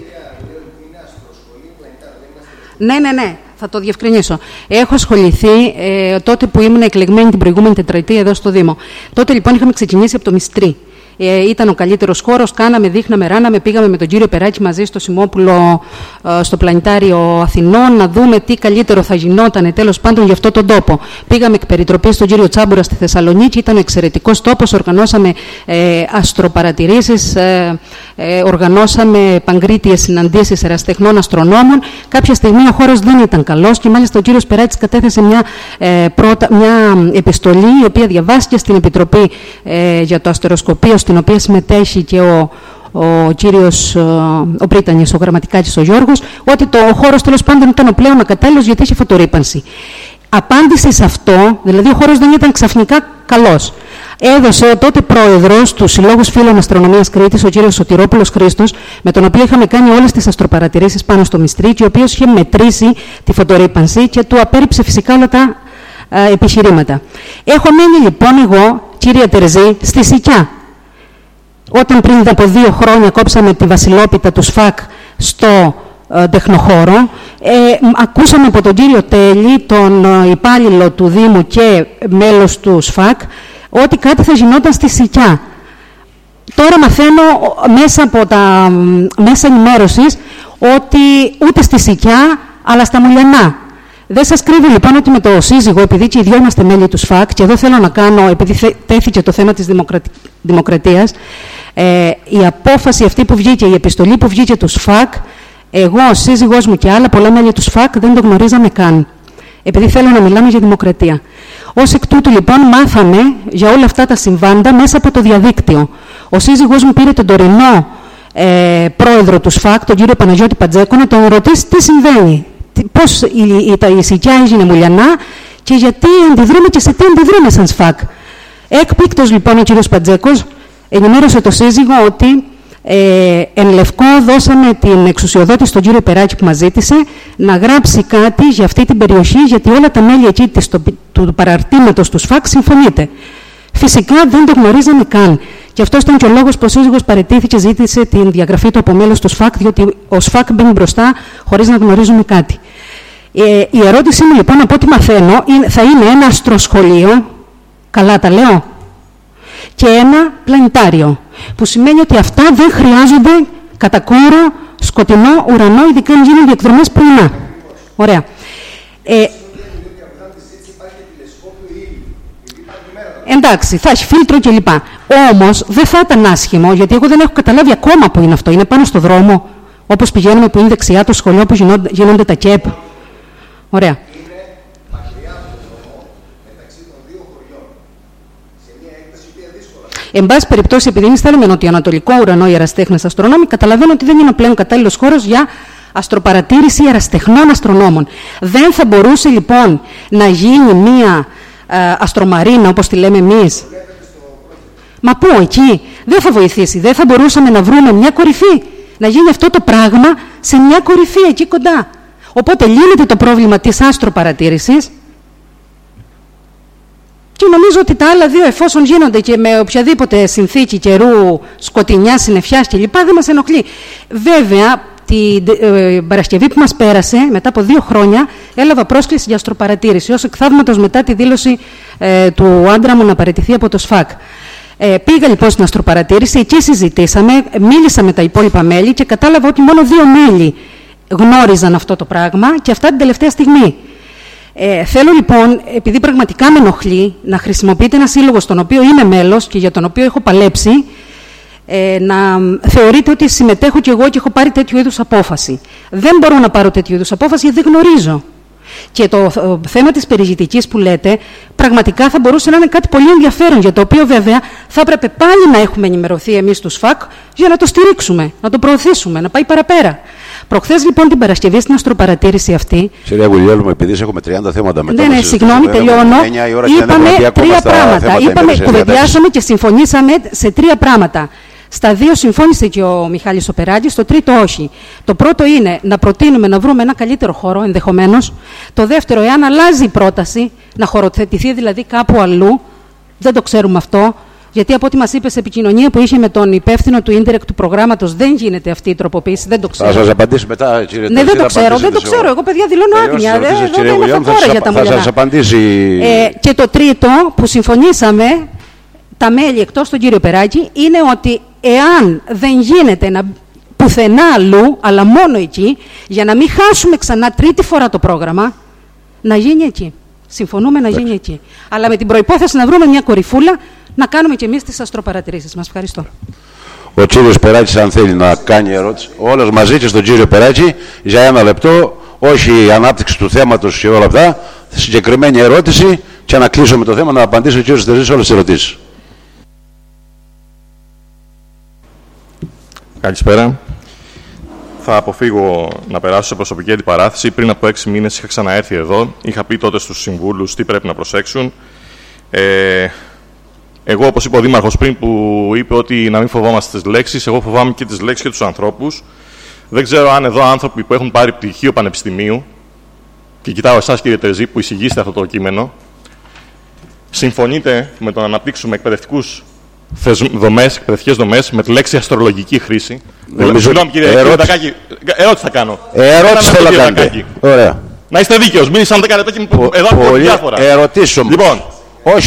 Ναι, θα το διευκρινίσω. Έχω ασχοληθεί τότε που ήμουν εκλεγμένη την προηγούμενη τετραετία εδώ στο Δήμο. Τότε λοιπόν είχαμε ξεκινήσει από το Μυστρή. Ήταν ο καλύτερος χώρος, κάναμε, δείχναμε, ράναμε, πήγαμε με τον κύριο Περάκη μαζί στο Σιμόπουλο, στο Πλανητάριο Αθηνών, να δούμε τι καλύτερο θα γινόταν τέλος πάντων για αυτό τον τόπο. Πήγαμε εκ περιτροπής στον κύριο Τσάμπουρα στη Θεσσαλονίκη, ήταν εξαιρετικός τόπος, οργανώσαμε αστροπαρατηρήσεις, οργανώσαμε παγκρίτιες συναντήσεις ερασιτεχνών αστρονόμων. Κάποια στιγμή ο χώρος δεν ήταν καλός και μάλιστα ο κύριος Περάκης κατέθεσε μια επιστολή η οποία διαβάστηκε στην Επιτροπή για το αστεροσκοπείο, στην οποία συμμετέχει και ο κύριος ο Πρίτανης, ο Γραμματικάκης ο Γιώργος, ότι ο χώρος τέλος πάντων ήταν ο πλέον ακατάλληλος γιατί είχε φωτορύπανση. Απάντηση σε αυτό, δηλαδή ο χώρος δεν ήταν ξαφνικά καλός. Έδωσε ο τότε πρόεδρος του Συλλόγου Φίλων Αστρονομίας Κρήτης, ο κύριος Σωτηρόπουλος Χρήστος, με τον οποίο είχαμε κάνει όλες τις αστροπαρατηρήσεις πάνω στο Μυστρή, και ο οποίος είχε μετρήσει τη φωτορύπανση και του απέρριψε φυσικά όλα τα επιχειρήματα. Έχω μείνει λοιπόν εγώ, κύριε Τερζή, στη Σικιά. Όταν πριν από 2 χρόνια κόψαμε τη βασιλόπιτα του ΣΦΑΚ στο τεχνοχώρο, ακούσαμε από τον κύριο Τέλη, τον υπάλληλο του Δήμου και μέλος του ΣΦΑΚ, ότι κάτι θα γινόταν στη Σικιά. Τώρα μαθαίνω μέσα από τα μέσα ενημέρωσης ότι ούτε στη Σικιά, αλλά στα Μουλιανά. Δεν σας κρύβω λοιπόν ότι με το σύζυγο, επειδή και οι δυο είμαστε μέλη του ΣΦΑΚ, και εδώ θέλω να κάνω, επειδή τέθηκε το θέμα της δημοκρατίας, η απόφαση αυτή που βγήκε, η επιστολή που βγήκε του ΣΦΑΚ, εγώ, ο σύζυγός μου και άλλα πολλά μέλη του ΣΦΑΚ δεν το γνωρίζαμε καν. Επειδή θέλω να μιλάμε για δημοκρατία. Ως εκ τούτου λοιπόν μάθαμε για όλα αυτά τα συμβάντα μέσα από το διαδίκτυο. Ο σύζυγός μου πήρε τον τωρινό πρόεδρο του ΣΦΑΚ, τον κύριο Παναγιώτη Πατζέκο, να τον ρωτήσει τι συμβαίνει. Πώς η Σικιά έγινε Μουλιανά και γιατί αντιδρούμε και σε τι αντιδρούμε σαν ΣΦΑΚ. Έκπληκτος λοιπόν ο κύριος Πατζέκος ενημέρωσε το σύζυγο ότι εν λευκό δώσαμε την εξουσιοδότηση στον κύριο Περάκη που μας ζήτησε να γράψει κάτι για αυτή την περιοχή, γιατί όλα τα μέλη εκεί του παραρτήματος του ΣΦΑΚ συμφωνείτε. Φυσικά δεν το γνωρίζαμε καν. Και αυτό ήταν και ο λόγος που ο σύζυγος παραιτήθηκε, ζήτησε την διαγραφή του από μέλος του ΣΦΑΚ, διότι ο ΣΦΑΚ μπαίνει μπροστά χωρίς να γνωρίζουμε κάτι. Η ερώτησή μου λοιπόν, από ό,τι μαθαίνω, θα είναι ένα αστροσχολείο, καλά τα λέω, και ένα πλανητάριο. Που σημαίνει ότι αυτά δεν χρειάζονται κατά κόρο σκοτεινό ουρανό, ειδικά αν γίνονται εκδρομές πρωινά. Ωραία. Εντάξει, θα έχει φίλτρο κλπ. Όμως δεν θα ήταν άσχημο, γιατί εγώ δεν έχω καταλάβει ακόμα που είναι αυτό. Είναι πάνω στο δρόμο, όπως πηγαίνουμε που είναι δεξιά το σχολείο που γίνονται τα ΚΕΠ. Ωραία. Εν πάση περιπτώσει, επειδή είναι στα νοτιοανατολικό ουρανό οι ερασιτέχνες αστρονόμοι, καταλαβαίνω ότι δεν είναι πλέον κατάλληλος χώρος για αστροπαρατήρηση ερασιτεχνών αστρονόμων. Δεν θα μπορούσε λοιπόν να γίνει μία αστρομαρίνα, όπως τη λέμε εμείς. Μα πού, εκεί, δεν θα βοηθήσει. Δεν θα μπορούσαμε να βρούμε μια κορυφή. Να γίνει αυτό το πράγμα σε μια κορυφή εκεί κοντά. Οπότε λύνεται το πρόβλημα της αστροπαρατήρησης Και νομίζω ότι τα άλλα δύο, εφόσον γίνονται και με οποιαδήποτε συνθήκη καιρού, σκοτεινιά, συννεφιάς κλπ., δεν μας ενοχλεί. Βέβαια, την Παρασκευή που μας πέρασε, μετά από 2 χρόνια, έλαβα πρόσκληση για αστροπαρατήρηση, ως εκθαύματος μετά τη δήλωση του άντρα μου να παραιτηθεί από το ΣΦΑΚ. Πήγα λοιπόν στην αστροπαρατήρηση, εκεί συζητήσαμε, μίλησα με τα υπόλοιπα μέλη και κατάλαβα ότι μόνο 2 μέλη γνώριζαν αυτό το πράγμα και αυτά την τελευταία στιγμή. Θέλω λοιπόν, επειδή πραγματικά με ενοχλεί, να χρησιμοποιείτε ένα σύλλογο στον οποίο είμαι μέλος και για τον οποίο έχω παλέψει, να θεωρείτε ότι συμμετέχω κι εγώ και έχω πάρει τέτοιου είδους απόφαση. Δεν μπορώ να πάρω τέτοιου είδους απόφαση γιατί δεν γνωρίζω. Και το θέμα της περιζητικής που λέτε, πραγματικά θα μπορούσε να είναι κάτι πολύ ενδιαφέρον, για το οποίο βέβαια θα έπρεπε πάλι να έχουμε ενημερωθεί εμείς του ΣΦΑΚ για να το στηρίξουμε, να το προωθήσουμε, να πάει παραπέρα. Προχθές λοιπόν την Παρασκευή στην αστροπαρατήρηση αυτή.
Κυρία Γουλιέλου, επειδή έχουμε 30 θέματα μετά.
Ναι, συγγνώμη, τελειώνω. Είπαμε 3 πράγματα. Κουβεντιάσαμε και συμφωνήσαμε σε 3 πράγματα. Στα 2 συμφώνησε και ο Μιχάλης Οπεράκης, το τρίτο όχι. Το πρώτο είναι να προτείνουμε να βρούμε ένα καλύτερο χώρο, ενδεχομένως. Το δεύτερο, εάν αλλάζει η πρόταση, να χωροθετηθεί δηλαδή κάπου αλλού, δεν το ξέρουμε αυτό, γιατί από ό,τι μας είπε σε επικοινωνία που είχε με τον υπεύθυνο του ίντερεκ του προγράμματος, δεν γίνεται αυτή η τροποποίηση, δεν το ξέρω.
Θα σας απαντήσει μετά, κύριε
Ναι, δεν το ξέρω, δεν το ξέρω. Εγώ, παιδιά, δηλώνω άγνοια. Δεν είμαι τώρα για τα μουλιανά.
Θα σας απαντήσει.
Και το τρίτο που συμφωνήσαμε, τα μέλη εκτός τον κύριο Περάκη, είναι ότι εάν δεν γίνεται πουθενά αλλού, αλλά μόνο εκεί, για να μην χάσουμε ξανά 3η φορά το πρόγραμμα, να γίνει εκεί. Συμφωνούμε να γίνει εκεί. Αλλά με την προϋπόθεση να βρούμε μια κορυφούλα, να κάνουμε κι εμείς τις αστροπαρατηρήσεις μας. Ευχαριστώ.
Ο κύριος Περάκης, αν θέλει να κάνει ερώτηση, όλος μαζί και στον κύριο Περάκη, για 1 λεπτό, όχι η ανάπτυξη του θέματος και όλα αυτά, συγκεκριμένη ερώτηση και να κλείσουμε το θέμα, να απαντήσει ο κύριος Τερζής όλες τις ερωτήσεις.
Καλησπέρα. Θα αποφύγω να περάσω σε προσωπική αντιπαράθεση. Πριν από 6 μήνες είχα ξαναέρθει εδώ. Είχα πει τότε στους συμβούλους τι πρέπει να προσέξουν. Εγώ, όπως είπε ο Δήμαρχος πριν, που είπε ότι να μην φοβόμαστε τις λέξεις, εγώ φοβάμαι και τις λέξεις και τους ανθρώπους. Δεν ξέρω αν εδώ άνθρωποι που έχουν πάρει πτυχίο πανεπιστημίου, και κοιτάω εσάς κύριε Τερζή που εισηγήσετε αυτό το κείμενο, συμφωνείτε με το να αναπτύξουμε εκπαιδευτικές δομές με τη λέξη αστρολογική χρήση. Συγγνώμη κύριε Δακάκη, ερώτηση θα κάνω.
Ερώτηση θέλω να κάνετε. Ωραία.
Να είστε δίκαιος, μίλησαν 10 λεπτά και εδώ από διάφορα.
Ερωτήσω μου.
Λοιπόν,
όχι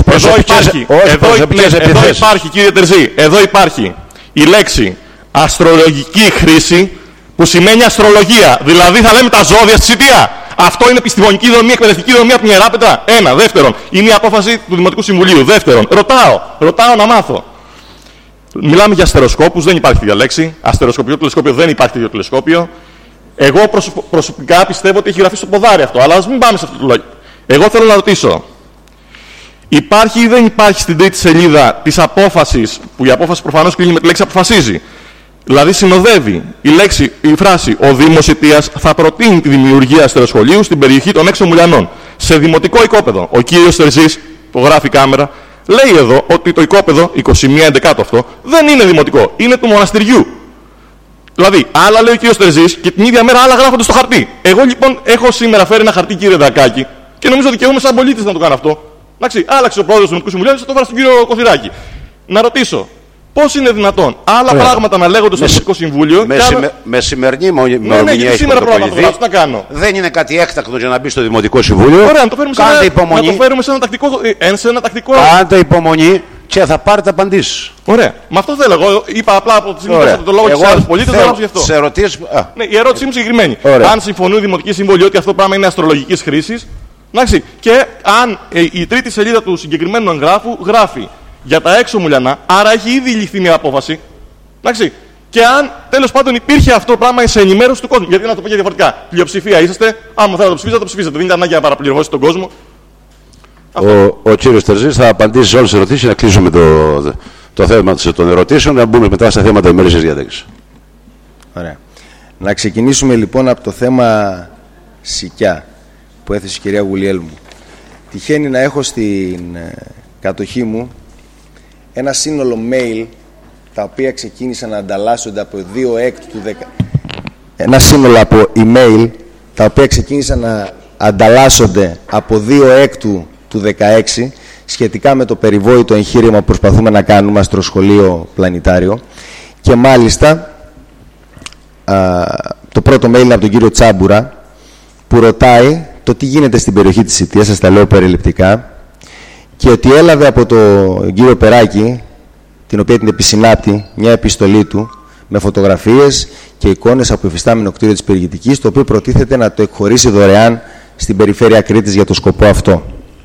εδώ υπάρχει κύριε Τερζή, εδώ υπάρχει η λέξη αστρολογική χρήση που σημαίνει αστρολογία. Δηλαδή θα λέμε τα ζώδια στη Σιτία. Αυτό είναι επιστημονική δομή, εκπαιδευτική δομή από την Ιεράπετρα. 1. Δεύτερον, είναι η απόφαση του Δημοτικού Συμβουλίου. Δεύτερον, ρωτάω να μάθω. Μιλάμε για αστεροσκόπους, δεν υπάρχει τέτοια λέξη. Αστεροσκοπικό τηλεσκόπιο, δεν υπάρχει τέτοιο τηλεσκόπιο. Εγώ προσωπικά πιστεύω ότι έχει γραφεί στο ποδάρι αυτό, αλλά ας μην πάμε σε αυτό το λόγο. Εγώ θέλω να ρωτήσω. Υπάρχει ή δεν υπάρχει στην 3η σελίδα της απόφασης, που η απόφαση προφανώς κλείνει με τη λέξη αποφασίζει. Δηλαδή συνοδεύει η φράση «Ο Δήμος Ιτίας θα προτείνει τη δημιουργία αστεροσχολείου στην περιοχή των έξω Μουλιανών, σε δημοτικό οικόπεδο». Ο κύριος Τερζής, που γράφει η κάμερα, λέει εδώ ότι το οικόπεδο, 21-11 αυτό, δεν είναι δημοτικό, είναι του μοναστηριού. Δηλαδή, άλλα λέει ο κύριος Τερζής και την ίδια μέρα άλλα γράφονται στο χαρτί. Εγώ λοιπόν έχω σήμερα φέρει ένα χαρτί, κύριε Δακάκη, και νομίζω δικαιούμαι σαν πολίτης να το κάνω αυτό. Εντάξει, άλλαξε ο πρόεδρος του Δημοτικού Συμβουλίου, θα το βάλω στον κύριο Κωθυράκη. Να ρωτήσω, πώς είναι δυνατόν άλλα πράγματα να λέγονται στο Δημοτικό Συμβούλιο.
Με σημερινή ημερομηνία έχει πρωτοκολληθεί. Δεν είναι κάτι έκτακτο για να μπει στο Δημοτικό Συμβούλιο.
Ωραία, να το φέρουμε σε ένα τακτικό.
Κάντε υπομονή και θα πάρετε απαντήσεις.
Ωραία. Με αυτό θέλω. Εγώ είπα απλά από τη στιγμή που το λόγο της άλλης πολίτες δεν γράψω γι' αυτό.
Σε ερωτήσεις.
Ναι, η ερώτησή μου συγκεκριμένη. Αν συμφωνούν οι Δημοτικοί Συμβουλοί ότι αυτό το πράγμα είναι αστρολογικής χρήσης, και αν η 3η σελίδα του συγκεκριμένου εγγράφου γράφει για τα έξω Μουλιανά, άρα έχει ήδη ληφθεί μια απόφαση. Εντάξει. Και αν τέλος πάντων υπήρχε αυτό το πράγμα σε ενημέρωση του κόσμου. Γιατί να το πω και διαφορετικά. Πλειοψηφία είσαστε, άμα θέλετε να το ψηφίσετε, θα το ψηφίσετε. Δεν είναι ανάγκη να παραπληροφορήσετε τον κόσμο.
Ο κύριος Τερζής θα απαντήσει σε όλες τις ερωτήσεις, να κλείσουμε το θέμα των ερωτήσεων, να μπούμε μετά στα θέματα ημερήσιας διάταξης.
Ωραία. Να ξεκινήσουμε λοιπόν από το θέμα Σικιά που έθεσε η κυρία Γουλιέλμου. Τυχαίνει να έχω στην κατοχή μου ένα σύνολο mail τα οποία ξεκίνησαν να ανταλλάσσονται από 2 έκτου του 10. Ένα σύνολο από email τα οποία ξεκίνησαν να ανταλλάσσονται από 2 έκτου του 16 σχετικά με το περιβόητο εγχείρημα που προσπαθούμε να κάνουμε αστροσχολείο πλανητάριο. Και μάλιστα το πρώτο mail είναι από τον κύριο Τσάμπουρα, που ρωτάει το τι γίνεται στην περιοχή της Σιτίας, σας τα λέω περιληπτικά, και ότι έλαβε από τον κύριο Περάκη, την οποία την επισυνάπτει, μια επιστολή του με φωτογραφίες και εικόνες από υφιστάμενο κτίριο της περιηγητικής, το οποίο προτίθεται να το εκχωρήσει δωρεάν στην περιφέρεια Κρήτης για το σκοπό αυτό.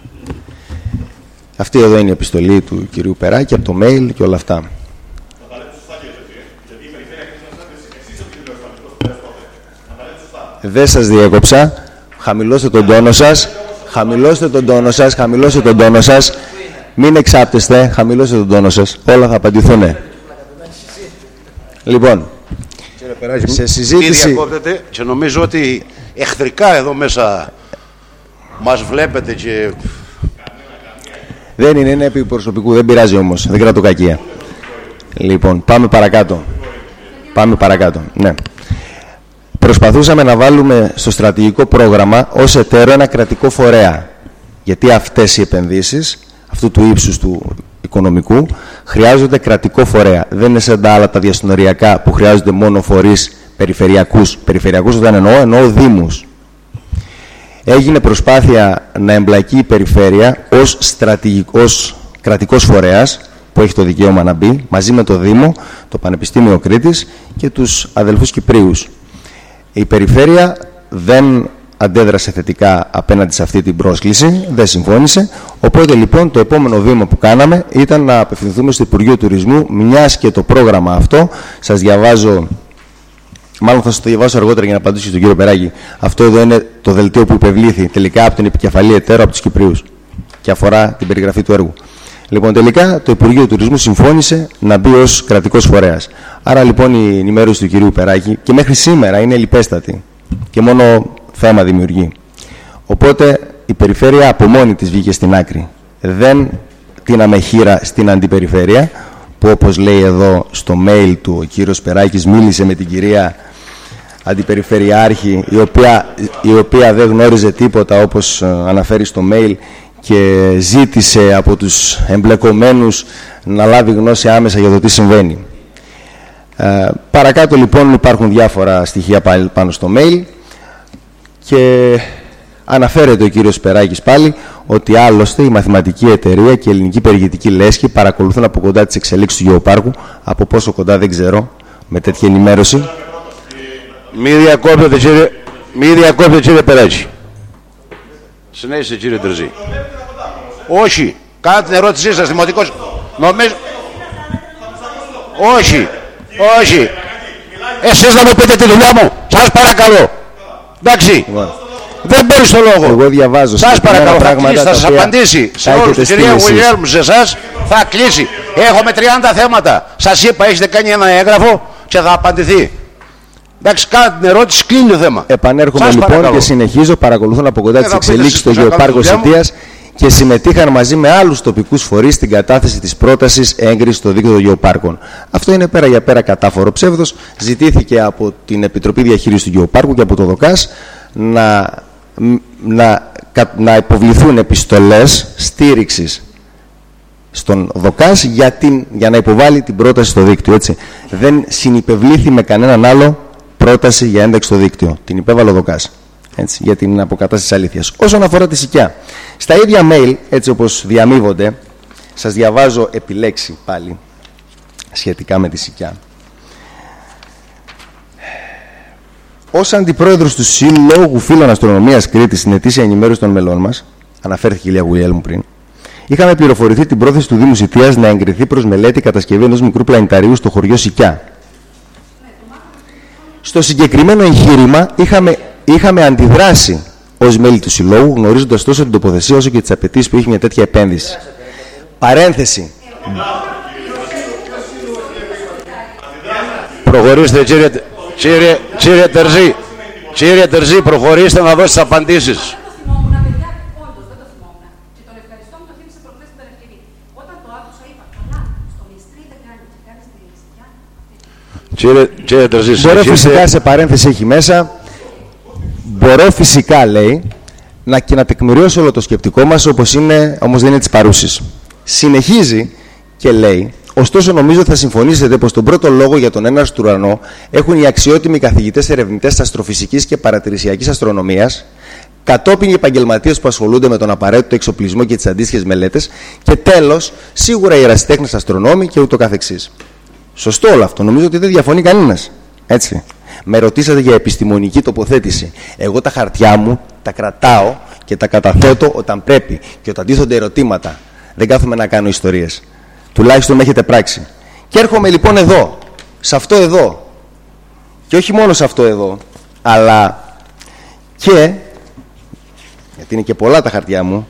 Αυτή εδώ είναι η επιστολή του κυρίου Περάκη από το mail και όλα αυτά. Δεν σας διέκοψα. Χαμηλώστε τον τόνο σας. Χαμηλώστε τον τόνο σας. Χαμηλώστε τον τόνο σας. Μην εξάπτεστε. Χαμηλώστε τον τόνο σας. Όλα θα απαντηθούν. Λοιπόν, σε συζήτηση...
Μην διακόπτετε και νομίζω ότι εχθρικά εδώ μέσα μας βλέπετε και...
Δεν είναι επί προσωπικού. Δεν πειράζει όμως. Δεν κρατώ κακία. Λοιπόν, πάμε παρακάτω. Πάμε παρακάτω. Ναι. Προσπαθούσαμε να βάλουμε στο στρατηγικό πρόγραμμα ως εταίρο ένα κρατικό φορέα. Γιατί αυτές οι επενδύσεις, αυτού του ύψους του οικονομικού, χρειάζονται κρατικό φορέα. Δεν είναι σαν τα άλλα τα διασυνοριακά που χρειάζονται μόνο φορείς περιφερειακούς. Περιφερειακούς όταν εννοώ δήμους. Έγινε προσπάθεια να εμπλακεί η περιφέρεια ως κρατικός φορέας, που έχει το δικαίωμα να μπει, μαζί με το Δήμο, το Πανεπιστήμιο Κρήτης και τους αδελφούς Κυπρίους. Η περιφέρεια δεν αντέδρασε θετικά απέναντι σε αυτή την πρόσκληση, δεν συμφώνησε, οπότε λοιπόν το επόμενο βήμα που κάναμε ήταν να απευθυνθούμε στο Υπουργείο Τουρισμού, μιας και το πρόγραμμα αυτό, σας διαβάζω, μάλλον θα σας το διαβάσω αργότερα για να απαντήσω στον κύριο Περάκη. Αυτό εδώ είναι το δελτίο που υπευλήθη τελικά από την επικεφαλή εταίρο από τους Κυπρίους και αφορά την περιγραφή του έργου. Λοιπόν, τελικά το Υπουργείο Τουρισμού συμφώνησε να μπει ως κρατικός φορέας. Άρα λοιπόν η ενημέρωση του κυρίου Περάκη και μέχρι σήμερα είναι λιπέστατη και μόνο θέμα δημιουργεί. Οπότε η περιφέρεια από μόνη της βγήκε στην άκρη. Δεν τίναμε χείρα στην αντιπεριφέρεια, που όπως λέει εδώ στο mail του ο κύριος Περάκης μίλησε με την κυρία Αντιπεριφερειάρχη, η οποία δεν γνώριζε τίποτα όπως αναφέρει στο mail, και ζήτησε από τους εμπλεκομένους να λάβει γνώση άμεσα για το τι συμβαίνει. Παρακάτω λοιπόν υπάρχουν διάφορα στοιχεία πάνω στο mail και αναφέρεται ο κύριος Περάκης πάλι ότι άλλωστε η Μαθηματική Εταιρεία και η Ελληνική Περιηγητική Λέσχη παρακολουθούν από κοντά τις εξελίξεις του γεωπάρκου. Από πόσο κοντά δεν ξέρω, με τέτοια ενημέρωση.
Μη διακόπτετε κύριε Περάκη. Συνέχισε κύριε Τερζή. Όχι. Κάντε την ερώτησή σας, δημοτικός. Νομίζω... Όχι. Όχι. Εσείς να μου πείτε τη δουλειά μου. Σας παρακαλώ. Εντάξει. Δεν μπορεί στο λόγο.
Εγώ διαβάζω.
Σας παρακαλώ. Θα σας απαντήσει σε όλους. Την κυρία Γουιλιέλμ, σε εσάς θα κλείσει. Έχουμε 30 θέματα. Σας είπα, έχετε κάνει ένα έγγραφο και θα απαντηθεί. Εντάξει, κάντε την ερώτηση, κλείνει το θέμα.
Επανέρχομαι
σας
λοιπόν
παρακαλώ.
Και συνεχίζω. Παρακολουθούν από κοντά τις εξελίξεις στο γεωπάρκο Σιτίας και συμμετείχαν μαζί με άλλους τοπικούς φορείς στην κατάθεση της πρότασης έγκρισης στο δίκτυο των γεωπάρκων. Αυτό είναι πέρα για πέρα κατάφορο ψεύδος. Ζητήθηκε από την Επιτροπή Διαχείρισης του Γεωπάρκου και από το ΔΟΚΑΣ να υποβληθούν επιστολές στήριξης στον ΔΟΚΑΣ για να υποβάλει την πρόταση στο δίκτυο. Έτσι. Δεν συνυπευλήθη με κανέναν άλλο πρόταση για ένταξη στο δίκτυο. Την υπέβαλε ο ΔΟΚΑΣ. Έτσι, για την αποκατάσταση της αλήθειας. Όσον αφορά τη ΣΥΚΙΑ, στα ίδια mail, έτσι όπως διαμείβονται, σας διαβάζω επιλέξει πάλι σχετικά με τη ΣΥΚΙΑ. Ως αντιπρόεδρος του Συλλόγου Φίλων Αστρονομίας Κρήτης στην ετήσια ενημέρωση των μελών μας, αναφέρθηκε η κυρία Γουιλιέλμου πριν, είχαμε πληροφορηθεί την πρόθεση του Δήμου Σιτίας να εγκριθεί προς μελέτη κατασκευή ενός μικρού πλανηταρίου στο χωριό ΣΥΚΙΑ. Στο συγκεκριμένο εγχείρημα είχαμε αντιδράσει ως μέλη του Συλλόγου, γνωρίζοντας τόσο την τοποθεσία όσο και τις απαιτήσεις που έχει μια τέτοια επένδυση. Παρένθεση.
Προχωρήστε κύριε Τερζή, προχωρήστε να δώσετε απαντήσεις. Κύριε Τερζή,
μπορώ φυσικά, σε παρένθεση έχει μέσα, μπορώ φυσικά, λέει, και να τεκμηριώσει όλο το σκεπτικό μας όπως δεν είναι της παρούσης. Συνεχίζει και λέει: ωστόσο, νομίζω θα συμφωνήσετε πως τον πρώτο λόγο για τον έναρκτο ουρανό έχουν οι αξιότιμοι καθηγητές ερευνητές αστροφυσικής και παρατηρησιακής αστρονομίας, κατόπιν οι επαγγελματίες που ασχολούνται με τον απαραίτητο εξοπλισμό και τις αντίστοιχες μελέτες, και τέλος, σίγουρα οι ερασιτέχνες αστρονόμοι και ούτω καθεξής. Σωστό όλο αυτό, νομίζω ότι δεν διαφωνεί κανένας. Έτσι. Με ρωτήσατε για επιστημονική τοποθέτηση. Εγώ τα χαρτιά μου τα κρατάω και τα καταθέτω όταν πρέπει και όταν τίθονται ερωτήματα. Δεν κάθομαι να κάνω ιστορίες. Τουλάχιστον με έχετε πράξει. Και έρχομαι λοιπόν εδώ, σε αυτό εδώ. Και όχι μόνο σε αυτό εδώ, αλλά και, γιατί είναι και πολλά τα χαρτιά μου.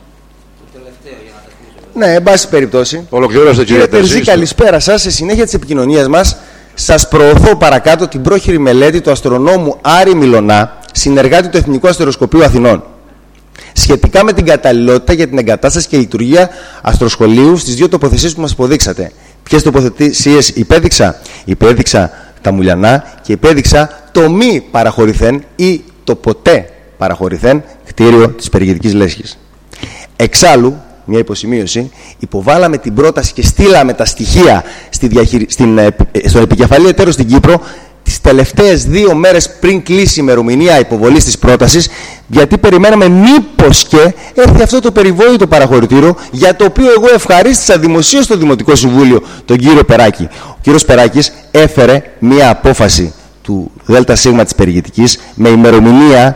Ναι, εν πάση περιπτώσει.
Ολοκληρώστε,
κύριε Τερζή, καλησπέρα σας. Σε συνέχεια της επικοινωνίας μας, σας προωθώ παρακάτω την πρόχειρη μελέτη του αστρονόμου Άρη Μιλωνά, συνεργάτη του Εθνικού Αστεροσκοπείου Αθηνών, σχετικά με την καταλληλότητα για την εγκατάσταση και λειτουργία αστροσχολείου στις δύο τοποθεσίες που μας υποδείξατε. Ποιες τοποθεσίες υπέδειξα? Υπέδειξα τα Μουλιανά και υπέδειξα το μη παραχωρηθέν ή το ποτέ παραχωρηθέν κτίριο της περιηγητικής λέσχης. Εξάλλου, μια υποσημείωση, υποβάλαμε την πρόταση και στείλαμε τα στοιχεία στον επικεφαλή εταίρο στην Κύπρο τις τελευταίες 2 μέρες πριν κλείσει η ημερομηνία υποβολής της πρότασης, γιατί περιμέναμε μήπως και έρθει αυτό το περιβόητο παραχωρητήριο, για το οποίο εγώ ευχαρίστησα δημοσίως στο Δημοτικό Συμβούλιο τον κύριο Περάκη. Ο κύριος Περάκης έφερε μια απόφαση του ΔΣ της περιηγητικής με ημερομηνία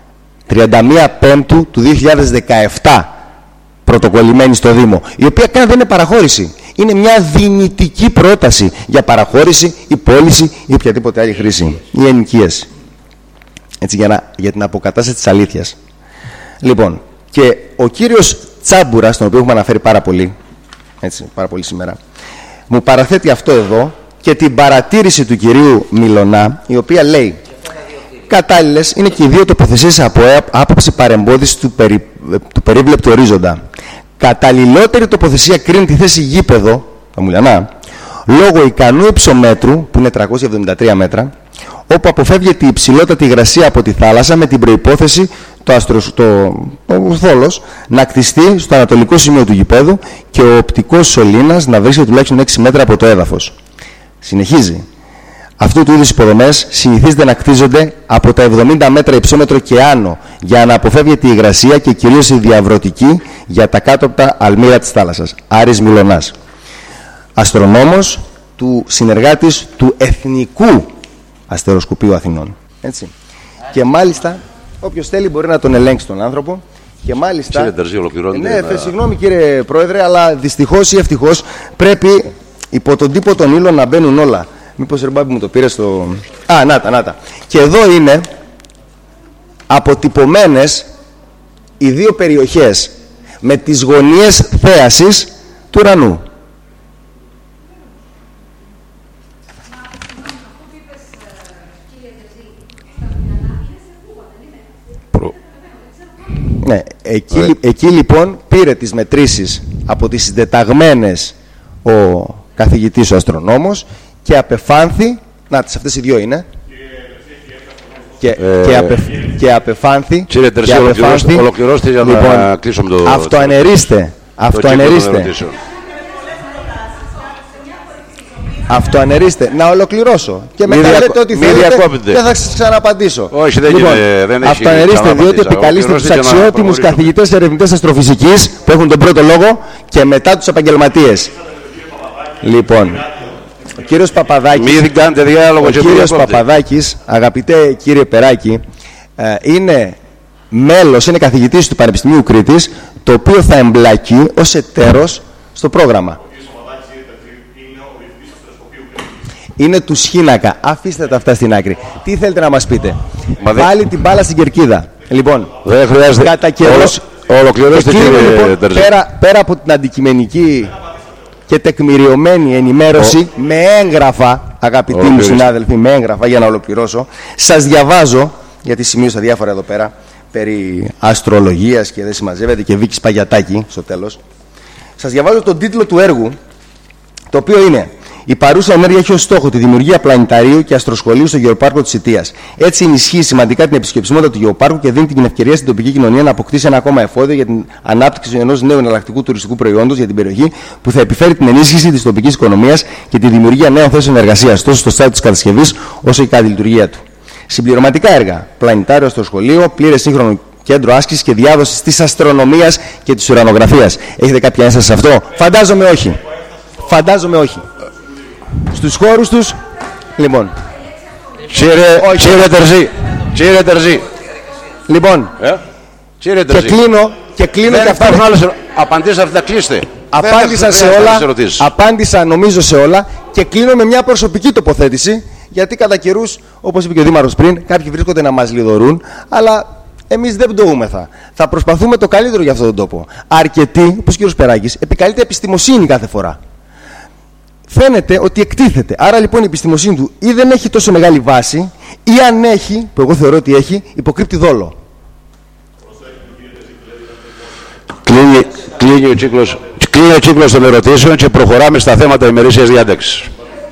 31 Πέμπτου του 2017, πρωτοκολλημένη στο Δήμο, η οποία καν δεν είναι παραχώρηση. Είναι μια δυνητική πρόταση για παραχώρηση ή πώληση ή οποιαδήποτε άλλη χρήση ή ενοικίαση. Έτσι, για την αποκατάσταση της αλήθειας. Λοιπόν, και ο κύριος Τσάμπουρας, τον οποίο έχουμε αναφέρει πάρα πολύ σήμερα, μου παραθέτει αυτό εδώ και την παρατήρηση του κυρίου Μιλωνά, η οποία λέει: κατάλληλες είναι και οι δύο τοποθεσίες από άποψη παρεμπόδισης του περίβλεπτου ορίζοντα. Καταλληλότερη τοποθεσία κρίνει τη θέση γήπεδο, τα Μουλιανά, λόγω ικανού υψομέτρου, που είναι 373 μέτρα, όπου αποφεύγεται η υψηλότατη υγρασία από τη θάλασσα, με την προϋπόθεση το θόλος να κτιστεί στο ανατολικό σημείο του γηπέδου και ο οπτικός σωλήνας να βρίσκεται τουλάχιστον 6 μέτρα από το έδαφος. Συνεχίζει. Αυτού του είδους υποδομές συνηθίζεται να κτίζονται από τα 70 μέτρα υψόμετρο και άνω, για να αποφεύγεται η υγρασία και κυρίως η διαβρωτική για τα κάτωπτα αλμύρα της θάλασσας. Άρης Μιλωνάς, αστρονόμος, συνεργάτης του Εθνικού Αστεροσκοπείου Αθηνών. Έτσι. Και μάλιστα, όποιος θέλει μπορεί να τον ελέγξει τον άνθρωπο. Και μάλιστα.
Κύριε Τερζή, ολοκληρώνεται.
Ναι, συγγνώμη κύριε Πρόεδρε, αλλά δυστυχώς ή ευτυχώς πρέπει υπό τον τύπο των ύλων να μπαίνουν όλα. Μήπως Ρεμπάμπη μου το πήρε στο... να τα. Και εδώ είναι αποτυπωμένες οι δύο περιοχές με τις γωνίες θέασης του ουρανού. Ναι, εκεί λοιπόν πήρε τις μετρήσεις από τις συντεταγμένες ο καθηγητής ο αστρονόμος και απεφάνθη, να τις αυτές οι δύο είναι, και απεφάνθη.
Κύριε Τερζή, ολοκληρώστε για να κλείσουμε το...
Αυτοανερίστε. Αυτοανερίστε. Να ολοκληρώσω. Και μετά λέτε ότι θέλετε και θα σας ξαναπαντήσω.
Όχι, δεν έχει.
Αυτοανερίστε, διότι επικαλείστε τους αξιότιμους καθηγητές ερευνητές αστροφυσικής που έχουν τον πρώτο λόγο και μετά τους επαγγελματίες. Λοιπόν, ο κύριος Παπαδάκης, αγαπητέ κύριε Περάκη, είναι μέλος, είναι καθηγητής του Πανεπιστημίου Κρήτης, το οποίο θα εμπλακεί ως εταίρος στο πρόγραμμα. Είναι του Σχήνακα. Αφήστε τα αυτά στην άκρη. Τι θέλετε να μας πείτε? Βάλει την μπάλα στην κερκίδα. Λοιπόν,
δεν χρειάζεται.
Κατά καιρός,
ολοκληρώστε κύριε Τερζή.
Πέρα από την αντικειμενική και τεκμηριωμένη ενημέρωση με έγγραφα, αγαπητοί μου συνάδελφοι, με έγγραφα, για να ολοκληρώσω, σας διαβάζω, γιατί σημείωσα διάφορα εδώ πέρα περί αστρολογίας και δεν συμμαζεύεται, και Βίκης Παγιατάκη στο τέλος. Σας διαβάζω τον τίτλο του έργου, το οποίο είναι Η παρούσα ενέργεια έχει ως στόχο τη δημιουργία πλανηταρίου και αστροσχολείου στο γεωπάρκο της Ιττίας. Έτσι ενισχύει σημαντικά την επισκεψιμότητα του γεωπάρκου και δίνει την ευκαιρία στην τοπική κοινωνία να αποκτήσει ένα ακόμα εφόδιο για την ανάπτυξη ενός νέου εναλλακτικού τουριστικού προϊόντος για την περιοχή που θα επιφέρει την ενίσχυση της τοπικής οικονομίας και τη δημιουργία νέων θέσεων εργασίας τόσο στο στάδιο της κατασκευής όσο και κατά τη λειτουργία του. Συμπληρωματικά έργα: πλανητάριο αστροσχολείο, πλήρες σύγχρονο κέντρο άσκησης και διάδοσης της αστρονομίας και της ουρανογραφίας. Έχετε κάποια ένσταση σε αυτό? Φαντάζομαι όχι. Φαντάζομαι όχι. Στους χώρους τους, λοιπόν.
Κύριε Τερζή.
Λοιπόν, και κλείνω και αυτά.
Απαντήστε αυτά, κλείστε.
Απάντησα σε όλα, απάντησα νομίζω σε όλα και κλείνω με μια προσωπική τοποθέτηση, γιατί κατά καιρούς, όπως είπε και ο Δήμαρχος πριν, κάποιοι βρίσκονται να μας λιδωρούν, αλλά εμείς δεν πτωούμεθα. Θα προσπαθούμε το καλύτερο για αυτόν τον τόπο. Αρκετοί, όπως ο κ. Περάκης, επικαλείται επιστημοσύνη κάθε φορά. Φαίνεται ότι εκτίθεται. Άρα λοιπόν η επιστημοσύνη του ή δεν έχει τόσο μεγάλη βάση, ή αν έχει, που εγώ θεωρώ ότι έχει, υποκρύπτει δόλο.
Κλείνει ο κύκλος των ερωτήσεων και προχωράμε στα θέματα ημερήσιας διάταξης.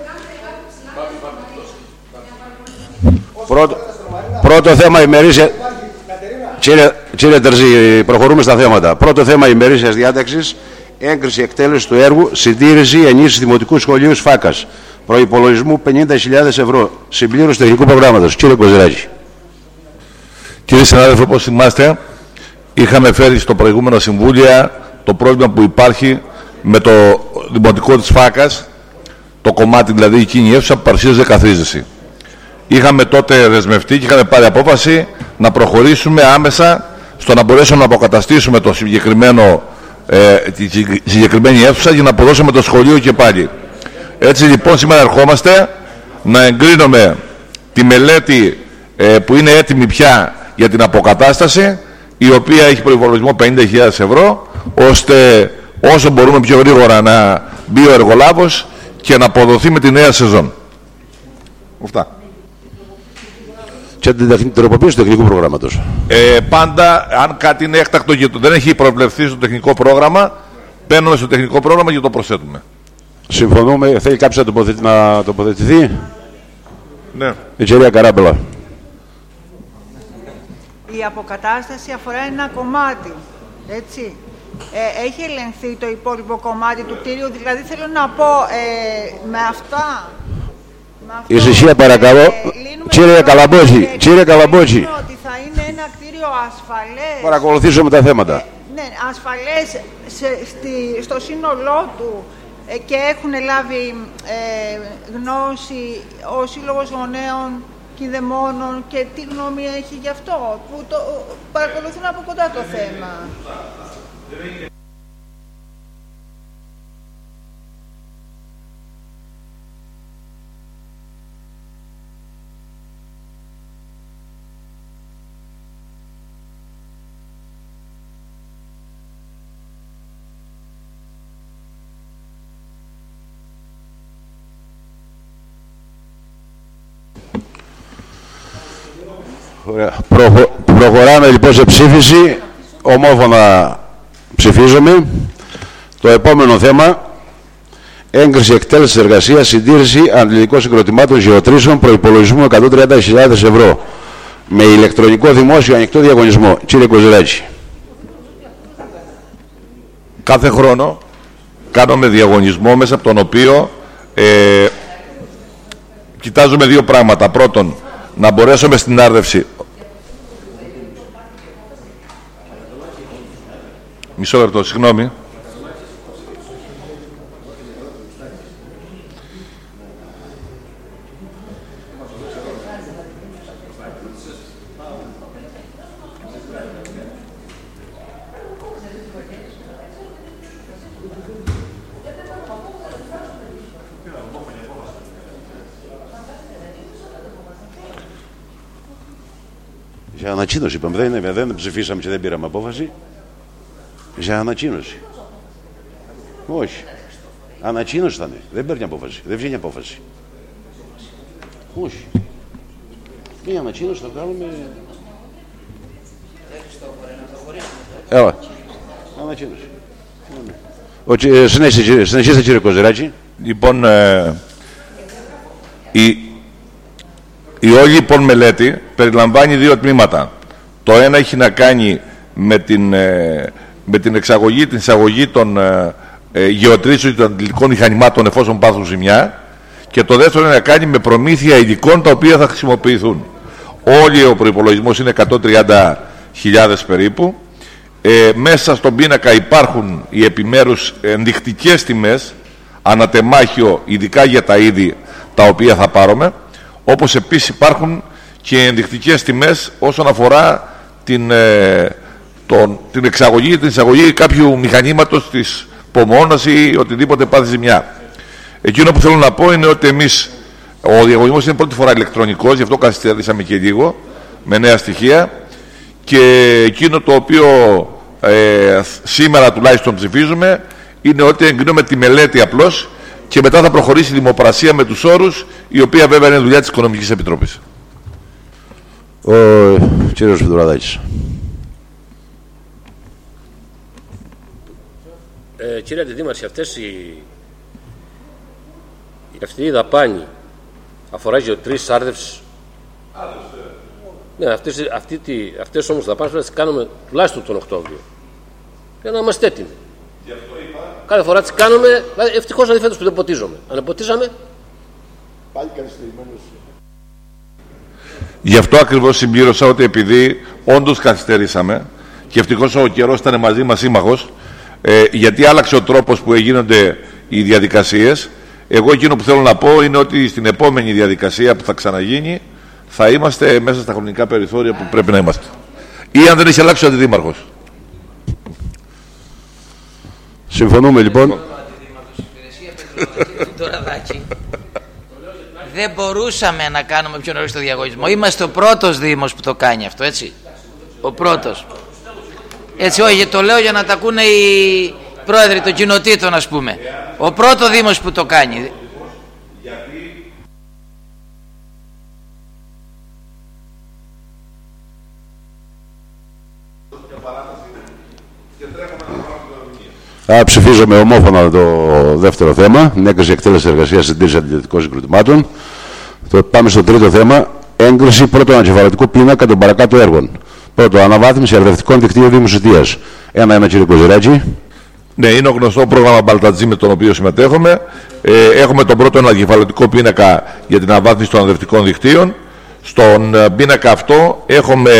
Πρώτο θέμα ημερήσια... Κύριε Τερζή, προχωρούμε στα θέματα. Πρώτο θέμα ημερήσιας διάταξης: έγκριση εκτέλεση του έργου συντήρηση ενίσχυση Δημοτικού Σχολείου Σφάκας. Προϋπολογισμού 50.000 ευρώ. Συμπλήρωση τεχνικού προγράμματος. Κύριε Κοζεράκη.
Κύριε συνάδελφε, όπως θυμάστε, είχαμε φέρει στο προηγούμενο Συμβούλιο το πρόβλημα που υπάρχει με το Δημοτικό της Φάκας, το κομμάτι δηλαδή εκείνη η αίθουσα που παρουσίαζε καθίζηση. Είχαμε τότε δεσμευτεί και είχαμε πάρει απόφαση να προχωρήσουμε άμεσα στο να μπορέσουμε να αποκαταστήσουμε το τη συγκεκριμένη αίθουσα για να αποδώσουμε το σχολείο και πάλι. Έτσι λοιπόν σήμερα ερχόμαστε να εγκρίνουμε τη μελέτη που είναι έτοιμη πια για την αποκατάσταση, η οποία έχει προϋπολογισμό 50.000 ευρώ, ώστε όσο μπορούμε πιο γρήγορα να μπει ο εργολάβος και να αποδοθεί με τη νέα σεζόν. Αυτά.
Και την τροποποίηση του τεχνικού προγράμματος.
Πάντα, αν κάτι είναι έκτακτο και δεν έχει προβλεφθεί στο τεχνικό πρόγραμμα, μπαίνουμε στο τεχνικό πρόγραμμα και το προσθέτουμε.
Συμφωνούμε. Θέλει κάποιος να τοποθετηθεί?
Ναι.
Η κυρία Καράμπελα.
Η αποκατάσταση αφορά ένα κομμάτι, έτσι. Έχει ελεγχθεί το υπόλοιπο κομμάτι του κτίριου, δηλαδή θέλω να πω με αυτά...
Ησυχία παρακαλώ. Κύριε Καλαμπόζη,
ότι θα είναι ένα κτίριο ασφαλές.
Παρακολουθήσουμε τα θέματα.
Ναι, ασφαλές στο σύνολό του και έχουν λάβει γνώση ο Σύλλογος Γονέων Κηδεμόνων και τι γνώμη έχει γι' αυτό, που παρακολουθούν από κοντά το θέμα.
Προχωράμε λοιπόν σε ψήφιση. Ομόφωνα ψηφίζουμε. Το επόμενο θέμα: έγκριση εκτέλεσης εργασίας συντήρηση αντιλικών συγκροτημάτων γεωτρήσεων προϋπολογισμού 130.000 ευρώ με ηλεκτρονικό δημόσιο ανοιχτό διαγωνισμό. Κύριε Κοζεράκη.
Κάθε χρόνο κάνουμε διαγωνισμό μέσα από τον οποίο κοιτάζουμε δύο πράγματα. Πρώτον, να μπορέσουμε στην άρδευση. Μισό λεπτό, συγγνώμη.
Για ανακοίνωση είπαμε, δεν ψηφίσαμε και δεν πήραμε απόφαση. Για ανακοίνωση. Όχι. Ανακοίνωση θα είναι. Δεν παίρνει απόφαση. Δεν βγαίνει απόφαση. Όχι. Μια ανακοίνωση θα βγάλουμε. Έλα. Ανακοίνωση. Συνεχίστε κύριε Κοζεράκη.
Λοιπόν, η όλη λοιπόν μελέτη περιλαμβάνει δύο τμήματα. Το ένα έχει να κάνει με την εισαγωγή των γεωτρήσεων των αντιλικών μηχανημάτων εφόσον πάθουν ζημιά, και το δεύτερο είναι να κάνει με προμήθεια υλικών τα οποία θα χρησιμοποιηθούν. Όλοι ο προϋπολογισμός είναι 130.000 περίπου. Μέσα στον πίνακα υπάρχουν οι επιμέρους ενδεικτικές τιμές ανατεμάχιο, ειδικά για τα είδη τα οποία θα πάρουμε, όπως επίσης υπάρχουν και ενδεικτικές τιμές όσον αφορά την εισαγωγή κάποιου μηχανήματος της πομόνας ή οτιδήποτε πάθει ζημιά. Εκείνο που θέλω να πω είναι ότι εμείς, ο διαγωνισμός είναι πρώτη φορά ηλεκτρονικός, γι' αυτό καθυστερήσαμε και λίγο με νέα στοιχεία, και εκείνο το οποίο σήμερα τουλάχιστον ψηφίζουμε είναι ότι εγκρίνουμε τη μελέτη απλώς, και μετά θα προχωρήσει η δημοπρασία με τους όρους, η οποία βέβαια είναι δουλειά της Οικονομικής Επιτροπής.
Ο κύριος Φιδωραδάκης.
Κύριε Αντιδήμαρχε, αυτή η δαπάνη αφορά γεωτρήσεις, άρδευσης. Ναι, αυτές όμως δαπάνες πρέπει να τις κάνουμε τουλάχιστον τον Οκτώβριο, για να είμαστε έτοιμοι. Κάθε φορά τις κάνουμε, δηλαδή ευτυχώς δηλαδή φέτος που δεν ποτίζομαι. Αν ποτίζαμε, πάλι καθυστερημένος.
Γι' αυτό ακριβώς συμπλήρωσα ότι επειδή όντως καθυστερήσαμε, και ευτυχώς ο καιρός ήταν μαζί μας σύμμαχος, γιατί άλλαξε ο τρόπος που γίνονται οι διαδικασίες. Εγώ εκείνο που θέλω να πω είναι ότι στην επόμενη διαδικασία που θα ξαναγίνει θα είμαστε μέσα στα χρονικά περιθώρια που πρέπει να είμαστε. Ή αν δεν έχει αλλάξει ο αντιδήμαρχος.
Συμφωνούμε λοιπόν.
Δεν μπορούσαμε να κάνουμε πιο νωρίς το διαγωνισμό. Είμαστε ο πρώτος Δήμος που το κάνει αυτό, έτσι. Ο πρώτος. Έτσι, όχι, το λέω για να τα ακούνε οι πρόεδροι των κοινοτήτων, ας πούμε. Ο πρώτος Δήμος που το κάνει.
Ψηφίζουμε ομόφωνα το δεύτερο θέμα, την έγκριση εκτέλεση εργασίας συντήρηση αντιληπτικών συγκροτημάτων. Πάμε στο τρίτο θέμα, έγκριση πρώτου ανακεφαλαιωτικού πίνακα των παρακάτω έργων. Πρώτο, αναβάθμιση αρδευτικών δικτύων Δήμου Σωτίας. Ένα κύριε Κοζηράκη.
Ναι, είναι ο γνωστό πρόγραμμα Μπαλτατζή με τον οποίο συμμετέχουμε. Έχουμε τον πρώτο ανακεφαλαιωτικό πίνακα για την αναβάθμιση των αρδευτικών δικτύων. Στον πίνακα αυτό έχουμε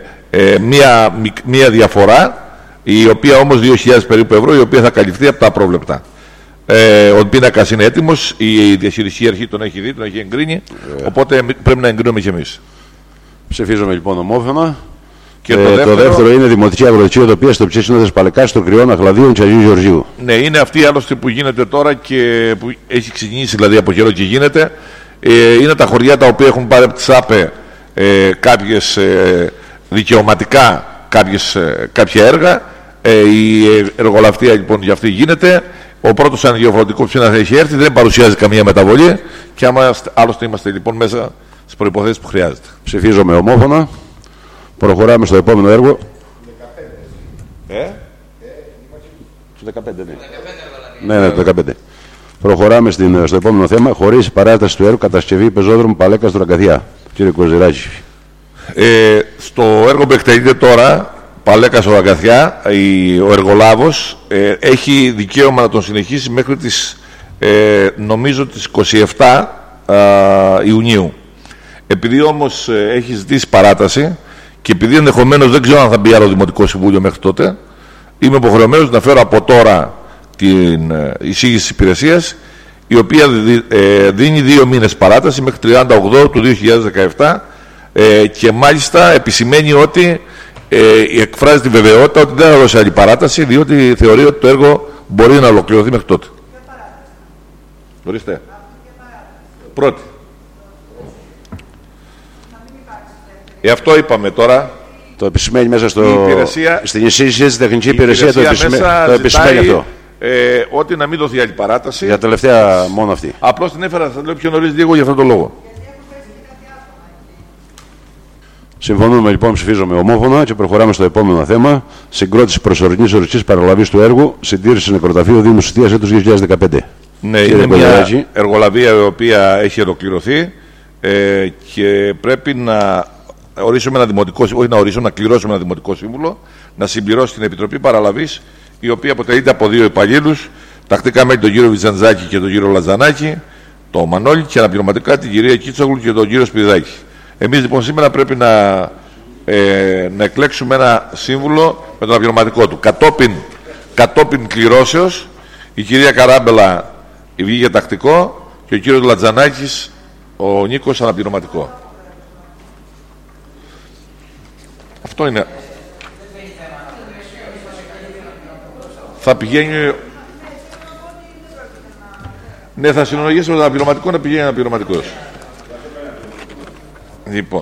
μία διαφορά, η οποία όμως 2.000 περίπου ευρώ, η οποία θα καλυφθεί από τα απρόβλεπτα. Ο πίνακας είναι έτοιμος, η διαχειριστική αρχή τον έχει δει, τον έχει εγκρίνει, οπότε πρέπει να εγκρίνουμε και εμείς.
Ψηφίζουμε λοιπόν ομόφωνα. Και το δεύτερο είναι Δημοτική Αγροτική Οδοπία στο Ψήσινο Δεσπαλεκάς των Κρυών Αχλαδίων και Αγίου Γεωργίου.
Ναι, είναι αυτή άλλωστε που γίνεται τώρα και που έχει ξεκινήσει δηλαδή από καιρό και γίνεται. Είναι τα χωριά τα οποία έχουν πάρει από τη ΣΑΠΕ κάποιες δικαιωματικά κάποια έργα. Η εργολαυτία λοιπόν για αυτή γίνεται. Ο πρώτος αναγεωφορτικός ψήνα θα έχει έρθει, δεν παρουσιάζει καμία μεταβολή και άλλωστε είμαστε λοιπόν μέσα στις προϋποθέσεις που χρειάζεται.
Ψηφίζομαι ομόφωνα. Προχωράμε στο επόμενο έργο.
15.
Στο 15, ναι. Ναι, το 15. Προχωράμε στο επόμενο θέμα. Χωρίς παράταση του έργου, κατασκευή πεζόδρομου Παλέκας του Ραγκαθιά. Κύριε Κοζηράκη.
Στο έργο που εκτελείται τώρα, Παλέκας του Ραγκαθιά, ο εργολάβος έχει δικαίωμα να τον συνεχίσει μέχρι τις νομίζω τις 27 Ιουνίου. Επειδή όμως έχει ζητήσει παράταση και επειδή ενδεχομένως δεν ξέρω αν θα μπει άλλο Δημοτικό Συμβούλιο μέχρι τότε, είμαι υποχρεωμένος να φέρω από τώρα την εισήγηση της υπηρεσίας, η οποία δίνει 2 μήνες παράταση μέχρι 38 του 2017 και μάλιστα επισημαίνει ότι εκφράζει τη βεβαιότητα ότι δεν θα δώσει άλλη παράταση, διότι θεωρεί ότι το έργο μπορεί να ολοκληρωθεί μέχρι τότε. Ορίστε. Πρώτη. Αυτό είπαμε τώρα.
Το επισημαίνει μέσα στην εισήγηση της τεχνική υπηρεσία, το επισημαίνει αυτό.
Ότι να μην δοθεί άλλη παράταση.
Για τελευταία μόνο αυτή.
Απλώς την έφερα, θα λέω πιο νωρίς λίγο για αυτόν τον λόγο.
Συμφωνούμε λοιπόν, ψηφίζουμε ομόφωνα και προχωράμε στο επόμενο θέμα. Συγκρότηση προσωρινής οριστικής παραλαβής του έργου, συντήρηση νεκροταφείου Δήμου Σωτίας έτους 2015.
Ναι, είναι μια εργολαβία η οποία έχει ολοκληρωθεί και πρέπει να ορίσουμε ένα δημοτικό, όχι να ορίσουμε, να κληρώσουμε ένα δημοτικό σύμβουλο, να συμπληρώσει την Επιτροπή Παραλαβής, η οποία αποτελείται από 2 υπαλλήλους, τακτικά μέλη τον κύριο Βιτζαντζάκη και τον κύριο Λατζανάκη, το Μανώλη, και αναπληρωματικά την κυρία Κίτσογλου και τον κύριο Σπυριδάκη. Εμείς λοιπόν σήμερα πρέπει να εκλέξουμε ένα σύμβουλο με τον αναπληρωματικό του. Κατόπιν κληρώσεως, η κυρία Καράμπελα βγήκε τακτικό και ο κύριος Λατζανάκης, ο Νίκος, αναπληρωματικό. Αυτό είναι. Θα πηγαίνει. Ναι, θα συνολογήσει με τον αναπληρωματικό να πηγαίνει αναπληρωματικός. Λοιπόν.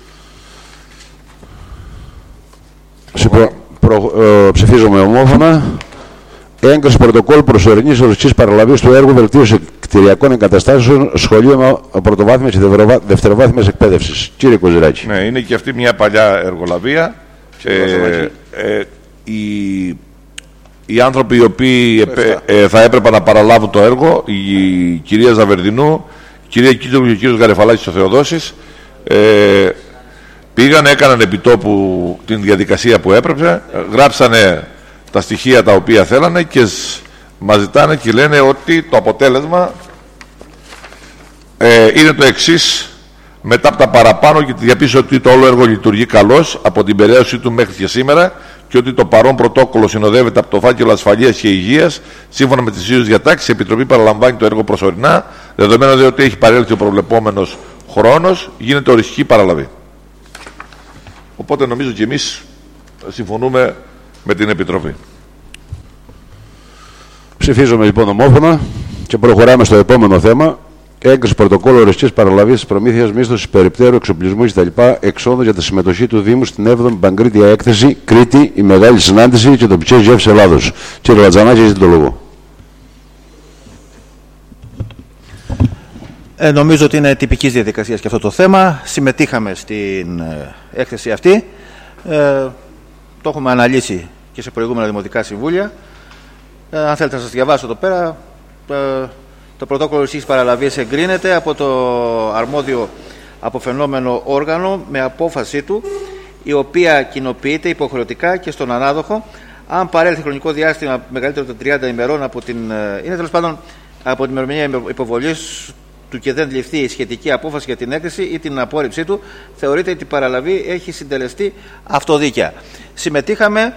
Ψηφίζομαι ομόφωνα. Έγκριση πρωτοκόλλου προσωρινής οριστικής παραλαβής του έργου βελτίωση κτηριακών εγκαταστάσεων σχολείων πρωτοβάθμιας και δευτεροβάθμιας εκπαίδευσης. Κύριε Κοζηράκη.
Ναι, είναι και αυτή μια παλιά εργολαβία. Οι άνθρωποι οι οποίοι θα έπρεπε να παραλάβουν το έργο, η κυρία Ζαβερδινού, η κυρία Κίτζογλου και ο κύριος Γαρεφαλάκης ο Θεοδόσης, πήγαν, έκαναν επιτόπου την διαδικασία που έπρεπε, γράψανε τα στοιχεία τα οποία θέλανε και μας ζητάνε και λένε ότι το αποτέλεσμα είναι το εξής. Μετά από τα παραπάνω και τη διαπίστωση ότι το όλο έργο λειτουργεί καλώς από την περαίωση του μέχρι και σήμερα και ότι το παρόν πρωτόκολλο συνοδεύεται από το φάκελο ασφαλείας και υγείας σύμφωνα με τις ίδιες διατάξεις, η Επιτροπή παραλαμβάνει το έργο προσωρινά, δεδομένου ότι έχει παρέλθει ο προβλεπόμενος χρόνος, γίνεται οριστική παραλαβή. Οπότε νομίζω και εμείς συμφωνούμε με την Επιτροπή.
Ψηφίζουμε λοιπόν ομόφωνα και προχωράμε στο επόμενο θέμα. Έγκριση πρωτοκόλλου οριστικής παραλαβής προμήθειας μίσθωσης περιπτέρου εξοπλισμού κτλ. Εξόδου για τη συμμετοχή του Δήμου στην 7η Παγκρίτια Έκθεση Κρήτη, η Μεγάλη Συνάντηση και τοπικές γεύσεις Ελλάδος. Κύριε Λατζανάκη, έχετε το λόγο.
Νομίζω ότι είναι τυπικής διαδικασίας και αυτό το θέμα. Συμμετείχαμε στην έκθεση αυτή. Το έχουμε αναλύσει και σε προηγούμενα δημοτικά συμβούλια. Αν θέλετε να σας διαβάσω εδώ πέρα, το πρωτόκολλο οριστικής παραλαβής εγκρίνεται από το αρμόδιο αποφαινόμενο όργανο με απόφασή του, η οποία κοινοποιείται υποχρεωτικά και στον ανάδοχο αν παρέλθει χρονικό διάστημα μεγαλύτερο των 30 ημερών από την, είναι τέλος πάντων από την ημερομηνία υποβολής του και δεν ληφθεί η σχετική απόφαση για την έκθεση ή την απόρριψή του, θεωρείται ότι η παραλαβή έχει συντελεστεί αυτοδίκαια. Συμμετείχαμε,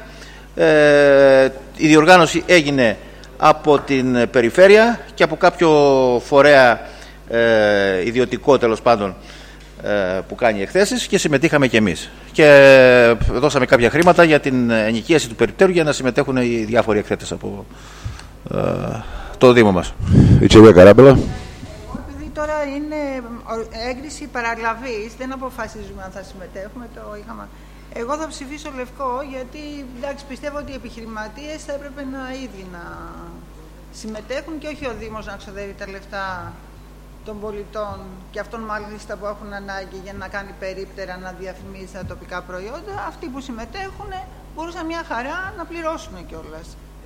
η διοργάνωση έγινε από την περιφέρεια και από κάποιο φορέα ιδιωτικό τέλος πάντων που κάνει εκθέσεις και συμμετείχαμε και εμείς. Και δώσαμε κάποια χρήματα για την ενοικίαση του περιπτέρου για να συμμετέχουν οι διάφοροι εκθέτες από το Δήμο μας.
Η κυρία Καράμπελα.
Επειδή τώρα είναι έγκριση παραλαβής, δεν αποφασίζουμε αν θα συμμετέχουμε, το είχαμε. Εγώ θα ψηφίσω λευκό, γιατί εντάξει, πιστεύω ότι οι επιχειρηματίες θα έπρεπε να ήδη να συμμετέχουν και όχι ο Δήμος να ξοδεύει τα λεφτά των πολιτών και αυτών μάλιστα που έχουν ανάγκη για να κάνει περίπτερα, να διαφημίσει τα τοπικά προϊόντα. Αυτοί που συμμετέχουν μπορούσαν μια χαρά να πληρώσουν κιόλας.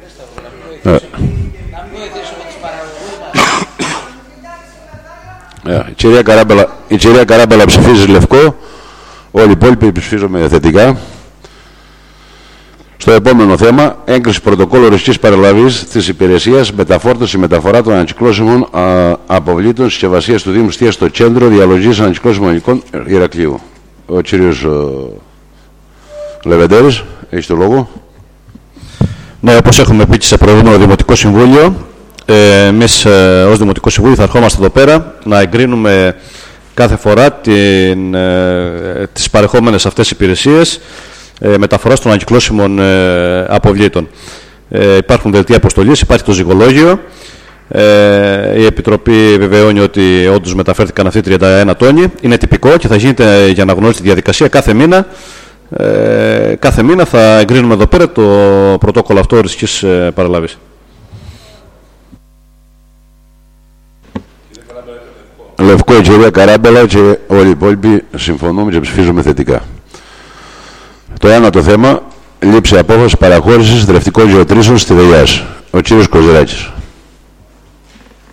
Η κυρία Καράμπελα ψηφίζει λευκό. Όλοι οι υπόλοιποι ψηφίζουμε θετικά. Στο επόμενο θέμα, έγκριση πρωτοκόλλου οριστικής παραλαβής της υπηρεσίας μεταφόρτωση μεταφορά των ανακυκλώσιμων αποβλήτων συσκευασίας του Δήμου Στίας στο κέντρο διαλογής ανακυκλώσιμων υλικών Ηρακλείου. Ο κύριος Λεβεντέρης, έχει το λόγο.
Ναι, όπως έχουμε πει και σε προηγούμενο Δημοτικό Συμβούλιο, εμείς ως Δημοτικό Συμβούλιο θα ερχόμαστε εδώ πέρα να εγκρίνουμε κάθε φορά τις παρεχόμενες αυτές υπηρεσίες μεταφοράς των ανακυκλώσιμων αποβλήτων. Υπάρχουν δελτία αποστολής, υπάρχει το ζυγολόγιο. Η Επιτροπή βεβαιώνει ότι όντως μεταφέρθηκαν αυτοί 31 τόνοι. Είναι τυπικό και θα γίνεται για να γνωρίσει τη διαδικασία κάθε μήνα. Κάθε μήνα θα εγκρίνουμε εδώ πέρα το πρωτόκολλο αυτό οριστικής παραλαβής.
Λευκό η κυρία Καράμπελα και όλοι οι υπόλοιποι συμφωνούμε και ψηφίζουμε θετικά. Το ένατο θέμα, λήψη απόφαση παραχώρησης θρεπτικών γεωτρήσεων στη ΔΕΙΑΣ. Ο κύριος Κοζηράκης.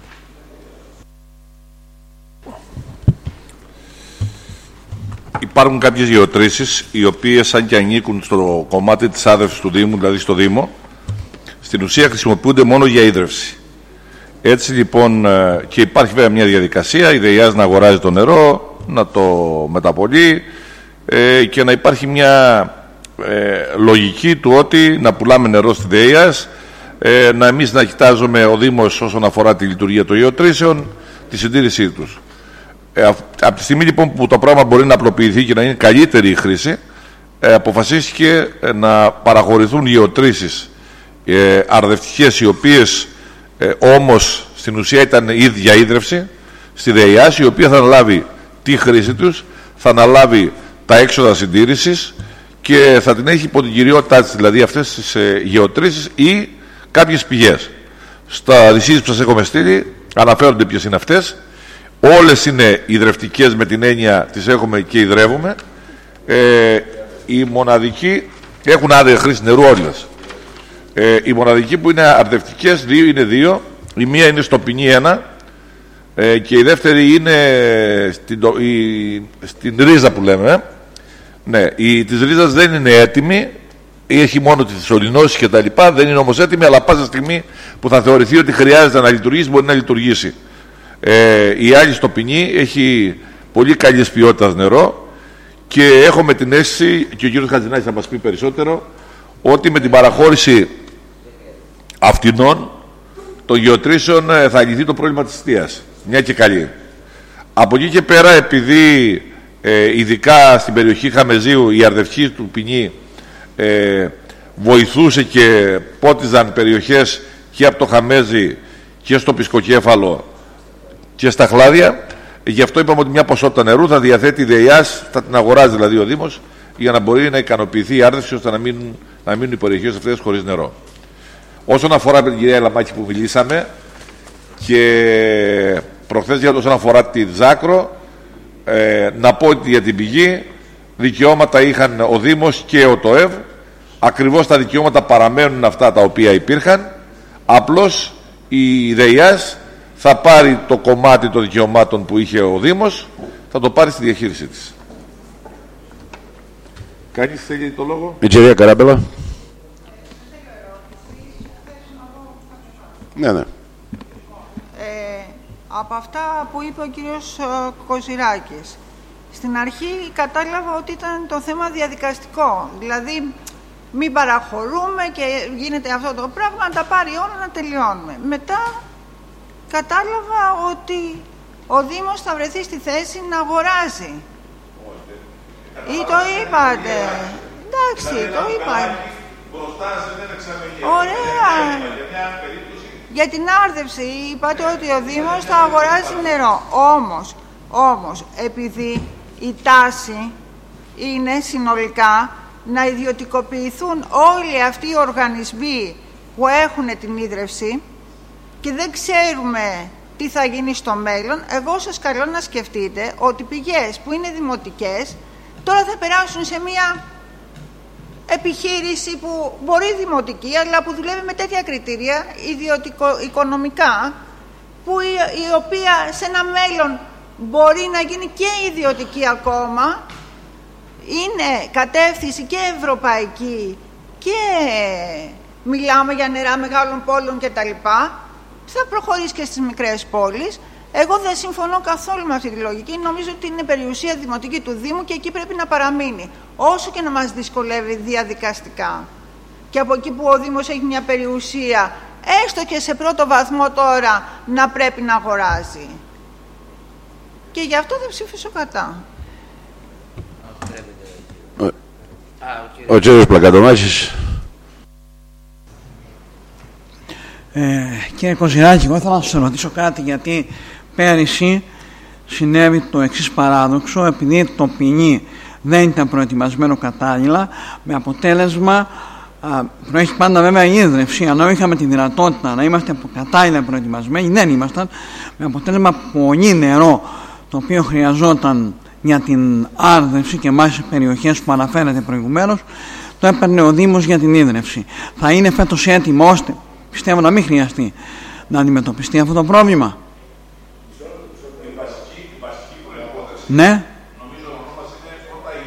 υπάρχουν κάποιες γεωτρήσεις οι οποίες, αν και ανήκουν στο κομμάτι της άδρευσης του Δήμου, δηλαδή στο Δήμο, στην ουσία χρησιμοποιούνται μόνο για ίδρυυση. Έτσι λοιπόν, και υπάρχει βέβαια μια διαδικασία, η ΔΕΙΑΣ να αγοράζει το νερό, να το μεταπολεί και να υπάρχει μια λογική του ότι να πουλάμε νερό στη ΔΕΙΑΣ, να εμείς να κοιτάζουμε ο Δήμος όσον αφορά τη λειτουργία των γεωτρήσεων, τη συντήρησή τους. Από τη στιγμή λοιπόν που το πράγμα μπορεί να απλοποιηθεί και να είναι καλύτερη η χρήση, αποφασίστηκε να παραχωρηθούν γεωτρήσεις αρδευτικές, οι οποίες όμως στην ουσία ήταν για ίδρυυση, στη ΔΕΙΑΣ, η οποία θα αναλάβει τη χρήση τους, θα αναλάβει τα έξοδα συντήρησης και θα την έχει υπό την κυριότητά της, δηλαδή αυτές τις γεωτρήσεις ή κάποιες πηγές. Στα δυσίδες που σας έχουμε στείλει αναφέρονται ποιες είναι αυτές. Όλες είναι ιδρευτικές, με την έννοια τις έχουμε και ιδρεύουμε. Οι μοναδικοί έχουν άδεια χρήση νερού όλες. Οι μοναδικοί που είναι αρδευτικές είναι δύο. Η μία είναι στο ποινί 1 και η δεύτερη είναι στην ρίζα που λέμε. Ναι, η της ρίζας δεν είναι έτοιμη, έχει μόνο τη θυσολυνώση και τα λοιπά, δεν είναι όμως έτοιμη, αλλά πάσα στιγμή που θα θεωρηθεί ότι χρειάζεται να λειτουργήσει, μπορεί να λειτουργήσει. Η άλλη στο ποινί έχει πολύ καλής ποιότητας νερό και έχουμε την αίσθηση, και ο κύριος Χατζηνάκης θα μας πει περισσότερο, ότι με την παραχώρηση αυτινών των γεωτρήσεων θα λυθεί το πρόβλημα της εστίας. Μια και καλή. Από εκεί και πέρα, επειδή ειδικά στην περιοχή Χαμεζίου η αρδευτική του ποινί βοηθούσε και πότιζαν περιοχές και από το Χαμέζι και στο Πισκοκέφαλο και στα Χλάδια, γι' αυτό είπαμε ότι μια ποσότητα νερού θα διαθέτει η ΔΕΙΑΣ, θα την αγοράζει δηλαδή ο Δήμος, για να μπορεί να ικανοποιηθεί η άρδευση, ώστε να μείνουν οι περιοχές αυτές χωρίς νερό. Όσον αφορά με την κυρία Λαμάκη που μιλήσαμε και προχθές όσον αφορά τη Ζάκρο, να πω ότι για την πηγή δικαιώματα είχαν ο Δήμος και ο ΤΟΕΒ. Ακριβώς τα δικαιώματα παραμένουν αυτά τα οποία υπήρχαν, απλώς η ΔΕΙΑΣ θα πάρει το κομμάτι των δικαιωμάτων που είχε ο Δήμος, θα το πάρει στη διαχείρισή της. Κανείς θέλει το λόγο?
Η κυρία Καράμπελα. Ναι.
Από αυτά που είπε ο κύριος Κοζηράκης, στην αρχή κατάλαβα ότι ήταν το θέμα διαδικαστικό. Δηλαδή, μην παραχωρούμε και γίνεται αυτό το πράγμα, να τα πάρει όλα να τελειώνουμε. Μετά κατάλαβα ότι ο Δήμος θα βρεθεί στη θέση να αγοράζει. Ή το είπατε. Εντάξει, το είπατε. Ωραία. Για την άρδευση είπατε ότι ο Δήμος θα αγοράζει νερό. Όμως, επειδή η τάση είναι συνολικά να ιδιωτικοποιηθούν όλοι αυτοί οι οργανισμοί που έχουν την ίδρυυση και δεν ξέρουμε τι θα γίνει στο μέλλον, εγώ σας καλώ να σκεφτείτε ότι πηγές που είναι δημοτικές τώρα θα περάσουν σε μια επιχείρηση που μπορεί δημοτική, αλλά που δουλεύει με τέτοια κριτήρια ιδιωτικο-οικονομικά, που η οποία σε ένα μέλλον μπορεί να γίνει και ιδιωτική ακόμα, είναι κατεύθυνση και ευρωπαϊκή και μιλάμε για νερά μεγάλων πόλεων κτλ. Θα προχωρήσει και στις μικρές πόλεις. Εγώ δεν συμφωνώ καθόλου με αυτή τη λογική. Νομίζω ότι είναι περιουσία δημοτική του Δήμου και εκεί πρέπει να παραμείνει. Όσο και να μας δυσκολεύει διαδικαστικά. Και από εκεί που ο Δήμος έχει μια περιουσία, έστω και σε πρώτο βαθμό τώρα, να πρέπει να αγοράζει. Και γι' αυτό δεν ψήφισω κατά.
Ο κύριος Πλακατομάκης.
Κύριε Κοζηράκη, εγώ ήθελα να σας ρωτήσω κάτι, γιατί πέρυσι συνέβη το εξής παράδοξο, επειδή το ποινί δεν ήταν προετοιμασμένο κατάλληλα, με αποτέλεσμα, προέχει πάντα βέβαια η ίδρυυση, ενώ είχαμε τη δυνατότητα να είμαστε κατάλληλα προετοιμασμένοι, δεν ήμασταν, με αποτέλεσμα πολύ νερό το οποίο χρειαζόταν για την άρδευση και μάλιστα σε περιοχές που αναφέρατε προηγουμένως, το έπαιρνε ο Δήμος για την ίδρυυση. Θα είναι φέτος έτοιμο ώστε, πιστεύω, να μην χρειαστεί να αντιμετωπιστεί αυτό το πρόβλημα? Ναι.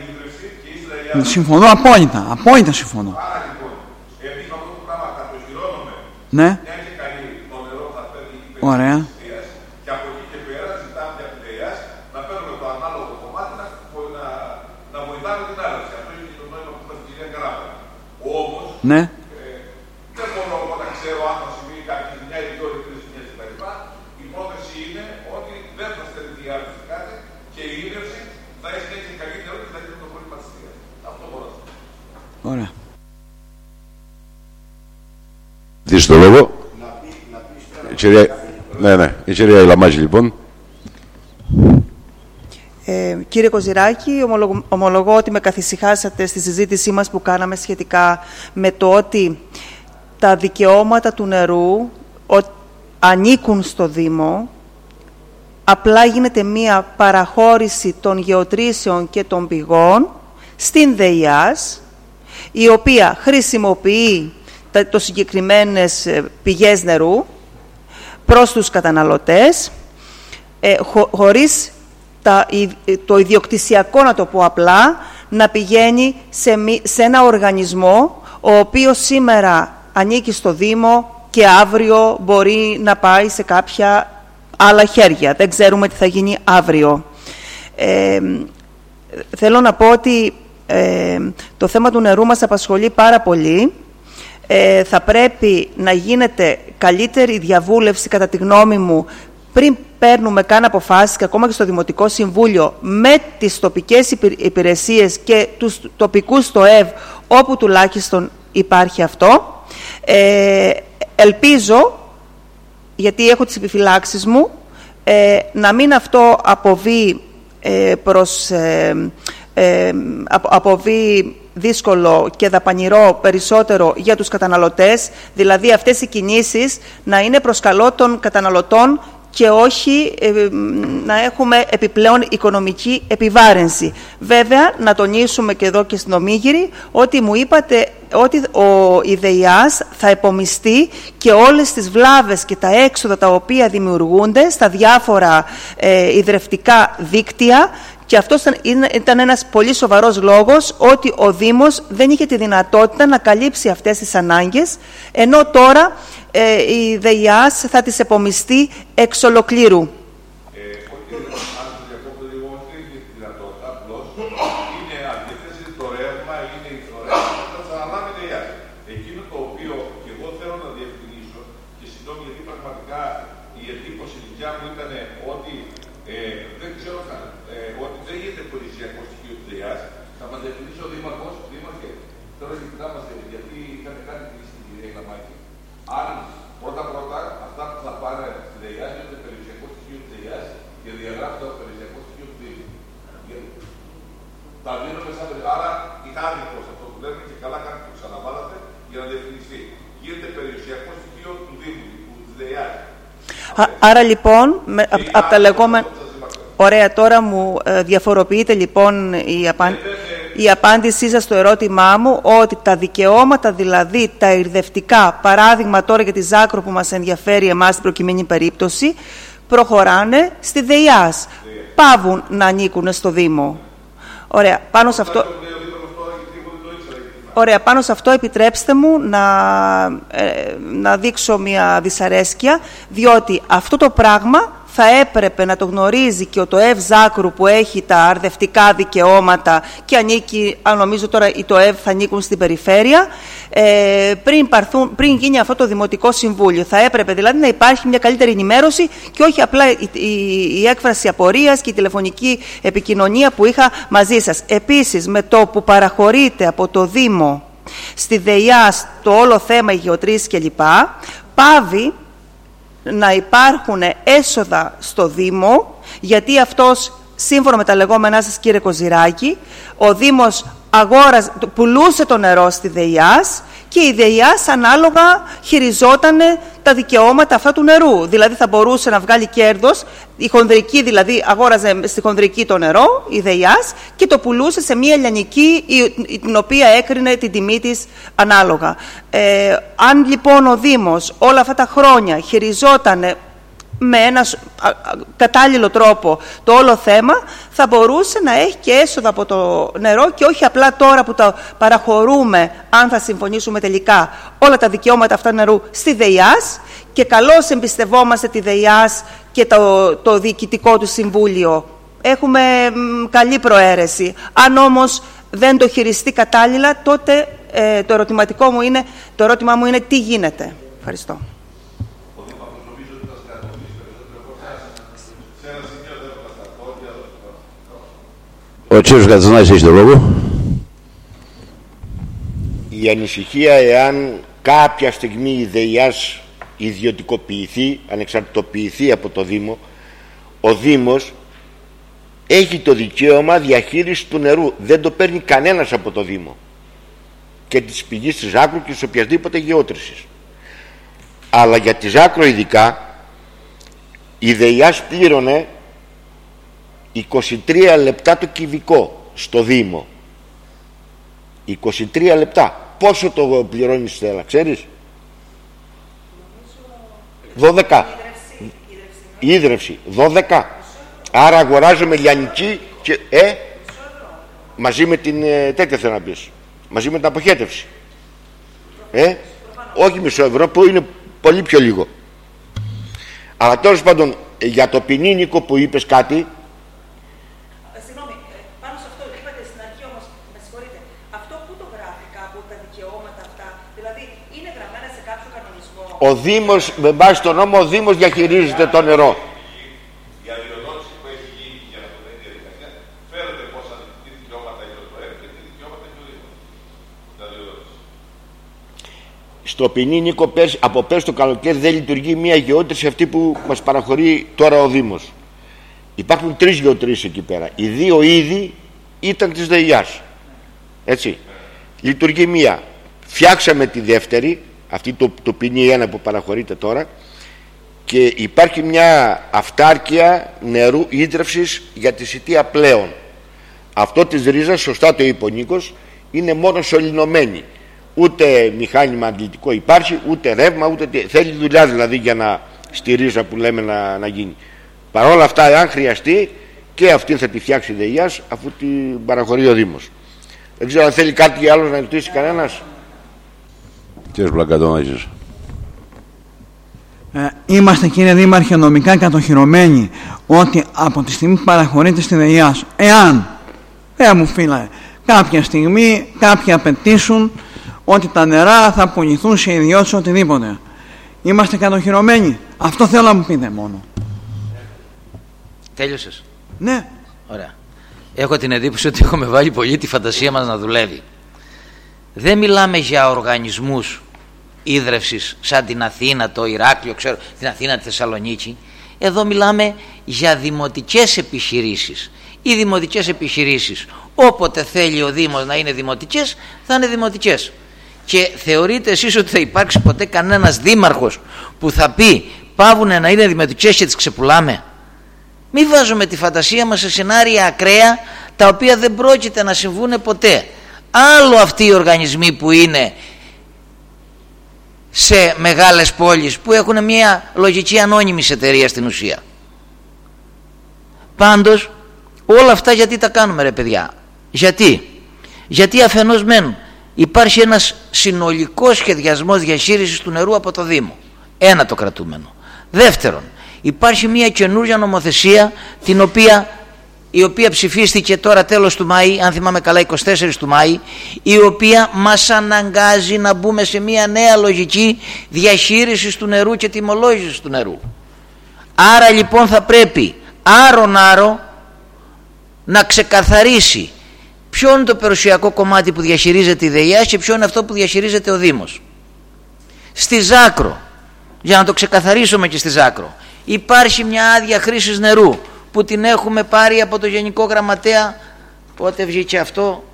Συμφωνώ απόλυτα. Απόλυτα συμφωνώ.
Άρα λοιπόν, επειδή αυτό το πράγμα κατοχυρώνουμε,
Ναι.
μια και καλή, το νερό θα παίρνει
Ωραία.
και από εκεί και πέρα ζητάμε για την ΔΕΙΑΣ να παίρνουμε το ανάλογο κομμάτι να βοηθάμε την άρρωση. Αυτό είναι και το νόημα που είπα στην κυρία Καράβα. Όμως,
Ναι.
δεν μπορώ εγώ να ξέρω αν θα συμβεί κάποια ζημιά ή δύο ή τρεις ζημιές κτλ. Η πρόθεση είναι ότι δεν θα στερηθεί η άρρωση κάτι και η ίδρυυση θα έχει έτσι καλύτερο και θα γίνει το πρόβλημα της θείας. Αυτό μπορώ να σας πω.
Ωραία.
Δεις το λόγο. Ναι, η κυρία Ηλαμάζη λοιπόν.
Κύριε Κοζηράκη, ομολογώ ότι με καθησυχάσατε στη συζήτησή μας που κάναμε σχετικά με το ότι τα δικαιώματα του νερού ανήκουν στο Δήμο. Απλά γίνεται μία παραχώρηση των γεωτρήσεων και των πηγών στην ΔΕΙΑΣ, η οποία χρησιμοποιεί το συγκεκριμένες πηγές νερού προς τους καταναλωτές, χωρίς το ιδιοκτησιακό, να το πω απλά, να πηγαίνει σε ένα οργανισμό ο οποίος σήμερα ανήκει στο Δήμο και αύριο μπορεί να πάει σε κάποια άλλα χέρια. Δεν ξέρουμε τι θα γίνει αύριο. Θέλω να πω ότι το θέμα του νερού μας απασχολεί πάρα πολύ. Θα πρέπει να γίνεται καλύτερη διαβούλευση, κατά τη γνώμη μου, πριν παίρνουμε καν αποφάσεις, και ακόμα και στο Δημοτικό Συμβούλιο, με τις τοπικές υπηρεσίες και τους τοπικούς ΤΟΕΒ, όπου τουλάχιστον υπάρχει αυτό. Ελπίζω, γιατί έχω τις επιφυλάξεις μου, να μην αυτό αποβεί δύσκολο και δαπανηρό περισσότερο για τους καταναλωτές, δηλαδή αυτές οι κινήσεις να είναι προς καλό των καταναλωτών και όχι να έχουμε επιπλέον οικονομική επιβάρυνση. Βέβαια, να τονίσουμε και εδώ και στην Ομίγυρη ότι μου είπατε ότι η ΔΕΙΑΣ θα επομιστεί και όλες τις βλάβες και τα έξοδα τα οποία δημιουργούνται στα διάφορα ιδρευτικά δίκτυα. Και αυτός ήταν ένας πολύ σοβαρός λόγος, ότι ο Δήμος δεν είχε τη δυνατότητα να καλύψει αυτές τις ανάγκες, ενώ τώρα η ΔΕΙΑΣ θα τις επομιστεί εξ ολοκλήρου. Άρα λοιπόν, από τα λεγόμενα... Ωραία, τώρα μου διαφοροποιείται λοιπόν η απάντησή σας στο ερώτημά μου, ότι τα δικαιώματα, δηλαδή τα ηρδευτικά, παράδειγμα τώρα για τη Ζάκρο που μας ενδιαφέρει εμάς στην προκειμένη περίπτωση, προχωράνε στη ΔΕΙΑΣ. Πάβουν να ανήκουν στο Δήμο. Ωραία, πάνω σε αυτό επιτρέψτε μου να δείξω μια δυσαρέσκεια, διότι αυτό το πράγμα θα έπρεπε να το γνωρίζει και ο ΤΟΕΒ Ζάκρου, που έχει τα αρδευτικά δικαιώματα και ανήκει, αν νομίζω τώρα οι ΤΟΕΒ θα ανήκουν στην περιφέρεια, πριν γίνει αυτό το Δημοτικό Συμβούλιο. Θα έπρεπε δηλαδή να υπάρχει μια καλύτερη ενημέρωση και όχι απλά η έκφραση απορίας και η τηλεφωνική επικοινωνία που είχα μαζί σας. Επίσης, με το που παραχωρείται από το Δήμο στη ΔΕΙΑΣ το όλο θέμα γεωτρήσεις κλπ, πάβει να υπάρχουν έσοδα στο Δήμο, γιατί αυτός, σύμφωνα με τα λεγόμενά σας κύριε Κοζηράκη, ο Δήμος πουλούσε το νερό στη ΔΕΙΑΣ και η ΔΕΙΑΣ ανάλογα χειριζόταν τα δικαιώματα αυτά του νερού. Δηλαδή θα μπορούσε να βγάλει κέρδος, η χονδρική δηλαδή αγόραζε στη χονδρική το νερό, η ΔΕΙΑΣ, και το πουλούσε σε μια ελληνική, την οποία έκρινε την τιμή της ανάλογα. Αν λοιπόν ο Δήμος όλα αυτά τα χρόνια χειριζόταν με ένα κατάλληλο τρόπο το όλο θέμα, θα μπορούσε να έχει και έσοδα από το νερό και όχι απλά τώρα που τα παραχωρούμε, αν θα συμφωνήσουμε τελικά, όλα τα δικαιώματα αυτά νερού στη ΔΕΙΑΣ, και καλώς εμπιστευόμαστε τη ΔΕΙΑΣ και το διοικητικό του συμβούλιο. Έχουμε καλή προαίρεση. Αν όμως δεν το χειριστεί κατάλληλα, τότε το ερώτημά μου είναι τι γίνεται. Ευχαριστώ.
Ο κύριος Κατσανάκης έχει το λόγο.
Η ανησυχία εάν κάποια στιγμή η ΔΕΙΑΣ ιδιωτικοποιηθεί, ανεξαρτητοποιηθεί από το Δήμο, ο Δήμος έχει το δικαίωμα διαχείρισης του νερού. Δεν το παίρνει κανένας από το Δήμο. Και της πηγής της Ζάκρου και της οποιασδήποτε γεώτρησης. Αλλά για τη Ζάκρο ειδικά, η ΔΕΙΑΣ πλήρωνε 23 λεπτά το κυβικό στο Δήμο. 23 λεπτά. Πόσο το πληρώνεις, Στέλλα, ξέρεις? 12. Ίδρυυση 12. Άρα αγοράζουμε λιανική και, μαζί με την τέτοια θέλω να πεις, μαζί με την αποχέτευση. Όχι μισό ευρώ, που είναι πολύ πιο λίγο. Αλλά τέλος πάντων, για το ποινίνικο που είπες κάτι.
Συγγνώμη, πάνω σε αυτό είπατε στην αρχή όμως, με συγχωρείτε, αυτό που το γράφει κάπου, τα δικαιώματα αυτά, δηλαδή είναι γραμμένα σε κάποιο κανονισμό?
Ο Δήμος, με βάση τον νόμο, ο Δήμος διαχειρίζεται το νερό.
Η αδειοδότηση που έχει γίνει για να το διαδικασία, φέρετε πόσα δικαιώματα έχει το ΠΟΕΠ και τι δικαιώματα έχει ο Δήμος. Τα αδειοδότηση.
Στο ποινίνικο από πέρσι το καλοκαίρι δεν λειτουργεί μια γεώτρηση αυτή που μας παραχωρεί τώρα ο Δήμος. Υπάρχουν 3 γεωτρήσεις εκεί πέρα. Οι 2 ήδη ήταν της ΔΕΙΑΣ. Έτσι. Λειτουργεί μία. Φτιάξαμε τη δεύτερη, αυτή το ποινί 1 που παραχωρείται τώρα, και υπάρχει μια αυτάρκεια νερού ίδρυυσης για τη Σιτία πλέον. Αυτό της ρίζας, σωστά το είπε ο Νίκος, είναι μόνο σωληνωμένη. Ούτε μηχάνημα αντλητικό υπάρχει, ούτε ρεύμα, ούτε θέλει δουλειά δηλαδή για να στη ρίζα που λέμε να γίνει. Παρ' όλα αυτά, αν χρειαστεί, και αυτή θα τη φτιάξει η ΔΕΙΑΣ, αφού την παραχωρεί ο Δήμος. Δεν ξέρω αν θέλει κάτι άλλο να ρωτήσει κανένας.
Κύριος Πλακατονάκης.
Είμαστε, κύριε Δήμαρχε, νομικά κατοχυρωμένοι ότι από τη στιγμή που παραχωρείται στη ΔΕΙΑΣ, εάν μου φίλα, κάποια στιγμή κάποιοι απαιτήσουν ότι τα νερά θα πουληθούν σε ιδιώτες οτιδήποτε, είμαστε κατοχυρωμένοι? Αυτό θέλω να μου πείτε μόνο.
Τέλειωσες?
Ναι.
Ωραία. Έχω την εντύπωση ότι έχουμε βάλει πολύ τη φαντασία μας να δουλεύει. Δεν μιλάμε για οργανισμούς ίδρευσης σαν την Αθήνα, το Ηράκλειο, ξέρω, την Αθήνα, τη Θεσσαλονίκη. Εδώ μιλάμε για δημοτικές επιχειρήσεις. Οι δημοτικές επιχειρήσεις, όποτε θέλει ο Δήμος να είναι δημοτικές, θα είναι δημοτικές. Και θεωρείτε εσείς ότι θα υπάρξει ποτέ κανένας δήμαρχος που θα πει πάβουνε να είναι δημοτικές και τις ξεπουλάμε? Μην βάζουμε τη φαντασία μας σε σενάρια ακραία, τα οποία δεν πρόκειται να συμβούν ποτέ. Άλλο αυτοί οι οργανισμοί που είναι σε μεγάλες πόλεις, που έχουν μια λογική ανώνυμης εταιρεία στην ουσία. Πάντως όλα αυτά γιατί τα κάνουμε, ρε παιδιά? Γιατί αφενός μεν υπάρχει ένας συνολικός σχεδιασμός διαχείρισης του νερού από το Δήμο. Ένα το κρατούμενο. Δεύτερον, υπάρχει μια καινούργια νομοθεσία η οποία ψηφίστηκε τώρα τέλος του Μάη, αν θυμάμαι καλά 24 του Μάη, η οποία μας αναγκάζει να μπούμε σε μια νέα λογική διαχείρισης του νερού και τιμολόγησης του νερού. Άρα λοιπόν θα πρέπει άρο να ξεκαθαρίσει ποιο είναι το περιουσιακό κομμάτι που διαχειρίζεται η ΔΕΙΑΣ και ποιο είναι αυτό που διαχειρίζεται ο Δήμος. Στη Ζάκρο, για να το ξεκαθαρίσουμε και στη Ζάκρο, υπάρχει μια άδεια χρήσης νερού που την έχουμε πάρει από το Γενικό Γραμματέα, πότε βγήκε αυτό,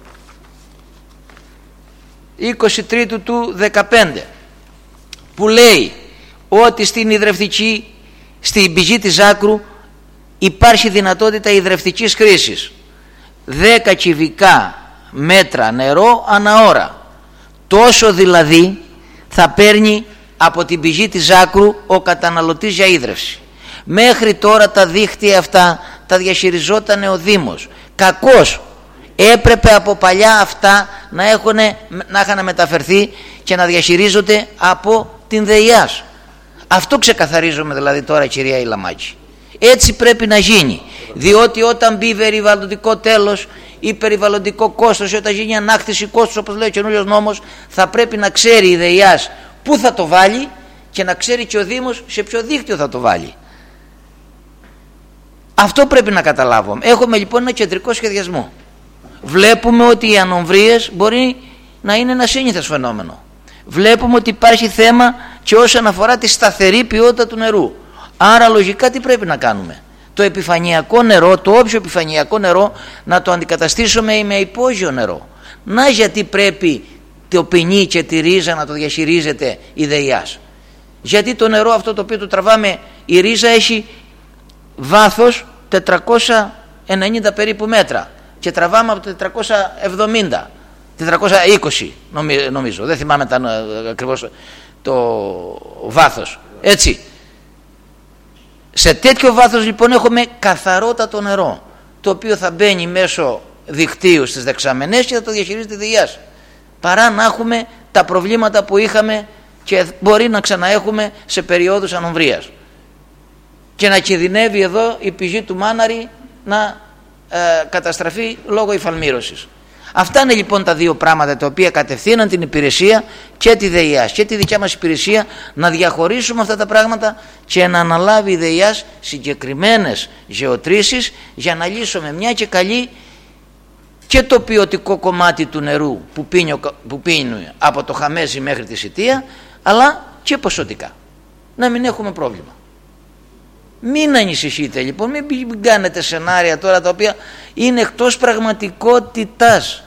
23 του 15, που λέει ότι στην υδρευτική, στην πηγή της Ζάκρου υπάρχει δυνατότητα υδρευτικής χρήσης 10 κυβικά μέτρα νερό ανά ώρα. Τόσο δηλαδή θα παίρνει από την πηγή της Ζάκρου ο καταναλωτής για ίδρυυση. Μέχρι τώρα τα δίκτυα αυτά τα διαχειριζόταν ο Δήμος. Κακώς. Έπρεπε από παλιά αυτά να είχαν μεταφερθεί και να διαχειρίζονται από την ΔΕΙΑΣ. Αυτό ξεκαθαρίζουμε δηλαδή τώρα, κυρία Ιλαμάκη. Έτσι πρέπει να γίνει. Διότι όταν μπει περιβαλλοντικό τέλος ή περιβαλλοντικό κόστος, ή όταν γίνει ανάκτηση κόστος, όπως λέει ο καινούριος νόμος, θα πρέπει να ξέρει η ΔΕΙΑΣ πού θα το βάλει και να ξέρει και ο Δήμος σε ποιο δίκτυο θα το βάλει. Αυτό πρέπει να καταλάβουμε. Έχουμε λοιπόν ένα κεντρικό σχεδιασμό. Βλέπουμε ότι οι ανομβρίες μπορεί να είναι ένα σύνηθες φαινόμενο. Βλέπουμε ότι υπάρχει θέμα και όσον αφορά τη σταθερή ποιότητα του νερού. Άρα λογικά τι πρέπει να κάνουμε? Το επιφανειακό νερό, το όποιο επιφανειακό νερό, να το αντικαταστήσουμε με υπόγειο νερό. Να γιατί πρέπει το ποινί και τη ρίζα να το διαχειρίζεται η ΔΕΙΑΣ. Γιατί το νερό αυτό το οποίο το τραβάμε, η ρίζα έχει βάθος 490 περίπου μέτρα και τραβάμε από 420 νομίζω, δεν θυμάμαι ακριβώς το βάθος, έτσι. Σε τέτοιο βάθος λοιπόν έχουμε καθαρότατο νερό, το οποίο θα μπαίνει μέσω δικτύου στις δεξαμενές και θα το διαχειρίζεται η ΔΕΙΑΣ, παρά να έχουμε τα προβλήματα που είχαμε και μπορεί να ξαναέχουμε σε περιόδους ανομβρίας και να κινδυνεύει εδώ η πηγή του Μάναρη να καταστραφεί λόγω υφαλμήρωσης. Αυτά είναι λοιπόν τα δύο πράγματα τα οποία κατευθύναν την υπηρεσία και τη ΔΕΙΑΣ και τη δικιά μας υπηρεσία, να διαχωρίσουμε αυτά τα πράγματα και να αναλάβει η ΔΕΙΑΣ συγκεκριμένες γεωτρήσεις για να λύσουμε μια και καλή και το ποιοτικό κομμάτι του νερού που πίνει από το Χαμέζι μέχρι τη Σιτία, αλλά και ποσοτικά, να μην έχουμε πρόβλημα. Μην ανησυχείτε λοιπόν, μην κάνετε σενάρια τώρα τα οποία είναι εκτός πραγματικότητας.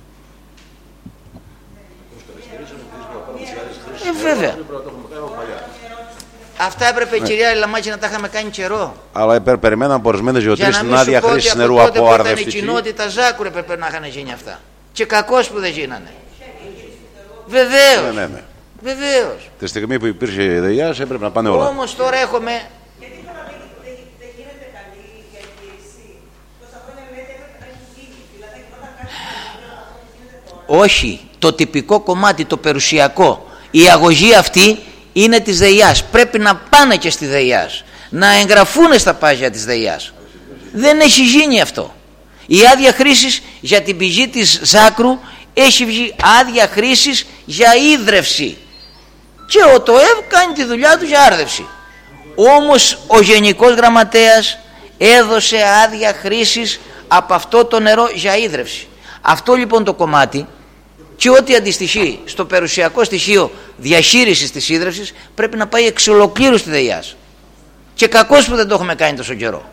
Βέβαια. Αυτά έπρεπε, κυρία Ιλαμάκη, να τα είχαμε κάνει καιρό.
Αλλά περιμέναν από ορισμένες γεωτρήσεις την άδεια χρήση νερού από αρδευτική.
Ήταν η κοινότητα Ζάκουρε έπρεπε να είχαν γίνει αυτά. Και κακώς που δεν γίνανε. Βεβαίως. Ναι. Βεβαίως.
Τη στιγμή που υπήρχε η ΔΕΙΑΣ έπρεπε να πάνε όλα.
Όμως τώρα έχουμε. Όχι, το τυπικό κομμάτι, το περιουσιακό, η αγωγή αυτή είναι της ΔΕΙΑΣ. Πρέπει να πάνε και στη ΔΕΙΑΣ, να εγγραφούν στα πάγια της ΔΕΙΑΣ. Δεν έχει γίνει αυτό. Η άδεια χρήσης για την πηγή της Ζάκρου έχει βγει άδεια χρήσης για ίδρυυση και ο ΤΟΕΒ κάνει τη δουλειά του για άρδευση. Όμως ο Γενικός Γραμματέας έδωσε άδεια χρήσης από αυτό το νερό για ίδρυυση. Αυτό λοιπόν το κομμάτι και ό,τι αντιστοιχεί στο περιουσιακό στοιχείο διαχείρισης της ίδρυυσης πρέπει να πάει εξ ολοκλήρου στη ΔΕΙΑΣ. Και κακώς που δεν το έχουμε κάνει τόσο καιρό.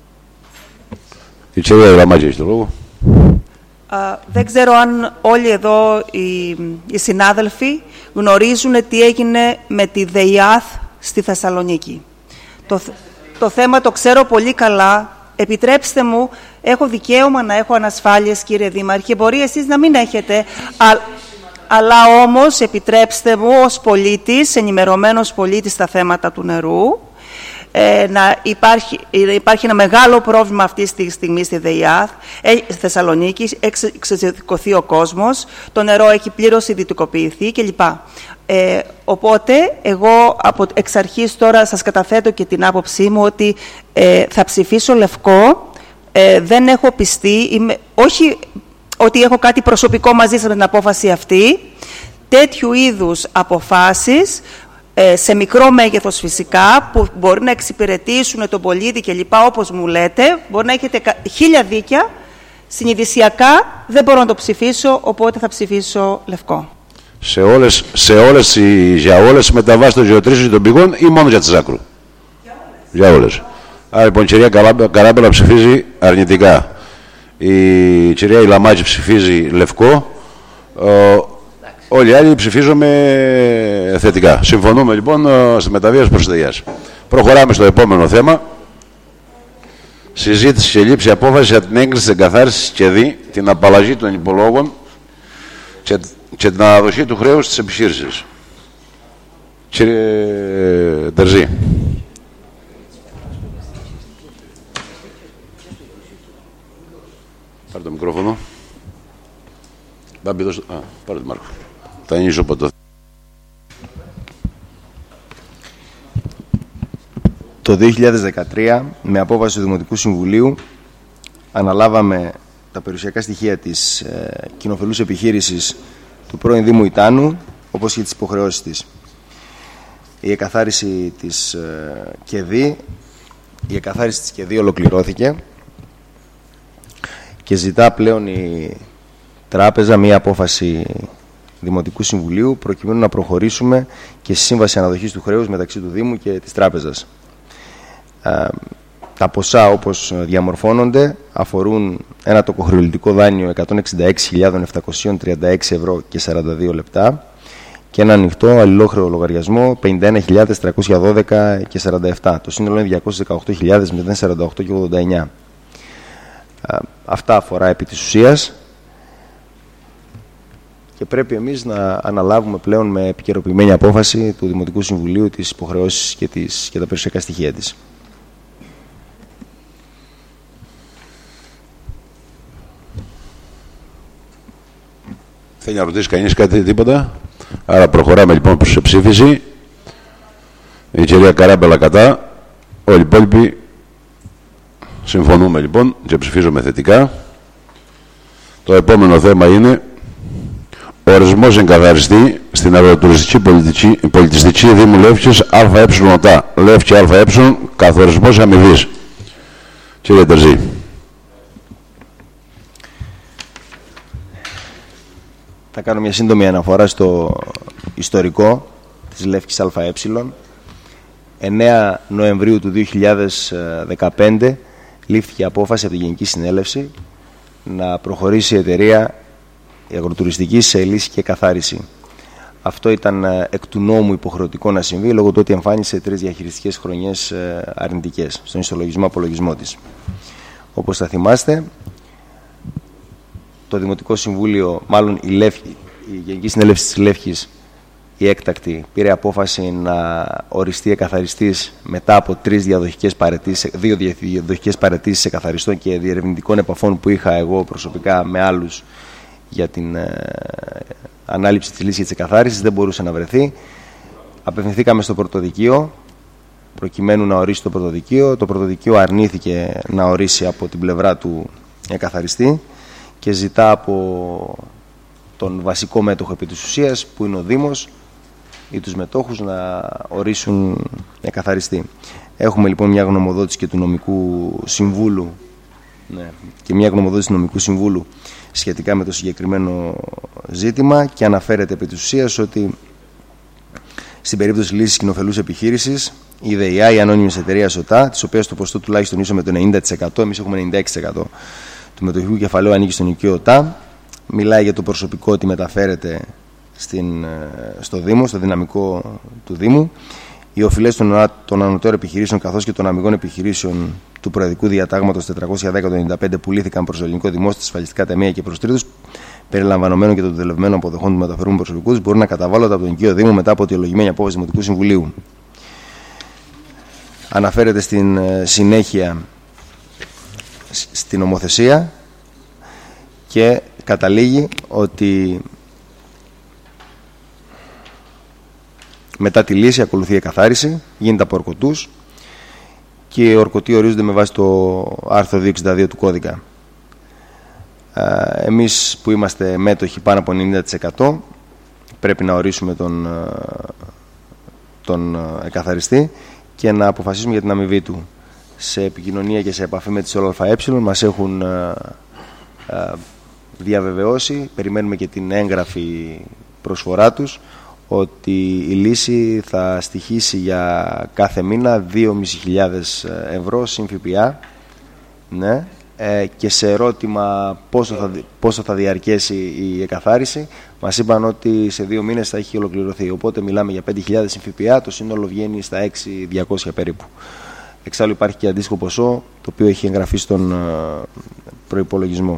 Η κυρία Γραμμάτζη έχει το λόγο.
Δεν ξέρω αν όλοι εδώ οι συνάδελφοι γνωρίζουν τι έγινε με τη ΔΕΙΑΘ στη Θεσσαλονίκη. Το θέμα το ξέρω πολύ καλά. Επιτρέψτε μου, έχω δικαίωμα να έχω ανασφάλειες, κύριε Δήμαρχε, μπορεί εσείς να μην έχετε, αλλά όμως επιτρέψτε μου ως πολίτης, ενημερωμένος πολίτης στα θέματα του νερού, να υπάρχει ένα μεγάλο πρόβλημα αυτή τη στιγμή στη ΔΕΙΑΘ, στη Θεσσαλονίκη, εξειδικωθεί ο κόσμος, το νερό έχει πλήρως ιδιωτικοποιηθεί κλπ. Οπότε εγώ εξ αρχής τώρα σας καταθέτω και την άποψή μου ότι θα ψηφίσω λευκό. Δεν έχω πιστεί, όχι ότι έχω κάτι προσωπικό μαζί σας με την απόφαση αυτή. Τέτοιου είδους αποφάσεις σε μικρό μέγεθος φυσικά, που μπορεί να εξυπηρετήσουν τον πολίτη και λοιπά, όπως μου λέτε, μπορεί να έχετε 1000 δίκια. Συνειδησιακά δεν μπορώ να το ψηφίσω, οπότε θα ψηφίσω λευκό.
Για όλες τις μεταβάσεις των γεωτρήσεων των πηγών ή μόνο για τη Ζάκρου? Για όλες. Άρα λοιπόν η κυρία Καράμπελα ψηφίζει αρνητικά. Η κυρία Ιλαμάκη ψηφίζει λευκό. Όλοι οι άλλοι ψηφίζουμε θετικά. Συμφωνούμε λοιπόν στη μεταβίβαση προς τη ΔΕΙΑΣ. Προχωράμε στο επόμενο θέμα. Συζήτηση και λήψη απόφαση για την έγκριση της εγκαθάρισης και την απαλλαγή των υπολόγων και την αναδοχή του χρέους της επιχείρησης. Κύριε Τερζή. Πάρε το μικρόφωνο. Μπάμπη, δώσε... πάρε το Μάρκο. Θα νιώσω από το...
Το 2013, με απόφαση του Δημοτικού Συμβουλίου, αναλάβαμε τα περιουσιακά στοιχεία της κοινοφελούς επιχείρησης του πρώην Δήμου Ιτάνου, όπως και τις υποχρεώσεις της. Η εκαθάριση της ΚΕΔΗ ολοκληρώθηκε και ζητά πλέον η τράπεζα μία απόφαση Δημοτικού Συμβουλίου προκειμένου να προχωρήσουμε και στη σύμβαση αναδοχής του χρέους μεταξύ του Δήμου και της τράπεζας. Τα ποσά όπως διαμορφώνονται αφορούν ένα τοκοχρεωλητικό δάνειο 166.736 ευρώ και 42 λεπτά και ένα ανοιχτό αλληλόχρεο λογαριασμό 51.312 και 47. Το σύνολο είναι 218.048 και 89. Αυτά αφορά επί της ουσίας και πρέπει εμείς να αναλάβουμε πλέον με επικαιροποιημένη απόφαση του Δημοτικού Συμβουλίου τις υποχρεώσεις και τα περιουσιακά στοιχεία της.
Θέλει να ρωτήσει κανείς κάτι, τίποτα? Άρα προχωράμε λοιπόν προς ψήφιση. Η κυρία Καράμπελα κατά. Όλοι οι υπόλοιποι συμφωνούμε λοιπόν και ψηφίζουμε θετικά. Το επόμενο θέμα είναι ορισμός εγκαθαριστή στην αγροτουριστική πολιτιστική Δήμου Λεύκης ΑΕ Λεύκη ΑΕ καθορισμός αμοιβής. Κύριε Τερζή.
Θα κάνω μια σύντομη αναφορά στο ιστορικό της Λεύκης ΑΕ. 9 Νοεμβρίου του 2015 λήφθηκε απόφαση από τη Γενική Συνέλευση να προχωρήσει η εταιρεία η αγροτουριστική σε λύση και καθάριση. Αυτό ήταν εκ του νόμου υποχρεωτικό να συμβεί λόγω του ότι εμφάνισε 3 διαχειριστικές χρονιές αρνητικές στον ισολογισμό απολογισμό της. Όπως θα θυμάστε, το Δημοτικό Συμβούλιο, μάλλον η Γενική Συνέλευση της Λεύκης, η έκτακτη, πήρε απόφαση να οριστεί εκαθαριστής μετά από 2 διαδοχικές παραιτήσεις εκαθαριστών και διερευνητικών επαφών που είχα εγώ προσωπικά με άλλους για την ανάληψη της λύσης και της εκαθάρισης. Δεν μπορούσε να βρεθεί. Απευθυνθήκαμε στο πρωτοδικείο προκειμένου να ορίσει το πρωτοδικείο. Το πρωτοδικείο αρνήθηκε να ορίσει από την πλευρά του εκαθαριστή και ζητά από τον βασικό μέτοχο επί της ουσίας, που είναι ο Δήμος, ή τους μετόχους να ορίσουν εκαθαριστή. Έχουμε λοιπόν μια γνωμοδότηση και του Νομικού Συμβούλου, και μια γνωμοδότηση του Νομικού Συμβούλου σχετικά με το συγκεκριμένο ζήτημα και αναφέρεται επί της ουσίας ότι στην περίπτωση λύσης κοινοφελούς επιχείρησης η ΔΕΙΑ, η ανώνυμης εταιρείας ΟΤΑ, της οποίας το ποσοστό τουλάχιστον ίσο με το 90%, εμείς έχουμε 96% του μετοχικού κεφαλαίου ανήκει στον οικείο ΟΤΑ, μιλάει για το προσωπικό ότι μεταφέρεται στο Δήμο, στο δυναμικό του Δήμου. Οι οφειλές των ανωτέρων επιχειρήσεων καθώς και των αμυγών επιχειρήσεων του Προεδρικού Διατάγματος 410/95 που λύθηκαν προς το ελληνικό δημόσιο, ασφαλιστικά ταμεία και προς τρίτους, περιλαμβανομένων και των τελευμένων αποδοχών του μεταφερούν προσωπικού, μπορούν να καταβάλλονται από τον οικείο Δήμο μετά από τη αιτιολογημένη απόφαση Δημοτικού Συμβουλίου. Αναφέρεται στην συνέχεια στην νομοθεσία και καταλήγει ότι μετά τη λύση ακολουθεί η εκαθάριση, γίνεται από ορκωτούς και οι ορκωτοί ορίζονται με βάση το άρθρο 262 του κώδικα. Εμείς που είμαστε μέτοχοι πάνω από 90% πρέπει να ορίσουμε τον εκαθαριστή και να αποφασίσουμε για την αμοιβή του. Σε επικοινωνία και σε επαφή με τις ΟΑΕ μας έχουν διαβεβαιώσει, περιμένουμε και την έγγραφη προσφορά τους, ότι η λύση θα στοιχήσει για κάθε μήνα 2.500 ευρώ συν ΦΠΑ, ναι, και σε ερώτημα πόσο θα διαρκέσει η εκαθάριση μας είπαν ότι σε 2 μήνες θα έχει ολοκληρωθεί, οπότε μιλάμε για 5.000 συν ΦΠΑ, το σύνολο βγαίνει στα 6.200 περίπου. Εξάλλου υπάρχει και αντίστοιχο ποσό το οποίο έχει εγγραφεί στον προϋπολογισμό.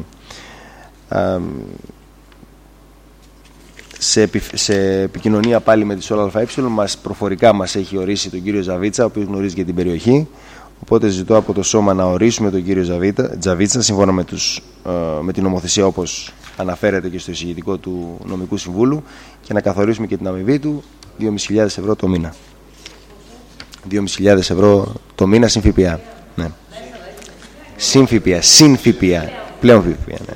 Σε επικοινωνία πάλι με τις ΟΑΕ, προφορικά μας έχει ορίσει τον κύριο Ζαβίτσα, ο οποίος γνωρίζει και την περιοχή, Οπότε ζητώ από το Σώμα να ορίσουμε τον κύριο Τζαβίτσα σύμφωνα με την νομοθεσία όπως αναφέρεται και στο εισηγητικό του νομικού συμβούλου και να καθορίσουμε και την αμοιβή του 2.500 ευρώ το μήνα. 2.500 ευρώ το μήνα συν ΦΠΑ. Ναι. Συν ΦΠΑ. Πλέον ΦΠΑ. Ναι.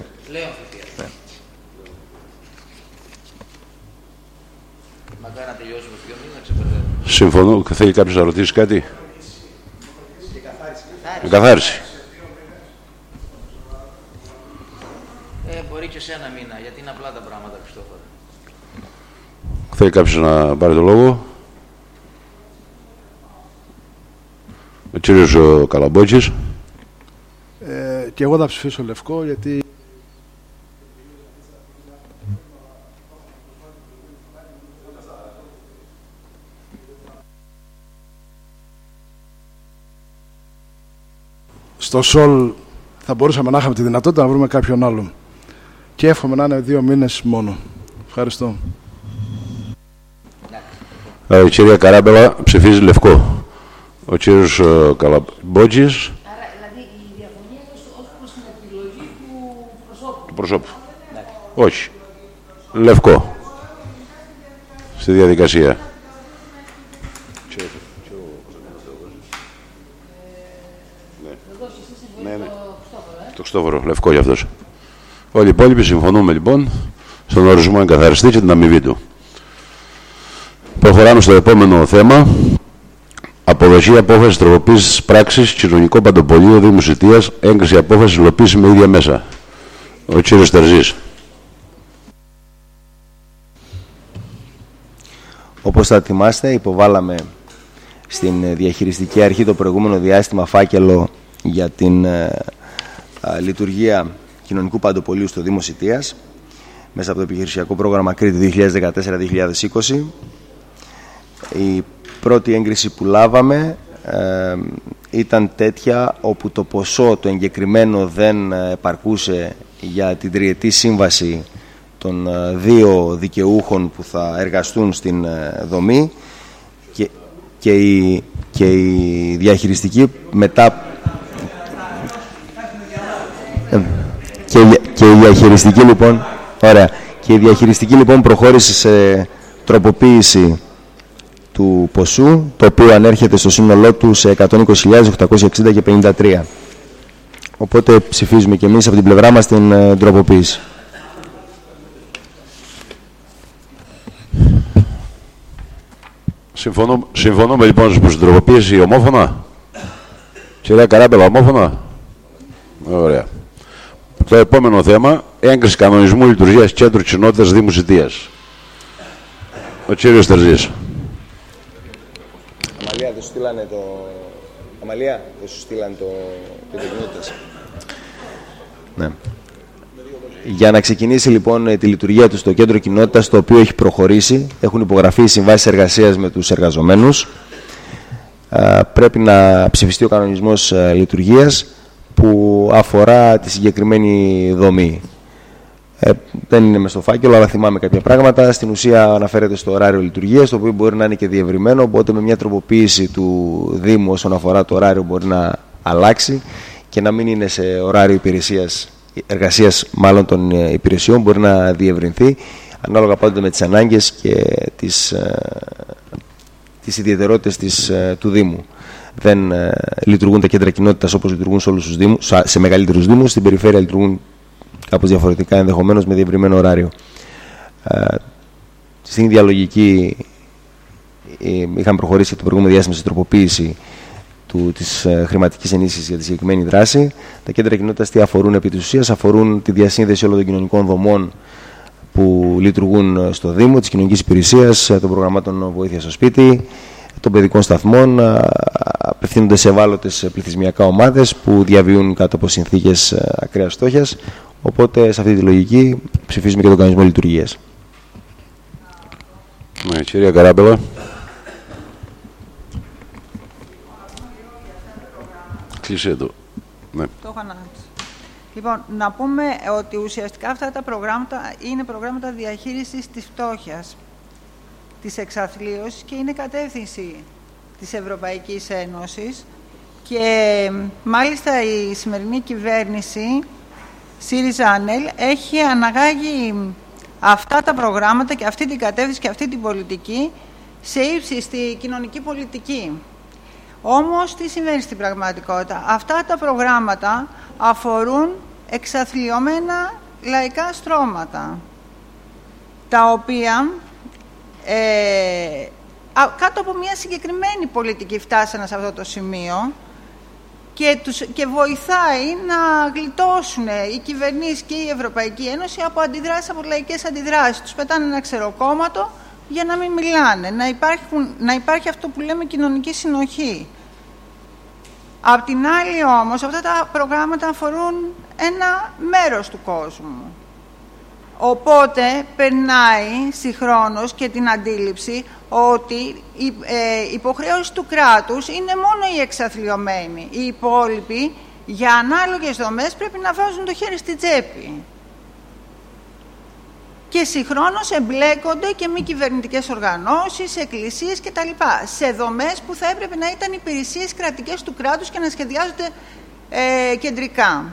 Συμφωνώ. Θέλει κάποιος να ρωτήσει κάτι? Καθάριση.
Μπορεί και σε ένα μήνα, γιατί είναι απλά τα πράγματα, Χριστόφορε.
Θέλει κάποιος να πάρει το λόγο? Ο κύριος Καλαμπότσης.
Και εγώ θα ψηφίσω λευκό, γιατί στο ΣΟΛ θα μπορούσαμε να είχαμε τη δυνατότητα να βρούμε κάποιον άλλον. Και εύχομαι να είναι 2 μήνες μόνο. Ευχαριστώ.
Η κυρία Καράμπελα ψηφίζει λευκό. Ο κύριος Καλαμπότζης.
Άρα, δηλαδή, η διαφωνία ως προς την επιλογή του
προσώπου. Όχι. Λευκό. Στη διαδικασία. Το Χριστόφορο, λευκό για αυτός. Όλοι οι υπόλοιποι συμφωνούμε λοιπόν στον ορισμό εγκαθαριστή και την αμοιβή του. Προχωράμε στο επόμενο θέμα. Αποδοχή απόφαση τροποποίηση πράξη κοινωνικό παντοπολείο Δήμου Σιτίας. Έγκριση απόφαση υλοποίηση με ίδια μέσα. Ο κύριος Τερζής.
Όπως θα θυμάστε, υποβάλαμε στην διαχειριστική αρχή το προηγούμενο διάστημα φάκελο για την λειτουργία κοινωνικού παντοπολείου στο Δήμο Σιτίας μέσα από το επιχειρησιακό πρόγραμμα Κρήτη 2014-2020. Η πρώτη έγκριση που λάβαμε ήταν τέτοια όπου το ποσό το εγκεκριμένο δεν επαρκούσε για την τριετή σύμβαση των 2 δικαιούχων που θα εργαστούν στην δομή και η διαχειριστική μετά και η διαχειριστική λοιπόν και η διαχειριστική λοιπόν προχώρησε σε τροποποίηση του ποσού, το οποίο ανέρχεται στο σύνολό του σε 120.860 και 53. Οπότε ψηφίζουμε και εμείς από την πλευρά μας την τροποποίηση.
Συμφωνούμε λοιπόν προς την τροποποίηση ομόφωνα. Κυρία Καράμπελα, ομόφωνα. Ωραία. Το επόμενο θέμα, έγκριση κανονισμού λειτουργίας Κέντρου Κοινότητας Δήμου Σιτίας. Ο κύριος Τερζής.
Αμαλία, δεν σου στείλανε το Κέντρο Κοινότητας. Ναι. Για να ξεκινήσει λοιπόν τη λειτουργία του στο Κέντρο Κοινότητας, το οποίο έχει προχωρήσει, έχουν υπογραφεί οι συμβάσεις εργασίας με τους εργαζομένους. Πρέπει να ψηφιστεί ο κανονισμός λειτουργίας που αφορά τη συγκεκριμένη δομή. Δεν είναι μες στο φάκελο, αλλά θυμάμαι κάποια πράγματα. Στην ουσία αναφέρεται στο ωράριο λειτουργίας, το οποίο μπορεί να είναι και διευρυμένο, οπότε με μια τροποποίηση του Δήμου όσον αφορά το ωράριο μπορεί να αλλάξει και να μην είναι σε ωράριο εργασίας μάλλον των υπηρεσιών, μπορεί να διευρυνθεί ανάλογα πάντοτε με τις ανάγκες και τις ιδιαιτερότητες του Δήμου. Δεν λειτουργούν τα κέντρα κοινότητας όπως λειτουργούν σε όλους τους Δήμους, σε μεγαλύτερους Δήμους. Στην περιφέρεια λειτουργούν κάπως διαφορετικά, ενδεχομένως με διευρυμένο ωράριο. Στην ίδια λογική είχαμε προχωρήσει το προηγούμενο διάστημα στην τροποποίηση της χρηματικής ενίσχυσης για τη συγκεκριμένη δράση. Τα κέντρα κοινότητας τι αφορούν επί της ουσίας? Αφορούν τη διασύνδεση όλων των κοινωνικών δομών που λειτουργούν στο Δήμο, της κοινωνικής υπηρεσίας, των προγραμμάτων βοήθειας στο σπίτι, των παιδικών σταθμών, απευθύνονται σε ευάλωτες πληθυσμιακά ομάδες που διαβιούν κάτω από συνθήκες ακραίας φτώχειας. Οπότε σε αυτή τη λογική ψηφίζουμε και τον κανονισμό λειτουργίας.
Ναι, κυρία Καράμπελα. Κλείσε το. Ναι.
Το είχα να... Λοιπόν, να πούμε ότι ουσιαστικά αυτά τα προγράμματα είναι προγράμματα διαχείρισης της φτώχειας, της εξαθλίωσης και είναι κατεύθυνση της Ευρωπαϊκής Ένωσης Και μάλιστα η σημερινή κυβέρνηση, ΣΥΡΙΖΑ-ΑΝΕΛ, έχει αναγάγει αυτά τα προγράμματα και αυτή την κατεύθυνση και αυτή την πολιτική σε ύψιστη κοινωνική πολιτική. Όμως, τι συμβαίνει στην πραγματικότητα? Αυτά τα προγράμματα αφορούν εξαθλιωμένα λαϊκά στρώματα, τα οποία κάτω από μια συγκεκριμένη πολιτική φτάσανε σε αυτό το σημείο και βοηθάει να γλιτώσουν οι κυβερνήσεις και η Ευρωπαϊκή Ένωση από αντιδράσεις, από λαϊκές αντιδράσεις. Τους πετάνε ένα ξεροκόμματο για να μην μιλάνε, να υπάρχει αυτό που λέμε κοινωνική συνοχή. Απ' την άλλη όμως, αυτά τα προγράμματα αφορούν ένα μέρος του κόσμου. Οπότε περνάει συγχρόνως και την αντίληψη ότι η υποχρέωση του κράτους είναι μόνο οι εξαθλιωμένοι. Οι υπόλοιποι για ανάλογες δομές πρέπει να βάζουν το χέρι στη τσέπη. Και συγχρόνως εμπλέκονται και μη κυβερνητικές οργανώσεις, εκκλησίες κτλ. Σε δομές που θα έπρεπε να ήταν υπηρεσίες κρατικές του κράτους και να σχεδιάζονται κεντρικά.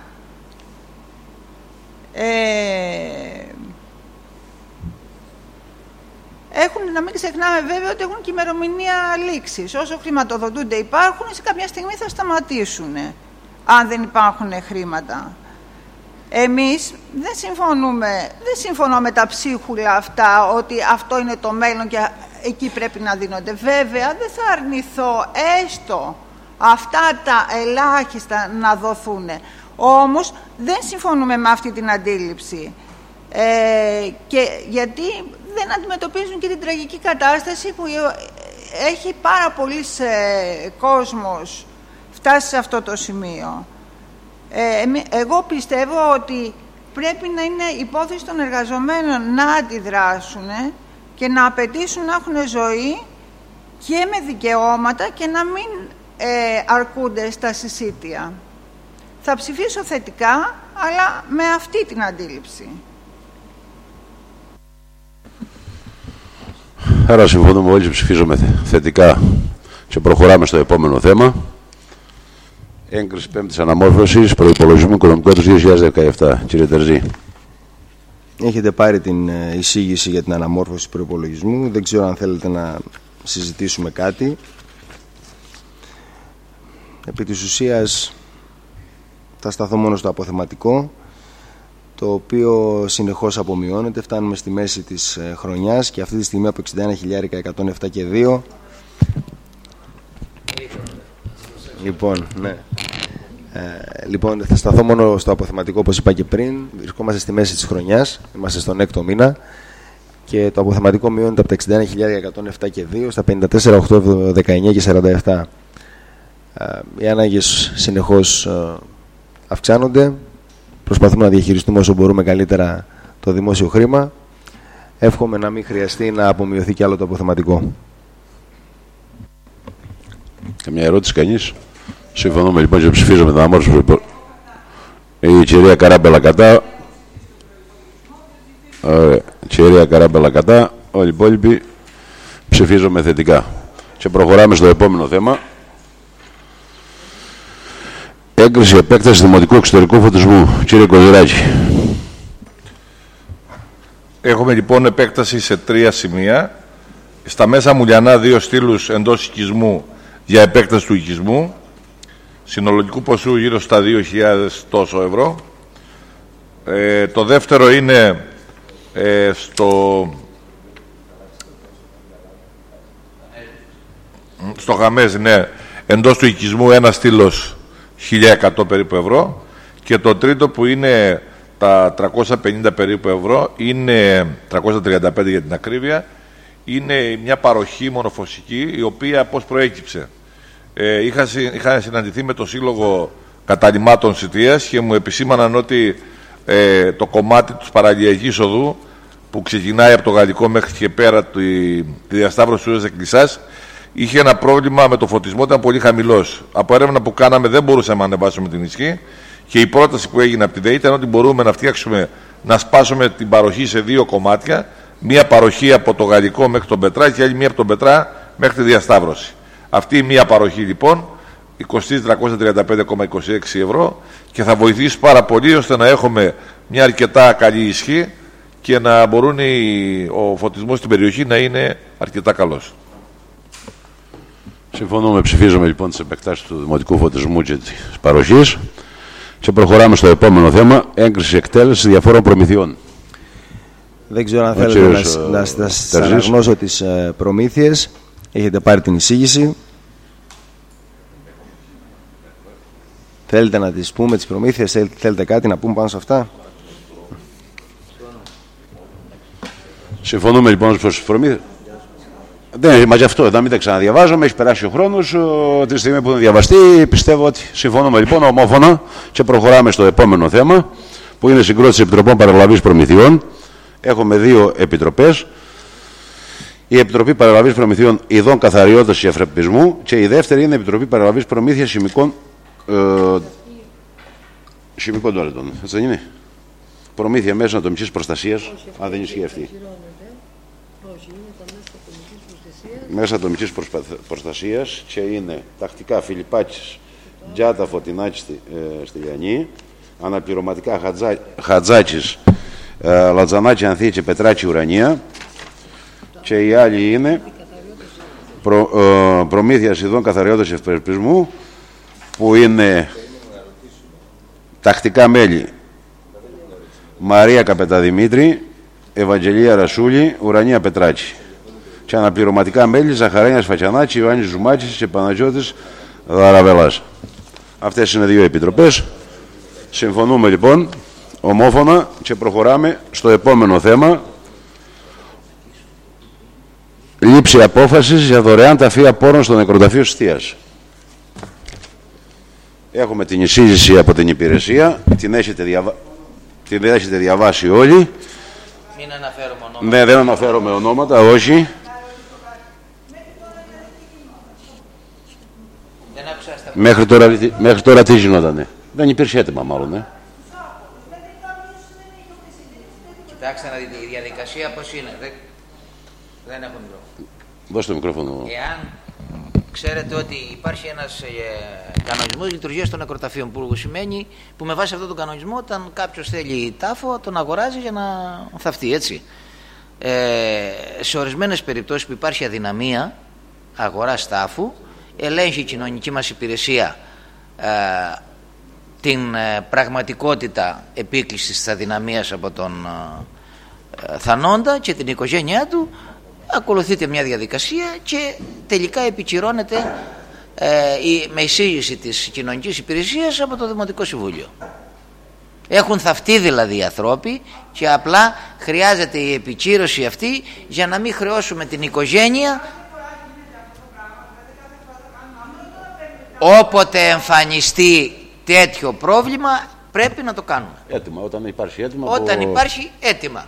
Να μην ξεχνάμε βέβαια ότι έχουν και ημερομηνία λήξης. Όσο χρηματοδοτούνται υπάρχουν, σε κάποια στιγμή θα σταματήσουν, αν δεν υπάρχουν χρήματα. Εμείς δεν συμφωνούμε με τα ψίχουλα αυτά, ότι αυτό είναι το μέλλον και εκεί πρέπει να δίνονται. Βέβαια, δεν θα αρνηθώ έστω αυτά τα ελάχιστα να δοθούν. Όμως, δεν συμφωνούμε με αυτή την αντίληψη. Και γιατί δεν αντιμετωπίζουν και την τραγική κατάσταση που έχει πάρα πολύς κόσμος φτάσει σε αυτό το σημείο. Εγώ πιστεύω ότι πρέπει να είναι υπόθεση των εργαζομένων να αντιδράσουν και να απαιτήσουν να έχουν ζωή και με δικαιώματα και να μην αρκούνται στα συσίτια. Θα ψηφίσω θετικά, αλλά με αυτή την αντίληψη.
Άρα συμφωνούμε όλοι και ψηφίζουμε θετικά και προχωράμε στο επόμενο θέμα. Έγκριση πέμπτης αναμόρφωσης προϋπολογισμού οικονομικού έτους 2017. Κύριε Τερζή.
Έχετε πάρει την εισήγηση για την αναμόρφωση προϋπολογισμού. Δεν ξέρω αν θέλετε να συζητήσουμε κάτι. Επί της ουσίας θα σταθώ μόνο στο αποθεματικό, το οποίο συνεχώς απομειώνεται. Φτάνουμε στη μέση της χρονιάς και αυτή τη στιγμή από 61.107 και 2. Λοιπόν, θα σταθώ μόνο στο αποθεματικό, όπως είπα και πριν. Βρισκόμαστε στη μέση της χρονιάς, είμαστε στον 6ο μήνα και το αποθεματικό μειώνεται από τα 61.107 και 2 στα 54.819 και 47. Οι ανάγκες συνεχώς αυξάνονται. Προσπαθούμε να διαχειριστούμε όσο μπορούμε καλύτερα το δημόσιο χρήμα. Εύχομαι να μην χρειαστεί να απομειωθεί κι άλλο το αποθεματικό.
Καμιά ερώτηση κανείς? Συμφωνούμε λοιπόν και ψηφίζουμε την αναμόρφωση. Η κυρία Καράμπελα κατά. Κυρία Καράμπελα κατά. Όλοι οι υπόλοιποι ψηφίζουμε θετικά. Και προχωράμε στο επόμενο θέμα. Έγκριση επέκταση δημοτικού εξωτερικού φωτισμού. Κύριε Κωδυράκη.
Έχουμε λοιπόν επέκταση σε 3 σημεία. Στα Μέσα Μουλιανά 2 στήλους εντός οικισμού για επέκταση του οικισμού. Συνολογικού ποσού γύρω στα 2.000 τόσο ευρώ. Το δεύτερο είναι στο Χαμές, ναι, εντός του οικισμού ένα στήλος 1.100 περίπου ευρώ. Και το τρίτο που είναι τα 350 περίπου ευρώ, είναι 335 για την ακρίβεια, είναι μια παροχή μονοφωσική, η οποία πώς προέκυψε. Είχα συναντηθεί με το Σύλλογο Καταλυμάτων Σιτίας και μου επισήμαναν ότι το κομμάτι της παραλιακής οδού που ξεκινάει από το Γαλλικό μέχρι και πέρα τη διασταύρωση του Εκκλησάς είχε ένα πρόβλημα με το φωτισμό, ήταν πολύ χαμηλός. Από έρευνα που κάναμε δεν μπορούσαμε να ανεβάσουμε την ισχύ και η πρόταση που έγινε από τη ΔΕΗ ήταν ότι μπορούμε να φτιάξουμε, να σπάσουμε την παροχή σε 2 κομμάτια, μία παροχή από το Γαλλικό μέχρι τον Πετρά και άλλη μία από τον Πετρά μέχρι τη διασταύρωση. Αυτή η μία παροχή λοιπόν 2335,26 ευρώ και θα βοηθήσει πάρα πολύ ώστε να έχουμε μια αρκετά καλή ισχύ και να μπορούν ο φωτισμός στην περιοχή να είναι αρκετά καλός.
Συμφωνούμε, ψηφίζουμε λοιπόν τις επεκτάσεις του δημοτικού φωτισμού και της παροχής και προχωράμε στο επόμενο θέμα, έγκριση εκτέλεση διαφόρων προμηθειών.
Δεν ξέρω αν θέλετε να σας αναγνώσω τις προμήθειες. Έχετε πάρει την εισήγηση. Θέλετε να τις πούμε τις προμήθειες, θέλετε κάτι να πούμε πάνω σε αυτά?
Συμφωνούμε λοιπόν προς τις προμήθειες. Μα γι' αυτό, να μην τα ξαναδιαβάζουμε, έχει περάσει ο χρόνος. Τη στιγμή που δεν διαβαστεί, πιστεύω ότι συμφωνούμε λοιπόν ομόφωνα και προχωράμε στο επόμενο θέμα, που είναι συγκρότηση Επιτροπών Παραλαβής Προμηθειών. Έχουμε δύο επιτροπές. Η Επιτροπή Παραλαβής Προμηθειών Ειδών Καθαριότητας και Εφρεπισμού και η δεύτερη είναι η Επιτροπή Παραλαβής Προμήθειας Χημικών τουαλετών. Έτσι δεν είναι? Προμήθεια μέσα ατομικής προστασίας, αν δεν ισχύει αυτή. Μέσα ατομικής προστασίας και είναι τακτικά Φιλιππάκης, Τζάτα Φωτεινάκης στη Λιανή, αναπληρωματικά Χατζάκης, Λατζανάκη Ανθή και Πετράκη Ουρανία, και η άλλη είναι προμήθειας ειδών καθαριότητας ευπερπισμού, που είναι τακτικά μέλη Μαρία Καπεταδημήτρη, Ευαγγελία Ρασούλη, Ουρανία Πετράκη, και αναπληρωματικά μέλη Ζαχαρένιας Φατσιανάκη, Ιωάννης Ζουμάκης και Παναγιώτης Δαραβελάς. Αυτές είναι δύο επιτροπές. Συμφωνούμε λοιπόν ομόφωνα και προχωράμε στο επόμενο θέμα. Λήψη απόφασης για δωρεάν ταφεία πόρων στο νεκροταφείο Στίας. Έχουμε την εισήγηση από την υπηρεσία, την έχετε διαβάσει όλοι.
Μην αναφέρουμε ονόματα.
Ναι, δεν αναφέρομαι ονόματα, όχι. Μέχρι τώρα τι γινότανε? Δεν υπήρχε έτοιμα μάλλον,
Κοιτάξτε να δείτε, η διαδικασία πώς είναι. Δεν έχω μικρόφωνο.
Δώστε το μικρόφωνο.
Εάν ξέρετε ότι υπάρχει ένας κανονισμός λειτουργίας των νεκροταφείων, που σημαίνει που με βάση αυτόν τον κανονισμό, όταν κάποιος θέλει τάφο, τον αγοράζει για να θαυτεί, έτσι. Σε ορισμένες περιπτώσεις που υπάρχει αδυναμία αγοράς τάφου, ελέγχει η κοινωνική μας υπηρεσία την πραγματικότητα επίκλησης της αδυναμίας από τον θανόντα και την οικογένειά του. Ακολουθείται μια διαδικασία και τελικά επικυρώνεται με εισήγηση της κοινωνικής υπηρεσίας από το Δημοτικό Συμβούλιο. Έχουν θαυτεί δηλαδή οι άνθρωποι και απλά χρειάζεται η επικύρωση αυτή για να μην χρεώσουμε την οικογένεια. Όποτε εμφανιστεί τέτοιο πρόβλημα πρέπει να το κάνουμε.
Έτοιμα, όταν υπάρχει έτοιμα.
Όταν υπάρχει έτοιμα.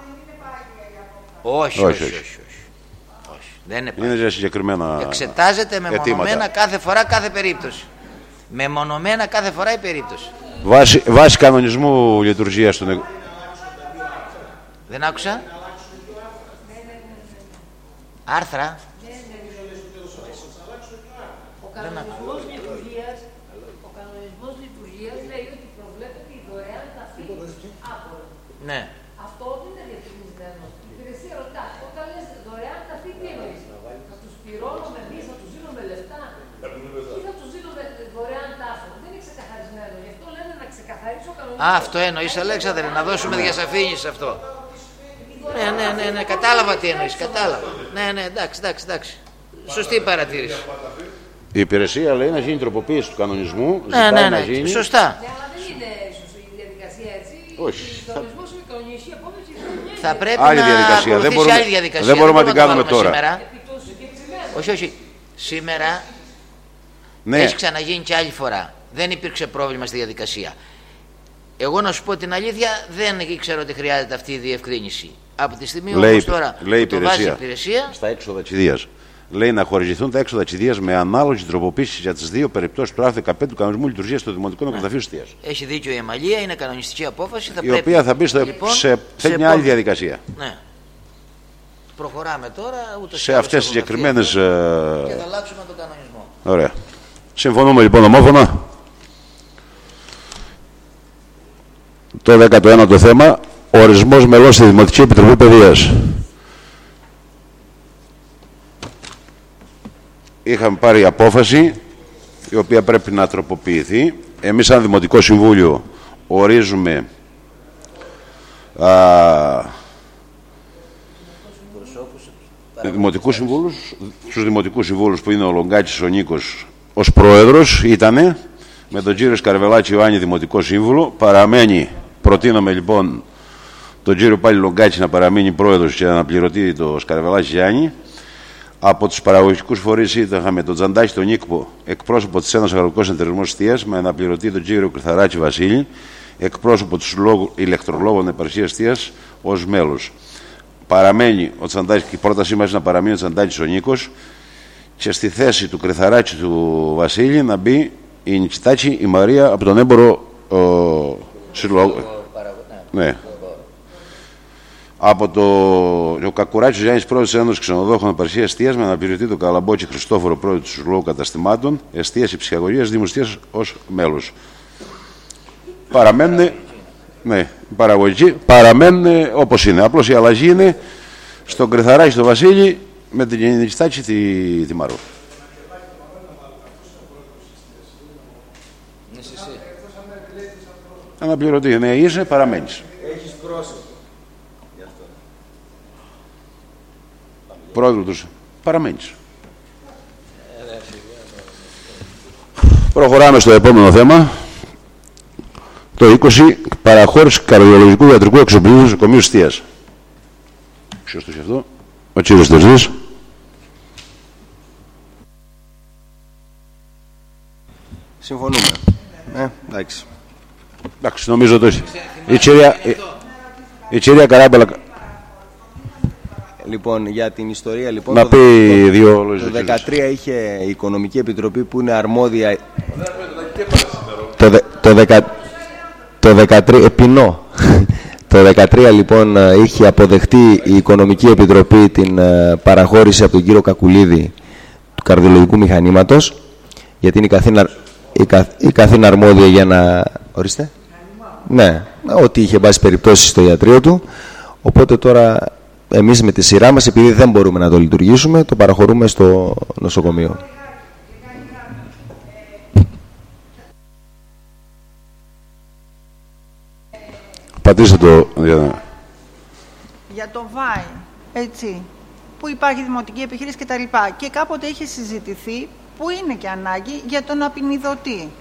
Όχι. Δεν
είναι για συγκεκριμένα.
Εξετάζεται μεμονωμένα κάθε φορά κάθε περίπτωση. Μεμονωμένα κάθε φορά η περίπτωση.
Βάσει κανονισμού λειτουργίας του.
Δεν άκουσα. Άρθρα.
Ο κανονισμός λειτουργίας λέει ότι προβλέπεται η δωρεάν ταφή άπορων.
Ναι.
Αυτό δεν είναι διαφημισμένο. Η υπηρεσία ρωτά, όταν λες δωρεάν ταφή τι εννοείς? Θα τους πληρώνουμε εμείς, θα τους δίνουμε λεφτά ή θα τους δίνουμε δωρεάν τάφο? Δεν είναι ξεκαθαρισμένο. Γι' αυτό λένε να ξεκαθαρίσει ο κανονισμός.
Αυτό εννοείς, Αλέξανδρε, να δώσουμε διασαφήνιση σε αυτό. Ναι, κατάλαβα τι εννοείς, κατάλαβα. Ναι, εντάξει. Σωστή παρατήρηση.
Η υπηρεσία λέει να γίνει τροποποίηση του κανονισμού.
Ναι,
γίνει...
σωστά.
Ναι, αλλά δεν είναι η διαδικασία έτσι.
Όχι.
Ο κανονισμός είναι κανονική απόφαση.
Θα πρέπει
άλλη
να
διαδικασία.
ακολουθήσει άλλη διαδικασία.
Δεν μπορούμε να την κάνουμε τώρα.
Σήμερα. Όχι. Σήμερα έχει ξαναγίνει και άλλη φορά. Δεν υπήρξε πρόβλημα στη διαδικασία. Εγώ να σου πω την αλήθεια, δεν ήξερα ότι χρειάζεται αυτή η διευκρίνηση. Από τη στιγμή όμως τώρα το βάζει η υπηρεσία.
Στα έξοδα κηδείας. Λέει να χορηγηθούν τα έξοδα κηδείας με ανάλογη τροποποίηση για τις δύο περιπτώσεις του άρθρου 15 του Κανονισμού Λειτουργίας του Δημοτικού Νεκροταφείου Στίας.
Έχει δίκιο η Εμαλία, είναι κανονιστική απόφαση.
Η οποία θα μπει σε μια άλλη διαδικασία.
Ναι. Προχωράμε τώρα.
Σε αυτές τις συγκεκριμένες.
Και θα αλλάξουμε τον κανονισμό.
Ωραία. Συμφωνούμε λοιπόν ομόφωνα. Το 19ο θέμα, ορισμός μελών στη Δημοτική Επιτροπή Παιδείας. Είχαμε πάρει απόφαση, η οποία πρέπει να τροποποιηθεί. Εμείς σαν Δημοτικό Συμβούλιο ορίζουμε δημοτικούς συμβούλους, στους Δημοτικούς Συμβούλους που είναι ο Λογκάτσης ο Νίκος ως πρόεδρος ήτανε, με τον κύριο Σκαρβελάκη Ιωάννη Δημοτικό Σύμβουλο. Παραμένει, προτείναμε λοιπόν τον κύριο πάλι Λογκάτση να παραμείνει πρόεδρος και να αναπληρωτεί το Σκαρβελάκη Ιωάννη. Από τους παραγωγικούς φορείς είχαμε τον Τζαντάκη τον Νίκο, εκπρόσωπο της Ένωσης Αγροτικών Συνεταιρισμών Εστίας, με αναπληρωτή τον κύριο Κρυθαράκη Βασίλη, εκπρόσωπο του ηλεκτρολόγων Επαρχίας Εστίας ως μέλος. Παραμένει ο Τσαντάκης, και η πρότασή μας να παραμείνει ο Τσαντάκης ο Νίκος, και στη θέση του Κρυθαράκη του Βασίλη να μπει η Νικητάκη η Μαρία από τον έμπορο συλλόγο. Ναι. Από ο Κακουράκης Γιάννης, πρόεδρος της Ένωσης Ξενοδόχων Επαρχίας Εστίας, με αναπληρωτή τον Καλαμπόκη Χριστόφορο, πρόεδρο του Συλλόγου Καταστημάτων Εστίας Ψυχαγωγίας Δήμου Εστίας ως μέλος. Παραμένουν, ναι, παραγωγική, παραμένουν όπως είναι. Απλώς η αλλαγή είναι στον Κρυθαράκη στο Βασίλη με την Νικητάκη τη Μαρό. Αναπληρωτή, ναι, είσαι, παραμένεις.
Έχεις πρόσωπο. Γι' αυτό.
Πρόεδρο τους, παραμένεις. Προχωράμε στο επόμενο θέμα. Το 20, παραχώρηση καρδιολογικού ιατρικού εξοπλισμού του νοσοκομείου Εστίας. Ποιος το είχε αυτό? Ο κύριος Τερζής.
Συμφωνούμε. Εντάξει.
Εντάξει, νομίζω το έχει. Η κυρία Καράμπελα.
Λοιπόν, για την ιστορία, λοιπόν,
να πει δύο λόγια.
Το 2013 είχε η Οικονομική Επιτροπή που είναι αρμόδια. Το 2013, επινό. Το 2013 λοιπόν είχε αποδεχτεί η Οικονομική Επιτροπή την παραχώρηση από τον κύριο Κακουλίδη του καρδιολογικού μηχανήματος, γιατί είναι η καθήν αρμόδια για να... Ορίστε. Ναι, ότι είχε βάσει περιπτώσει στο ιατρείο του. Οπότε τώρα εμείς με τη σειρά μας, επειδή δεν μπορούμε να το λειτουργήσουμε, το παραχωρούμε στο νοσοκομείο.
Πατήστε το.
Για το ΒΑΙ, έτσι, που υπάρχει δημοτική επιχείρηση κτλ. Και κάποτε είχε συζητηθεί, που είναι και ανάγκη, για τον απεινιδωτή.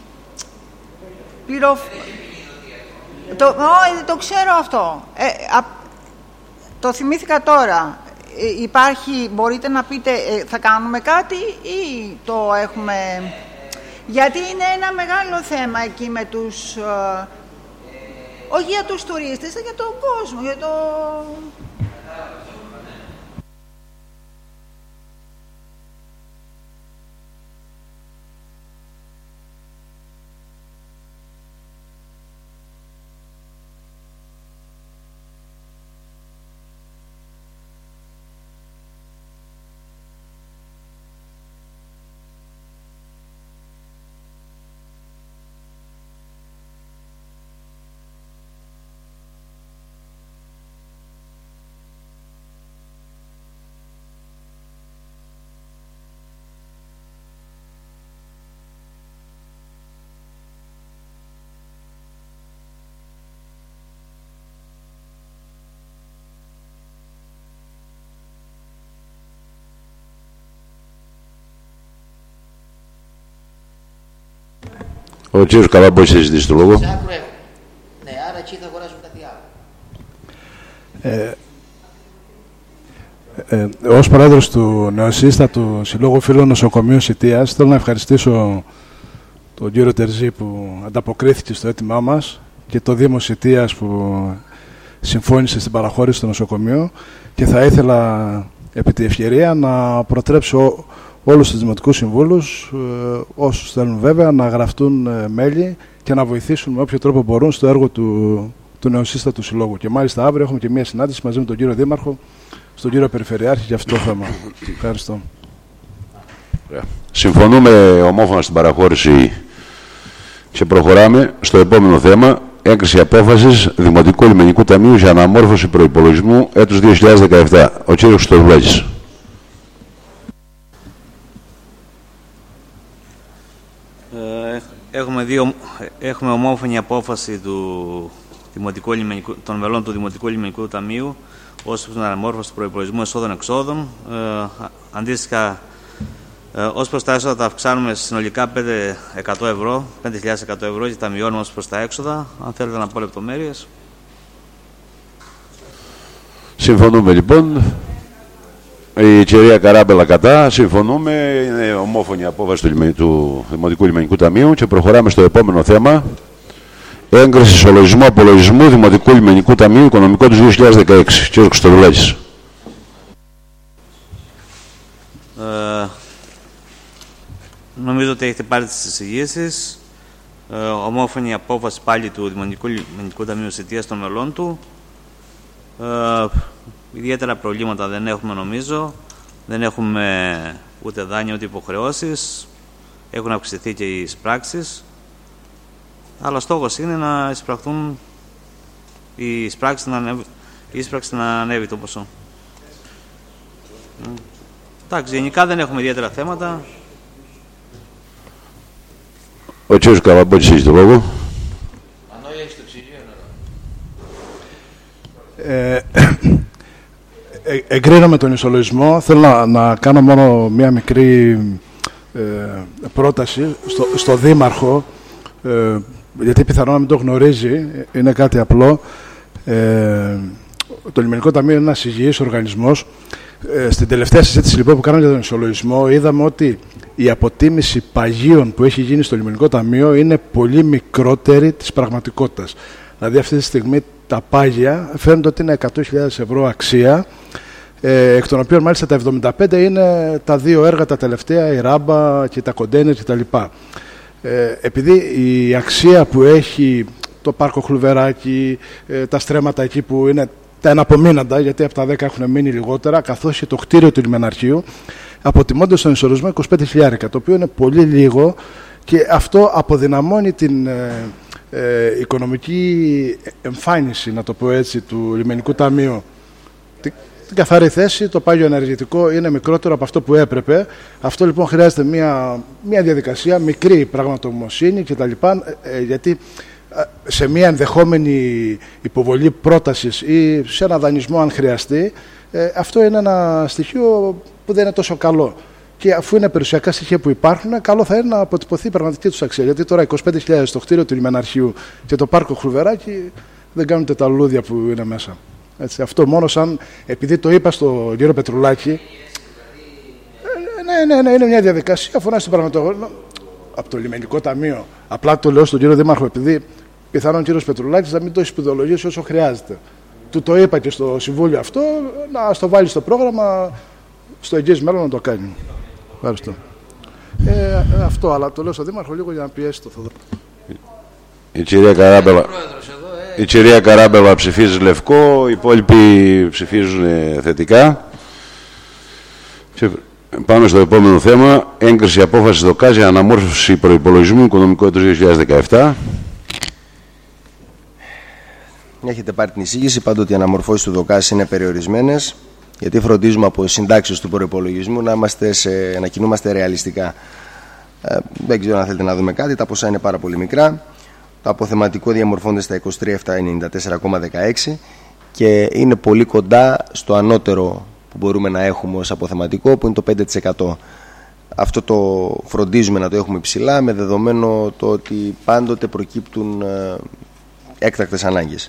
Το ξέρω αυτό. Το θυμήθηκα τώρα. Υπάρχει, μπορείτε να πείτε, θα κάνουμε κάτι ή το έχουμε... Γιατί είναι ένα μεγάλο θέμα εκεί με τους... όχι για τους τουρίστες, για τον κόσμο, για το...
Ο κύριος Καλαμπόης έχει ζητήσει το λόγο.
Ναι, άρα εκεί θα αγοράσουμε κάτι άλλο.
Ως πρόεδρος του νεοσύστατου Συλλόγου Φίλων Νοσοκομείου Εστίας, θέλω να ευχαριστήσω τον κύριο Τερζή που ανταποκρίθηκε στο αίτημά μας και το Δήμο Εστίας που συμφώνησε στην παραχώρηση στο νοσοκομείο, και θα ήθελα επί τη ευκαιρία να προτρέψω όλους τους Δημοτικούς Συμβούλους, όσους θέλουν βέβαια, να γραφτούν μέλη και να βοηθήσουν με όποιο τρόπο μπορούν στο έργο του νεοσύστατου συλλόγου. Και μάλιστα αύριο έχουμε και μια συνάντηση μαζί με τον κύριο Δήμαρχο, στον κύριο Περιφερειάρχη για αυτό το θέμα. Ευχαριστώ.
Συμφωνούμε ομόφωνα στην παραχώρηση και προχωράμε στο επόμενο θέμα. Έγκριση απόφασης Δημοτικού Λιμενικού Ταμείου για αναμόρφωση προϋπολογισμού έτους 2017. Ο κύριος Στοδουλάκης.
Έχουμε ομόφωνη απόφαση των μελών του Δημοτικού Λιμενικού Ταμείου ως προς την αναμόρφωση του προϋπολογισμού εσόδων-εξόδων. Αντίστοιχα, ως προς τα έσοδα τα αυξάνουμε συνολικά 5.100 ευρώ και τα μειώνουμε ως προς τα έξοδα. Αν θέλετε να πω λεπτομέρειες.
Συμφωνούμε λοιπόν. Η κυρία Καράμπελα κατά. Συμφωνούμε. Είναι ομόφωνη απόφαση του Δημοτικού Λιμενικού Ταμείου και προχωράμε στο επόμενο θέμα. Έγκριση ισολογισμού απολογισμού Δημοτικού Λιμενικού Ταμείου Οικονομικό του 2016. Κύριος Κωστοδουλάκης.
Νομίζω ότι έχετε πάρει τις εισηγήσεις. Ομόφωνη απόφαση πάλι του Δημοτικού Λιμενικού Ταμείου Σιτίας των μελών του. Ιδιαίτερα προβλήματα δεν έχουμε νομίζω. Δεν έχουμε ούτε δάνεια ούτε υποχρεώσεις. Έχουν αυξηθεί και οι εισπράξεις. Αλλά στόχος είναι να εισπραχθούν οι εισπράξεις να ανέβει το ποσό. Εντάξει, γενικά δεν έχουμε ιδιαίτερα θέματα.
Ο κύριος Καραμπότης έχει το λόγο.
Εγκρίναμε τον ισολογισμό. Θέλω να κάνω μόνο μία μικρή πρόταση στο Δήμαρχο, γιατί πιθανόν να μην το γνωρίζει, είναι κάτι απλό. Το Λιμενικό Ταμείο είναι ένας υγιής οργανισμός. Στην τελευταία συζήτηση λοιπόν που κάναμε για τον ισολογισμό, είδαμε ότι η αποτίμηση παγίων που έχει γίνει στο Λιμενικό Ταμείο είναι πολύ μικρότερη της πραγματικότητας. Δηλαδή αυτή τη στιγμή τα πάγια φαίνεται ότι είναι 100.000 ευρώ αξία, εκ των οποίων μάλιστα τα 75 είναι τα δύο έργα τα τελευταία, η ράμπα και τα κοντέινερ κτλ. Επειδή η αξία που έχει το πάρκο Χλουβεράκι, τα στρέμματα εκεί που είναι τα εναπομείναντα, γιατί από τα 10 έχουν μείνει λιγότερα, καθώς και το κτίριο του λιμεναρχείου, αποτιμώνται στον ισολογισμό 25.000, το οποίο είναι πολύ λίγο και αυτό αποδυναμώνει την οικονομική εμφάνιση, να το πω έτσι, του Λιμενικού Ταμείου. Την καθαρή θέση, το πάγιο ενεργητικό είναι μικρότερο από αυτό που έπρεπε. Αυτό λοιπόν χρειάζεται μια διαδικασία, μικρή πραγματογνωμοσύνη κτλ. Γιατί σε μια ενδεχόμενη υποβολή πρότασης ή σε ένα δανεισμό αν χρειαστεί, αυτό είναι ένα στοιχείο που δεν είναι τόσο καλό. Και αφού είναι περιουσιακά στοιχεία που υπάρχουν, καλό θα είναι να αποτυπωθεί η πραγματική τους αξία. Γιατί τώρα 25.000 στο κτίριο του λιμεναρχείου και το πάρκο Χλουβεράκι δεν κάνουν τα λουλούδια που είναι μέσα. Έτσι, αυτό μόνο σαν, επειδή το είπα στον κύριο Πετρουλάκη, ναι, είναι μια διαδικασία, αφορά στην πραγματογνωμοσύνη από το Λιμενικό Ταμείο. Απλά το λέω στον κύριο Δήμαρχο, επειδή πιθανόν ο κύριος Πετρουλάκης να μην το έχει σπουδαιολογήσει όσο χρειάζεται. Του το είπα και στο Συμβούλιο αυτό, να στο βάλει στο πρόγραμμα, στο εγγύς μέλλον να το κάνει. Ευχαριστώ. Αυτό, αλλά το λέω στον Δήμαρχο λίγο για να πιέσει το Θοδωρή.
Η κυρία Καράμπελα ψηφίζει λευκό, οι υπόλοιποι ψηφίζουν θετικά. Πάμε στο επόμενο θέμα. Έγκριση απόφαση ΔΟΚΑΣ για αναμόρφωση προϋπολογισμού οικονομικού έτους 2017.
Έχετε πάρει την εισήγηση. Πάντοτε οι αναμορφώσεις του ΔΟΚΑΣ είναι περιορισμένες, γιατί φροντίζουμε από συντάξεις του προϋπολογισμού να κινούμαστε ρεαλιστικά. Δεν ξέρω αν θέλετε να δούμε κάτι. Τα ποσά είναι πάρα πολύ μικρά. Το αποθεματικό διαμορφώνεται στα 23.794,16 και είναι πολύ κοντά στο ανώτερο που μπορούμε να έχουμε ως αποθεματικό, που είναι το 5%. Αυτό το φροντίζουμε να το έχουμε ψηλά, με δεδομένο το ότι πάντοτε προκύπτουν έκτακτες ανάγκες.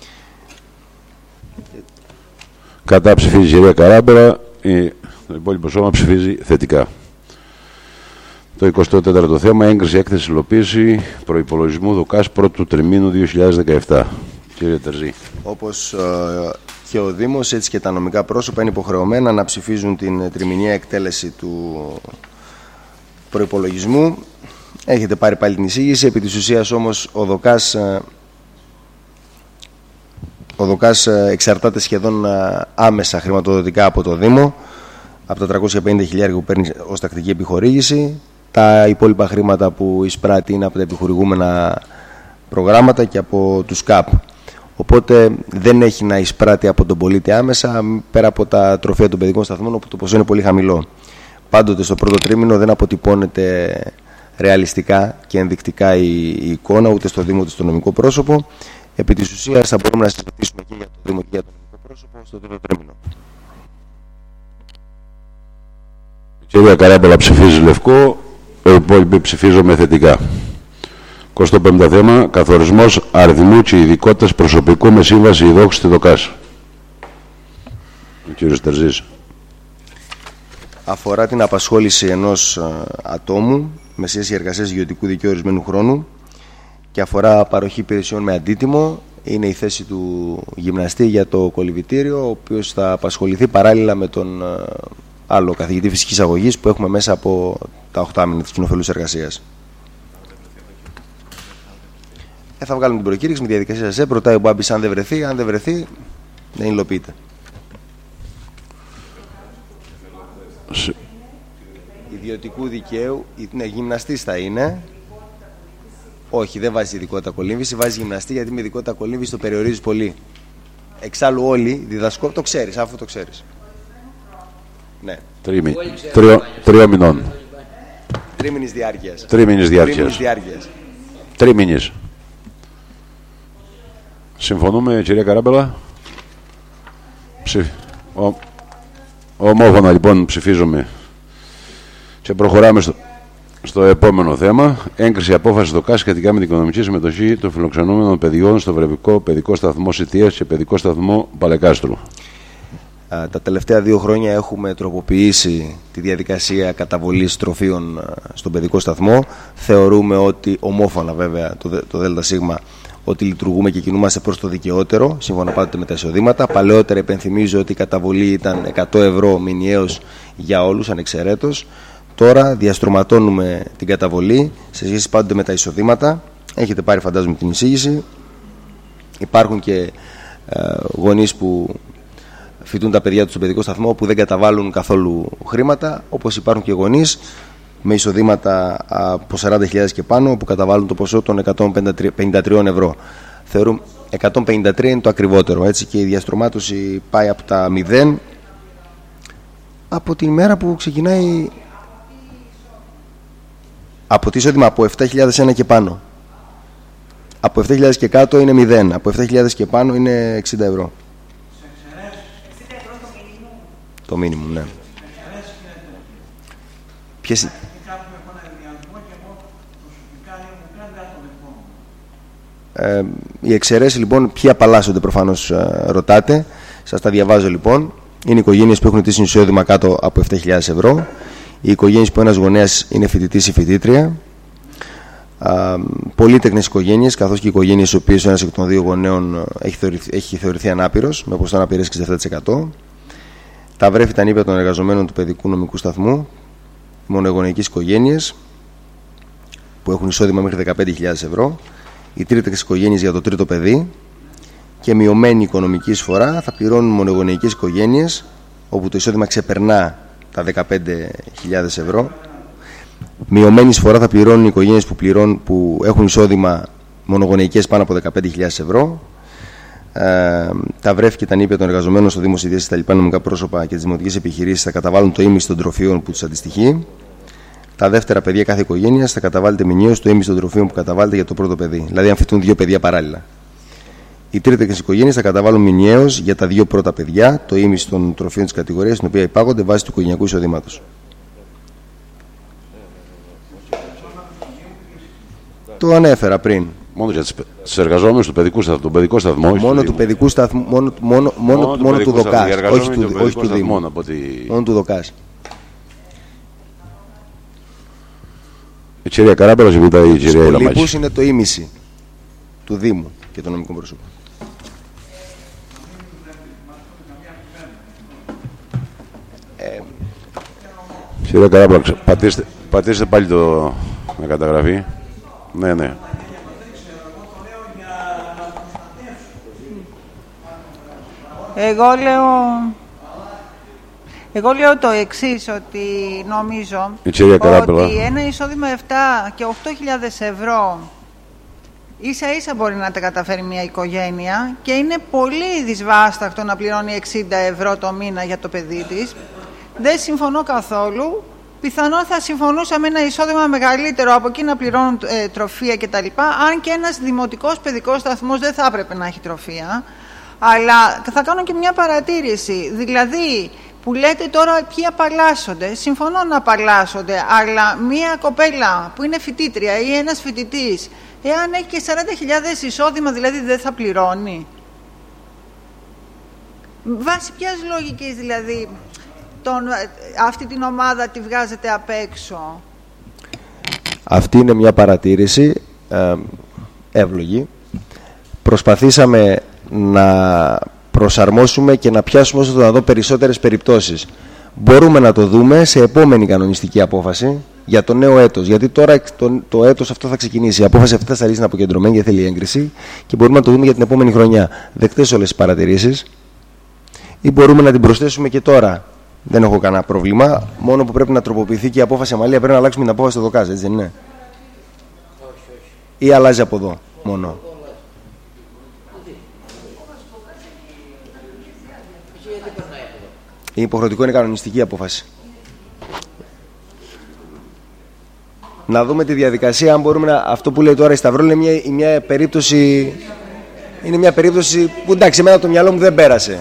Κατά ψηφίζει η κυρία Καράμπελα, το υπόλοιπο σώμα ψηφίζει θετικά. Το 24ο θέμα, έγκριση έκθεση υλοποίηση προϋπολογισμού ΔΟΚΑΣ πρώτου τριμήνου 2017. Κύριε Τερζή.
Όπως και ο Δήμος, έτσι και τα νομικά πρόσωπα είναι υποχρεωμένα να ψηφίζουν την τριμηνιαία εκτέλεση του προϋπολογισμού. Έχετε πάρει πάλι την εισήγηση. Επί της ουσίας όμως ο ΔΟΚΑΣ εξαρτάται σχεδόν άμεσα χρηματοδοτικά από το Δήμο. από τα 350.000 που παίρνει ως τακτική επιχορήγηση. Τα υπόλοιπα χρήματα που εισπράττει είναι από τα επιχορηγούμενα προγράμματα και από τους ΚΑΠ. Οπότε δεν έχει να εισπράττει από τον πολίτη άμεσα, πέρα από τα τροφεία των παιδικών σταθμών, όπου το ποσό είναι πολύ χαμηλό. Πάντοτε στο πρώτο τρίμηνο δεν αποτυπώνεται ρεαλιστικά και ενδεικτικά η εικόνα, ούτε στο Δήμο ούτε στο νομικό πρόσωπο. Επί της ουσίας θα μπορούμε να συζητήσουμε και για το Δήμο και για το νομικό πρόσωπο στο τρίτο τρίμηνο.
Η κυρία Καράμπολα ψηφίζει λευκό, οι υπόλοιποι ψηφίζουμε θετικά. 25ο θέμα, καθορισμός αριθμού και ειδικότητας προσωπικού με σύμβαση ειδόχου στη ΔΟΚΑΣ. Ο κύριος Τερζής.
Αφορά την απασχόληση ενός ατόμου με σχέση εργασίας ιδιωτικού δικαίου ορισμένου χρόνου και αφορά παροχή υπηρεσιών με αντίτιμο. Είναι η θέση του γυμναστή για το κολυβητήριο, ο οποίος θα απασχοληθεί παράλληλα με τον άλλο καθηγητή φυσικής αγωγής που έχουμε μέσα από τα 8 μήνες της κοινοφελούς εργασίας. Θα βγάλουμε την προκήρυξη με τη διαδικασία ΣΕΠ. Ρωτάει ο Μπάμπης αν δεν βρεθεί. Αν δεν βρεθεί, δεν υλοποιείται. Ιδιωτικού δικαίου, ναι, γυμναστής θα είναι. Όχι, δεν βάζει ειδικότητα κολύμβηση, βάζει γυμναστή, γιατί με ειδικότητα κολύμβηση το περιορίζει πολύ. Εξάλλου όλοι διδασκό, το ξέρεις, αφού το ξέρεις. Ναι.
3 μηνών.
Τρίμηνης διάρκειας.
Τρίμηνης. Συμφωνούμε, κυρία Καράμπελα. Ομόφωνα λοιπόν ψηφίζουμε και προχωράμε στο επόμενο θέμα. Έγκριση απόφαση ΔΟΚΑ σχετικά με την οικονομική συμμετοχή των φιλοξενούμενων παιδιών στο Βρεβικό Παιδικό Σταθμό Σιτίας και Παιδικό Σταθμό Παλεκάστρου.
Τα τελευταία 2 χρόνια έχουμε τροποποιήσει τη διαδικασία καταβολής τροφίων στον παιδικό σταθμό. Θεωρούμε ότι, ομόφωνα βέβαια το ΔΣ, ότι λειτουργούμε και κινούμαστε προς το δικαιότερο, σύμφωνα πάντοτε με τα εισοδήματα. Παλαιότερα υπενθυμίζω ότι η καταβολή ήταν 100 ευρώ μηνιαίως για όλους, ανεξαιρέτως. Τώρα διαστρωματώνουμε την καταβολή σε σχέση πάντοτε με τα εισοδήματα. Έχετε πάρει, φαντάζομαι, την εισήγηση. Υπάρχουν και γονείς που φοιτούν τα παιδιά τους στον παιδικό σταθμό που δεν καταβάλουν καθόλου χρήματα, όπως υπάρχουν και γονείς με εισοδήματα από 40.000 και πάνω που καταβάλουν το ποσό των 153 ευρώ. Θεωρούμε 153 είναι το ακριβότερο, έτσι, και η διαστρωμάτωση πάει από τα 0 από την ημέρα που ξεκινάει, από το εισόδημα από 7.001 και πάνω. Από 7.000 και κάτω είναι 0, από 7.000 και πάνω είναι 60 ευρώ. Το μίνιμουμ, ναι. Ποιες... οι εξαιρέσεις λοιπόν, ποιοι απαλλάσσονται προφανώς ρωτάτε. Σας τα διαβάζω λοιπόν. Είναι οικογένειες που έχουν ετήσιο εισόδημα κάτω από 7.000 ευρώ. Οι οικογένειες που ένας γονέας είναι φοιτητής ή φοιτήτρια. Πολύτεκνες οικογένειες, καθώς και οικογένειες οι οποίες ένας εκ των 2 γονέων έχει θεωρηθεί ανάπηρος με ποσοστό αναπηρίας 67%. Τα βρέφη τα νήπια των εργαζομένων του παιδικού νομικού σταθμού, μονογονεϊκές οικογένειες που έχουν εισόδημα μέχρι 15.000 ευρώ, οι τρίτεκνες οικογένειες για το τρίτο παιδί και μειωμένη οικονομική εισφορά θα πληρώνουν μονογονεϊκές οικογένειες όπου το εισόδημα ξεπερνά τα 15.000 ευρώ. Μειωμένη εισφορά θα πληρώνουν οι οικογένειες που έχουν εισόδημα μονογονεϊκές πάνω από 15.000 ευρώ. Τα βρέφη και τα νήπια των εργαζομένων στο Δήμο Σιτίας, τα λοιπά νομικά πρόσωπα και τις δημοτικές επιχειρήσεις θα καταβάλουν το ίμιση των τροφίων που τους αντιστοιχεί. Τα δεύτερα παιδιά κάθε οικογένειας θα καταβάλλεται μηνιαίως το ίμιση των τροφίων που καταβάλλεται για το πρώτο παιδί. Δηλαδή, αν φοιτούν 2 παιδιά παράλληλα. Οι τρίτεκνες οικογένειες θα καταβάλουν μηνιαίως για τα 2 πρώτα παιδιά το ίμιση των τροφίων της κατηγορίας στην οποία υπάγονται βάσει του οικογενειακού εισοδήματος. Το ανέφερα πριν.
Μόνο για τις εργαζόμενους του παιδικού σταθμού. Τον παιδικό σταθμό.
Μόνο του παιδικού σταθμού. Μόνο του ΔΟΚΑΣ. Όχι του Δήμου. Μόνο του ΔΟΚΑΣ.
Η κυρία Καράμπελα ζητάει η κυρία Ηλαμάκη.
Στους είναι το ίμιση του Δήμου και των νομικών προσώπων.
Κυρία Καράμπελα, πατήστε πάλι το να καταγραφεί. Ναι, ναι.
Εγώ λέω το εξής, ότι νομίζω ότι ένα εισόδημα 7 και 8.000 ευρώ ίσα ίσα μπορεί να τα καταφέρει μια οικογένεια και είναι πολύ δυσβάσταχτο να πληρώνει 60 ευρώ το μήνα για το παιδί της. Δεν συμφωνώ καθόλου. Πιθανόν θα συμφωνούσα με ένα εισόδημα μεγαλύτερο, από εκεί να πληρώνουν τροφεία κτλ. Αν και ένας δημοτικός παιδικός σταθμός δεν θα έπρεπε να έχει τροφεία. Αλλά θα κάνω και μια παρατήρηση. Δηλαδή, που λέτε τώρα ποιοι απαλλάσσονται. Συμφωνώ να απαλλάσσονται, αλλά μια κοπέλα που είναι φοιτήτρια ή ένας φοιτητής, εάν έχει και 40.000 εισόδημα, δηλαδή δεν θα πληρώνει. Βάσει ποιας λογικής δηλαδή αυτή την ομάδα τη βγάζετε απ' έξω?
Αυτή είναι μια παρατήρηση εύλογη. Προσπαθήσαμε να προσαρμόσουμε και να πιάσουμε όσο το να δω περισσότερες περιπτώσεις. Μπορούμε να το δούμε σε επόμενη κανονιστική απόφαση για το νέο έτος. Γιατί τώρα το έτος αυτό θα ξεκινήσει. Η απόφαση αυτή θα σταλεί αποκεντρωμένη και θέλει έγκριση και μπορούμε να το δούμε για την επόμενη χρονιά. Δεκτές όλες τις παρατηρήσεις. Ή μπορούμε να την προσθέσουμε και τώρα. Δεν έχω κανένα πρόβλημα. Μόνο που πρέπει να τροποποιηθεί και η απόφαση Αμαλία, πρέπει να αλλάξουμε την απόφαση στο ΔΟΚΑΣ, έτσι δεν είναι? Ή αλλάζει από εδώ μόνο? Η υποχρεωτικό είναι κανονιστική απόφαση. Να δούμε τη διαδικασία, αν μπορούμε να... Αυτό που λέει τώρα η Σταυρόλη είναι μια περίπτωση... Είναι μια περίπτωση που εντάξει, εμένα το μυαλό μου δεν πέρασε.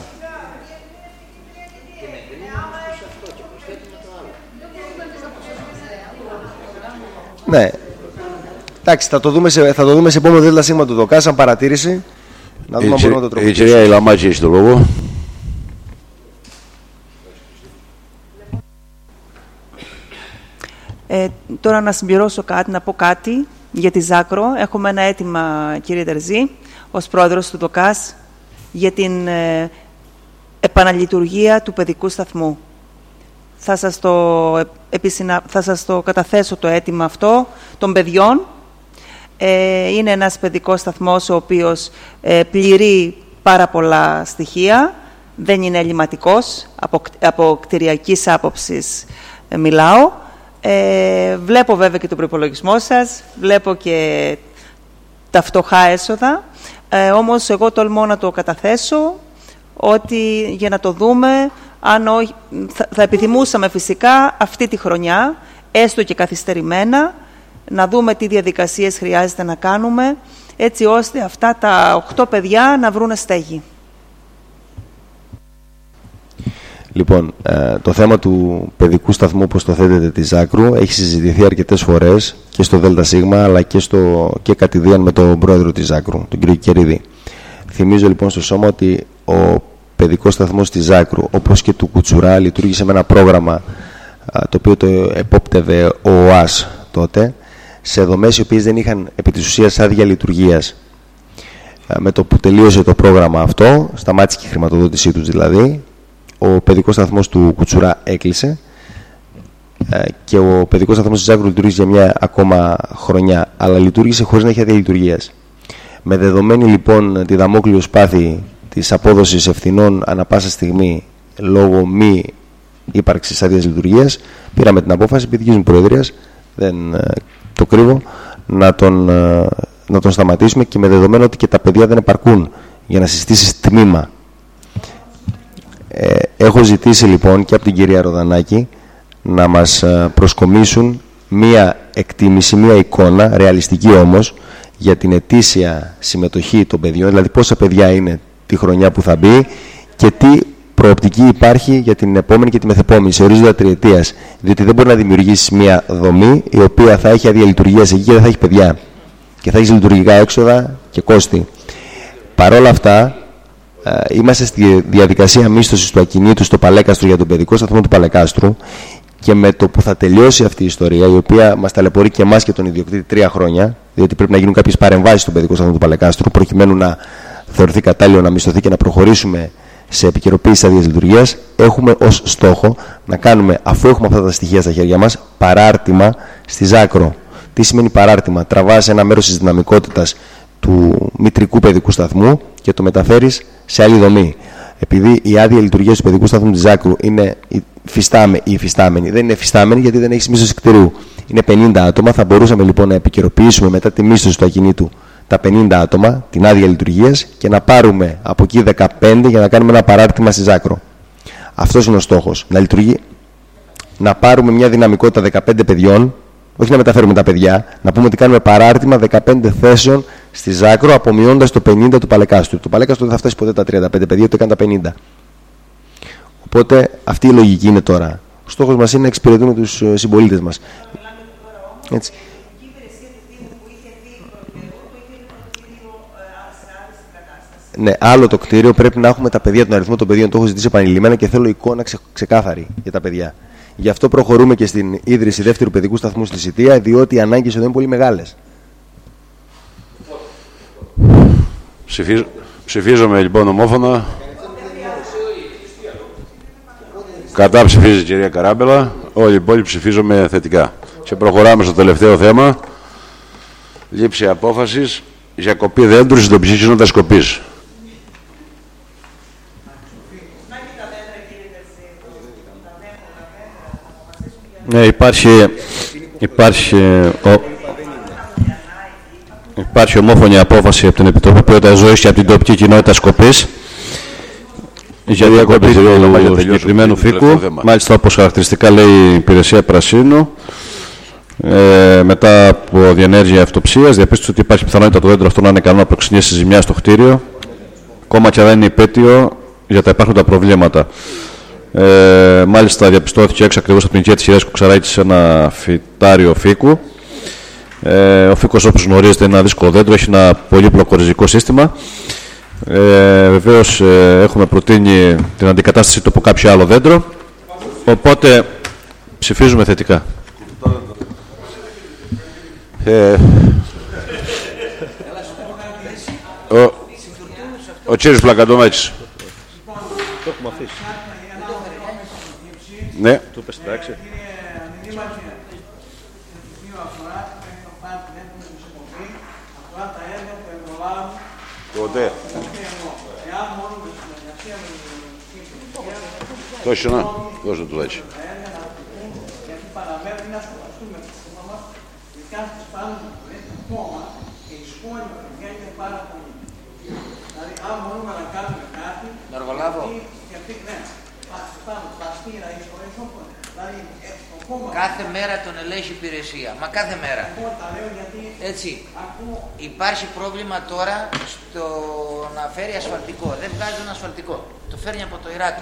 Ναι. Εντάξει, θα το δούμε σε επόμενο δέλτα σήμα του ΔΟΚΑ, σαν παρατήρηση. Να δούμε αν μπορούμε να το τροποποιήσουμε.
Η κυρία Ηλαμάκη έχει το λόγο.
Τώρα να συμπληρώσω κάτι, να πω κάτι για τη Ζάκρο. Έχουμε ένα αίτημα, κύριε Τερζή, ως πρόεδρος του ΔΟΚΑΣ, για την επαναλειτουργία του παιδικού σταθμού. Θα σας το καταθέσω το αίτημα αυτό των παιδιών. Είναι ένας παιδικός σταθμός ο οποίος πληρεί πάρα πολλά στοιχεία. Δεν είναι ελληματικός, από κτηριακής άποψης μιλάω. Βλέπω βέβαια και τον προϋπολογισμό σας, βλέπω και τα φτωχά έσοδα. Όμως εγώ τολμώ να το καταθέσω, ότι για να το δούμε, αν όχι, θα επιθυμούσαμε φυσικά αυτή τη χρονιά, έστω και καθυστερημένα, να δούμε τι διαδικασίες χρειάζεται να κάνουμε, έτσι ώστε αυτά τα 8 παιδιά να βρουν στέγη.
Λοιπόν, το θέμα του παιδικού σταθμού, όπως το θέτετε, της Ζάκρου, έχει συζητηθεί αρκετές φορές και στο ΔΣ, αλλά και κατηδίαν με τον πρόεδρο της Ζάκρου, τον κύριο Κερίδη. Θυμίζω λοιπόν στο σώμα ότι ο παιδικός σταθμός της Ζάκρου, όπως και του Κουτσουρά, λειτουργήσε με ένα πρόγραμμα το οποίο το επόπτευε ο ΟΑΣ τότε, σε δομές οι οποίες δεν είχαν επί της ουσίας άδεια λειτουργίας. Με το που τελείωσε το πρόγραμμα αυτό, σταμάτησε και η χρηματοδότησή τους δηλαδή, ο παιδικός σταθμός του Κουτσουρά έκλεισε και ο παιδικός σταθμός της Ζάκρου λειτουργήσε για μια ακόμα χρονιά, αλλά λειτουργήσε χωρίς να έχει άδεια λειτουργίας. Με δεδομένη λοιπόν τη δαμόκλειο σπάθη της απόδοσης ευθυνών ανά πάσα στιγμή λόγω μη ύπαρξης άδειας λειτουργίας, πήραμε την απόφαση επί δικής μου προεδρίας, δεν το κρύβω, να τον σταματήσουμε, και με δεδομένο ότι και τα παιδιά δεν επαρκούν για να συστήσεις τμήμα. Έχω ζητήσει λοιπόν και από την κυρία Ροδανάκη να μας προσκομίσουν μία εκτίμηση, μία εικόνα, ρεαλιστική όμως, για την ετήσια συμμετοχή των παιδιών, δηλαδή πόσα παιδιά είναι τη χρονιά που θα μπει και τι προοπτική υπάρχει για την επόμενη και τη μεθεπόμενη, σε ορίζοντα τριετίας. Διότι δεν μπορεί να δημιουργήσει μία δομή η οποία θα έχει άδεια λειτουργίας εκεί και δεν θα έχει παιδιά και θα έχει λειτουργικά έξοδα και κόστη. Παρ' όλα αυτά, είμαστε στη διαδικασία μίσθωσης του ακινήτου στο Παλέκαστρο για τον παιδικό σταθμό του Παλεκάστρου, και με το που θα τελειώσει αυτή η ιστορία, η οποία μας ταλαιπωρεί και εμάς και τον ιδιοκτήτη 3 χρόνια, διότι πρέπει να γίνουν κάποιες παρεμβάσεις στον παιδικό σταθμό του Παλεκάστρου, προκειμένου να θεωρηθεί κατάλληλο να μισθωθεί και να προχωρήσουμε σε επικαιροποίηση άδειας λειτουργίας, έχουμε ως στόχο να κάνουμε, αφού έχουμε αυτά τα στοιχεία στα χέρια μας, παράρτημα στη Ζάκρο. Τι σημαίνει παράρτημα? Τραβάς ένα μέρος της δυναμικότητας του μητρικού παιδικού σταθμού και το μεταφέρεις σε άλλη δομή. Επειδή η άδεια λειτουργίας του παιδικού σταθμού της Ζάκρου είναι υφιστάμενη, δεν είναι υφιστάμενη γιατί δεν έχει μίσθωση κτηρίου. Είναι 50 άτομα. Θα μπορούσαμε λοιπόν να επικαιροποιήσουμε μετά τη μίσθωση του ακινήτου τα 50 άτομα, την άδεια λειτουργίας, και να πάρουμε από εκεί 15 για να κάνουμε ένα παράρτημα στη Ζάκρο. Αυτός είναι ο στόχος. Να πάρουμε μια δυναμικότητα 15 παιδιών, όχι να μεταφέρουμε τα παιδιά, να πούμε ότι κάνουμε παράρτημα 15 θέσεων στη Ζάκρο, απομειώντας το 50 του Παλεκάστρου. Το Παλεκάστρου δεν θα φτάσει ποτέ τα 35 παιδιά, ούτε καν τα 50. Οπότε αυτή η λογική είναι τώρα. Ο στόχος μας είναι να εξυπηρετούμε τους συμπολίτες μας. Έτσι. Ναι, άλλο το κτίριο, πρέπει να έχουμε τα παιδιά, τον αριθμό των παιδιών, το έχω ζητήσει επανειλημμένα και θέλω εικόνα ξεκάθαρη για τα παιδιά. Γι' αυτό προχωρούμε και στην ίδρυση δεύτερου παιδικού σταθμού στη Σιτία, διότι οι ανάγκες εδώ είναι πολύ μεγάλες.
Ψηφίζομαι λοιπόν ομόφωνα. Κατά ψηφίζει η κυρία Καράμπελα. Όλοι οι υπόλοιποι ψηφίζομαι θετικά. Και προχωράμε στο τελευταίο θέμα. Λήψη απόφασης για κοπή δέντρου στην τοπική κοινότητα Σκοπής.
Ναι, υπάρχει ομόφωνη απόφαση από την Επιτροπή Ποιότητας Ζωής και από την τοπική κοινότητα Σκοπής για την κοπή του συγκεκριμένου φύκου. Μάλιστα, όπως χαρακτηριστικά λέει η Υπηρεσία Πρασίνου, μετά από διενέργεια αυτοψίας, διαπίστωσε ότι υπάρχει πιθανότητα το δέντρο αυτό να είναι ικανό να προξενήσει ζημιά στο κτίριο, ακόμα και αν δεν είναι υπέτειο για τα υπάρχοντα προβλήματα. Μάλιστα, διαπιστώθηκε έξω ακριβώς από την οικία της κυρίας Κουξαράκη σε ένα φυτάριο φύκου. Ο φύκος, όπως γνωρίζετε, είναι ένα δύσκολο δέντρο, έχει ένα πολύπλοκο ριζικό σύστημα. Βεβαίως, έχουμε προτείνει την αντικατάσταση του από κάποιο άλλο δέντρο. Οπότε, ψηφίζουμε θετικά.
Ο κύριος Πλακαντομάκης.
Το έχουμε αφήσει.
Ναι.
Του πες εντάξει.
Τότε. Точно. Тоже туда.
Κάθε μέρα τον ελέγχει η υπηρεσία. Μα κάθε μέρα. Έτσι. Υπάρχει πρόβλημα τώρα στο να φέρει ασφαλτικό. Δεν βγάζει ένα ασφαλτικό. Το φέρνει από το Ηράκλειο.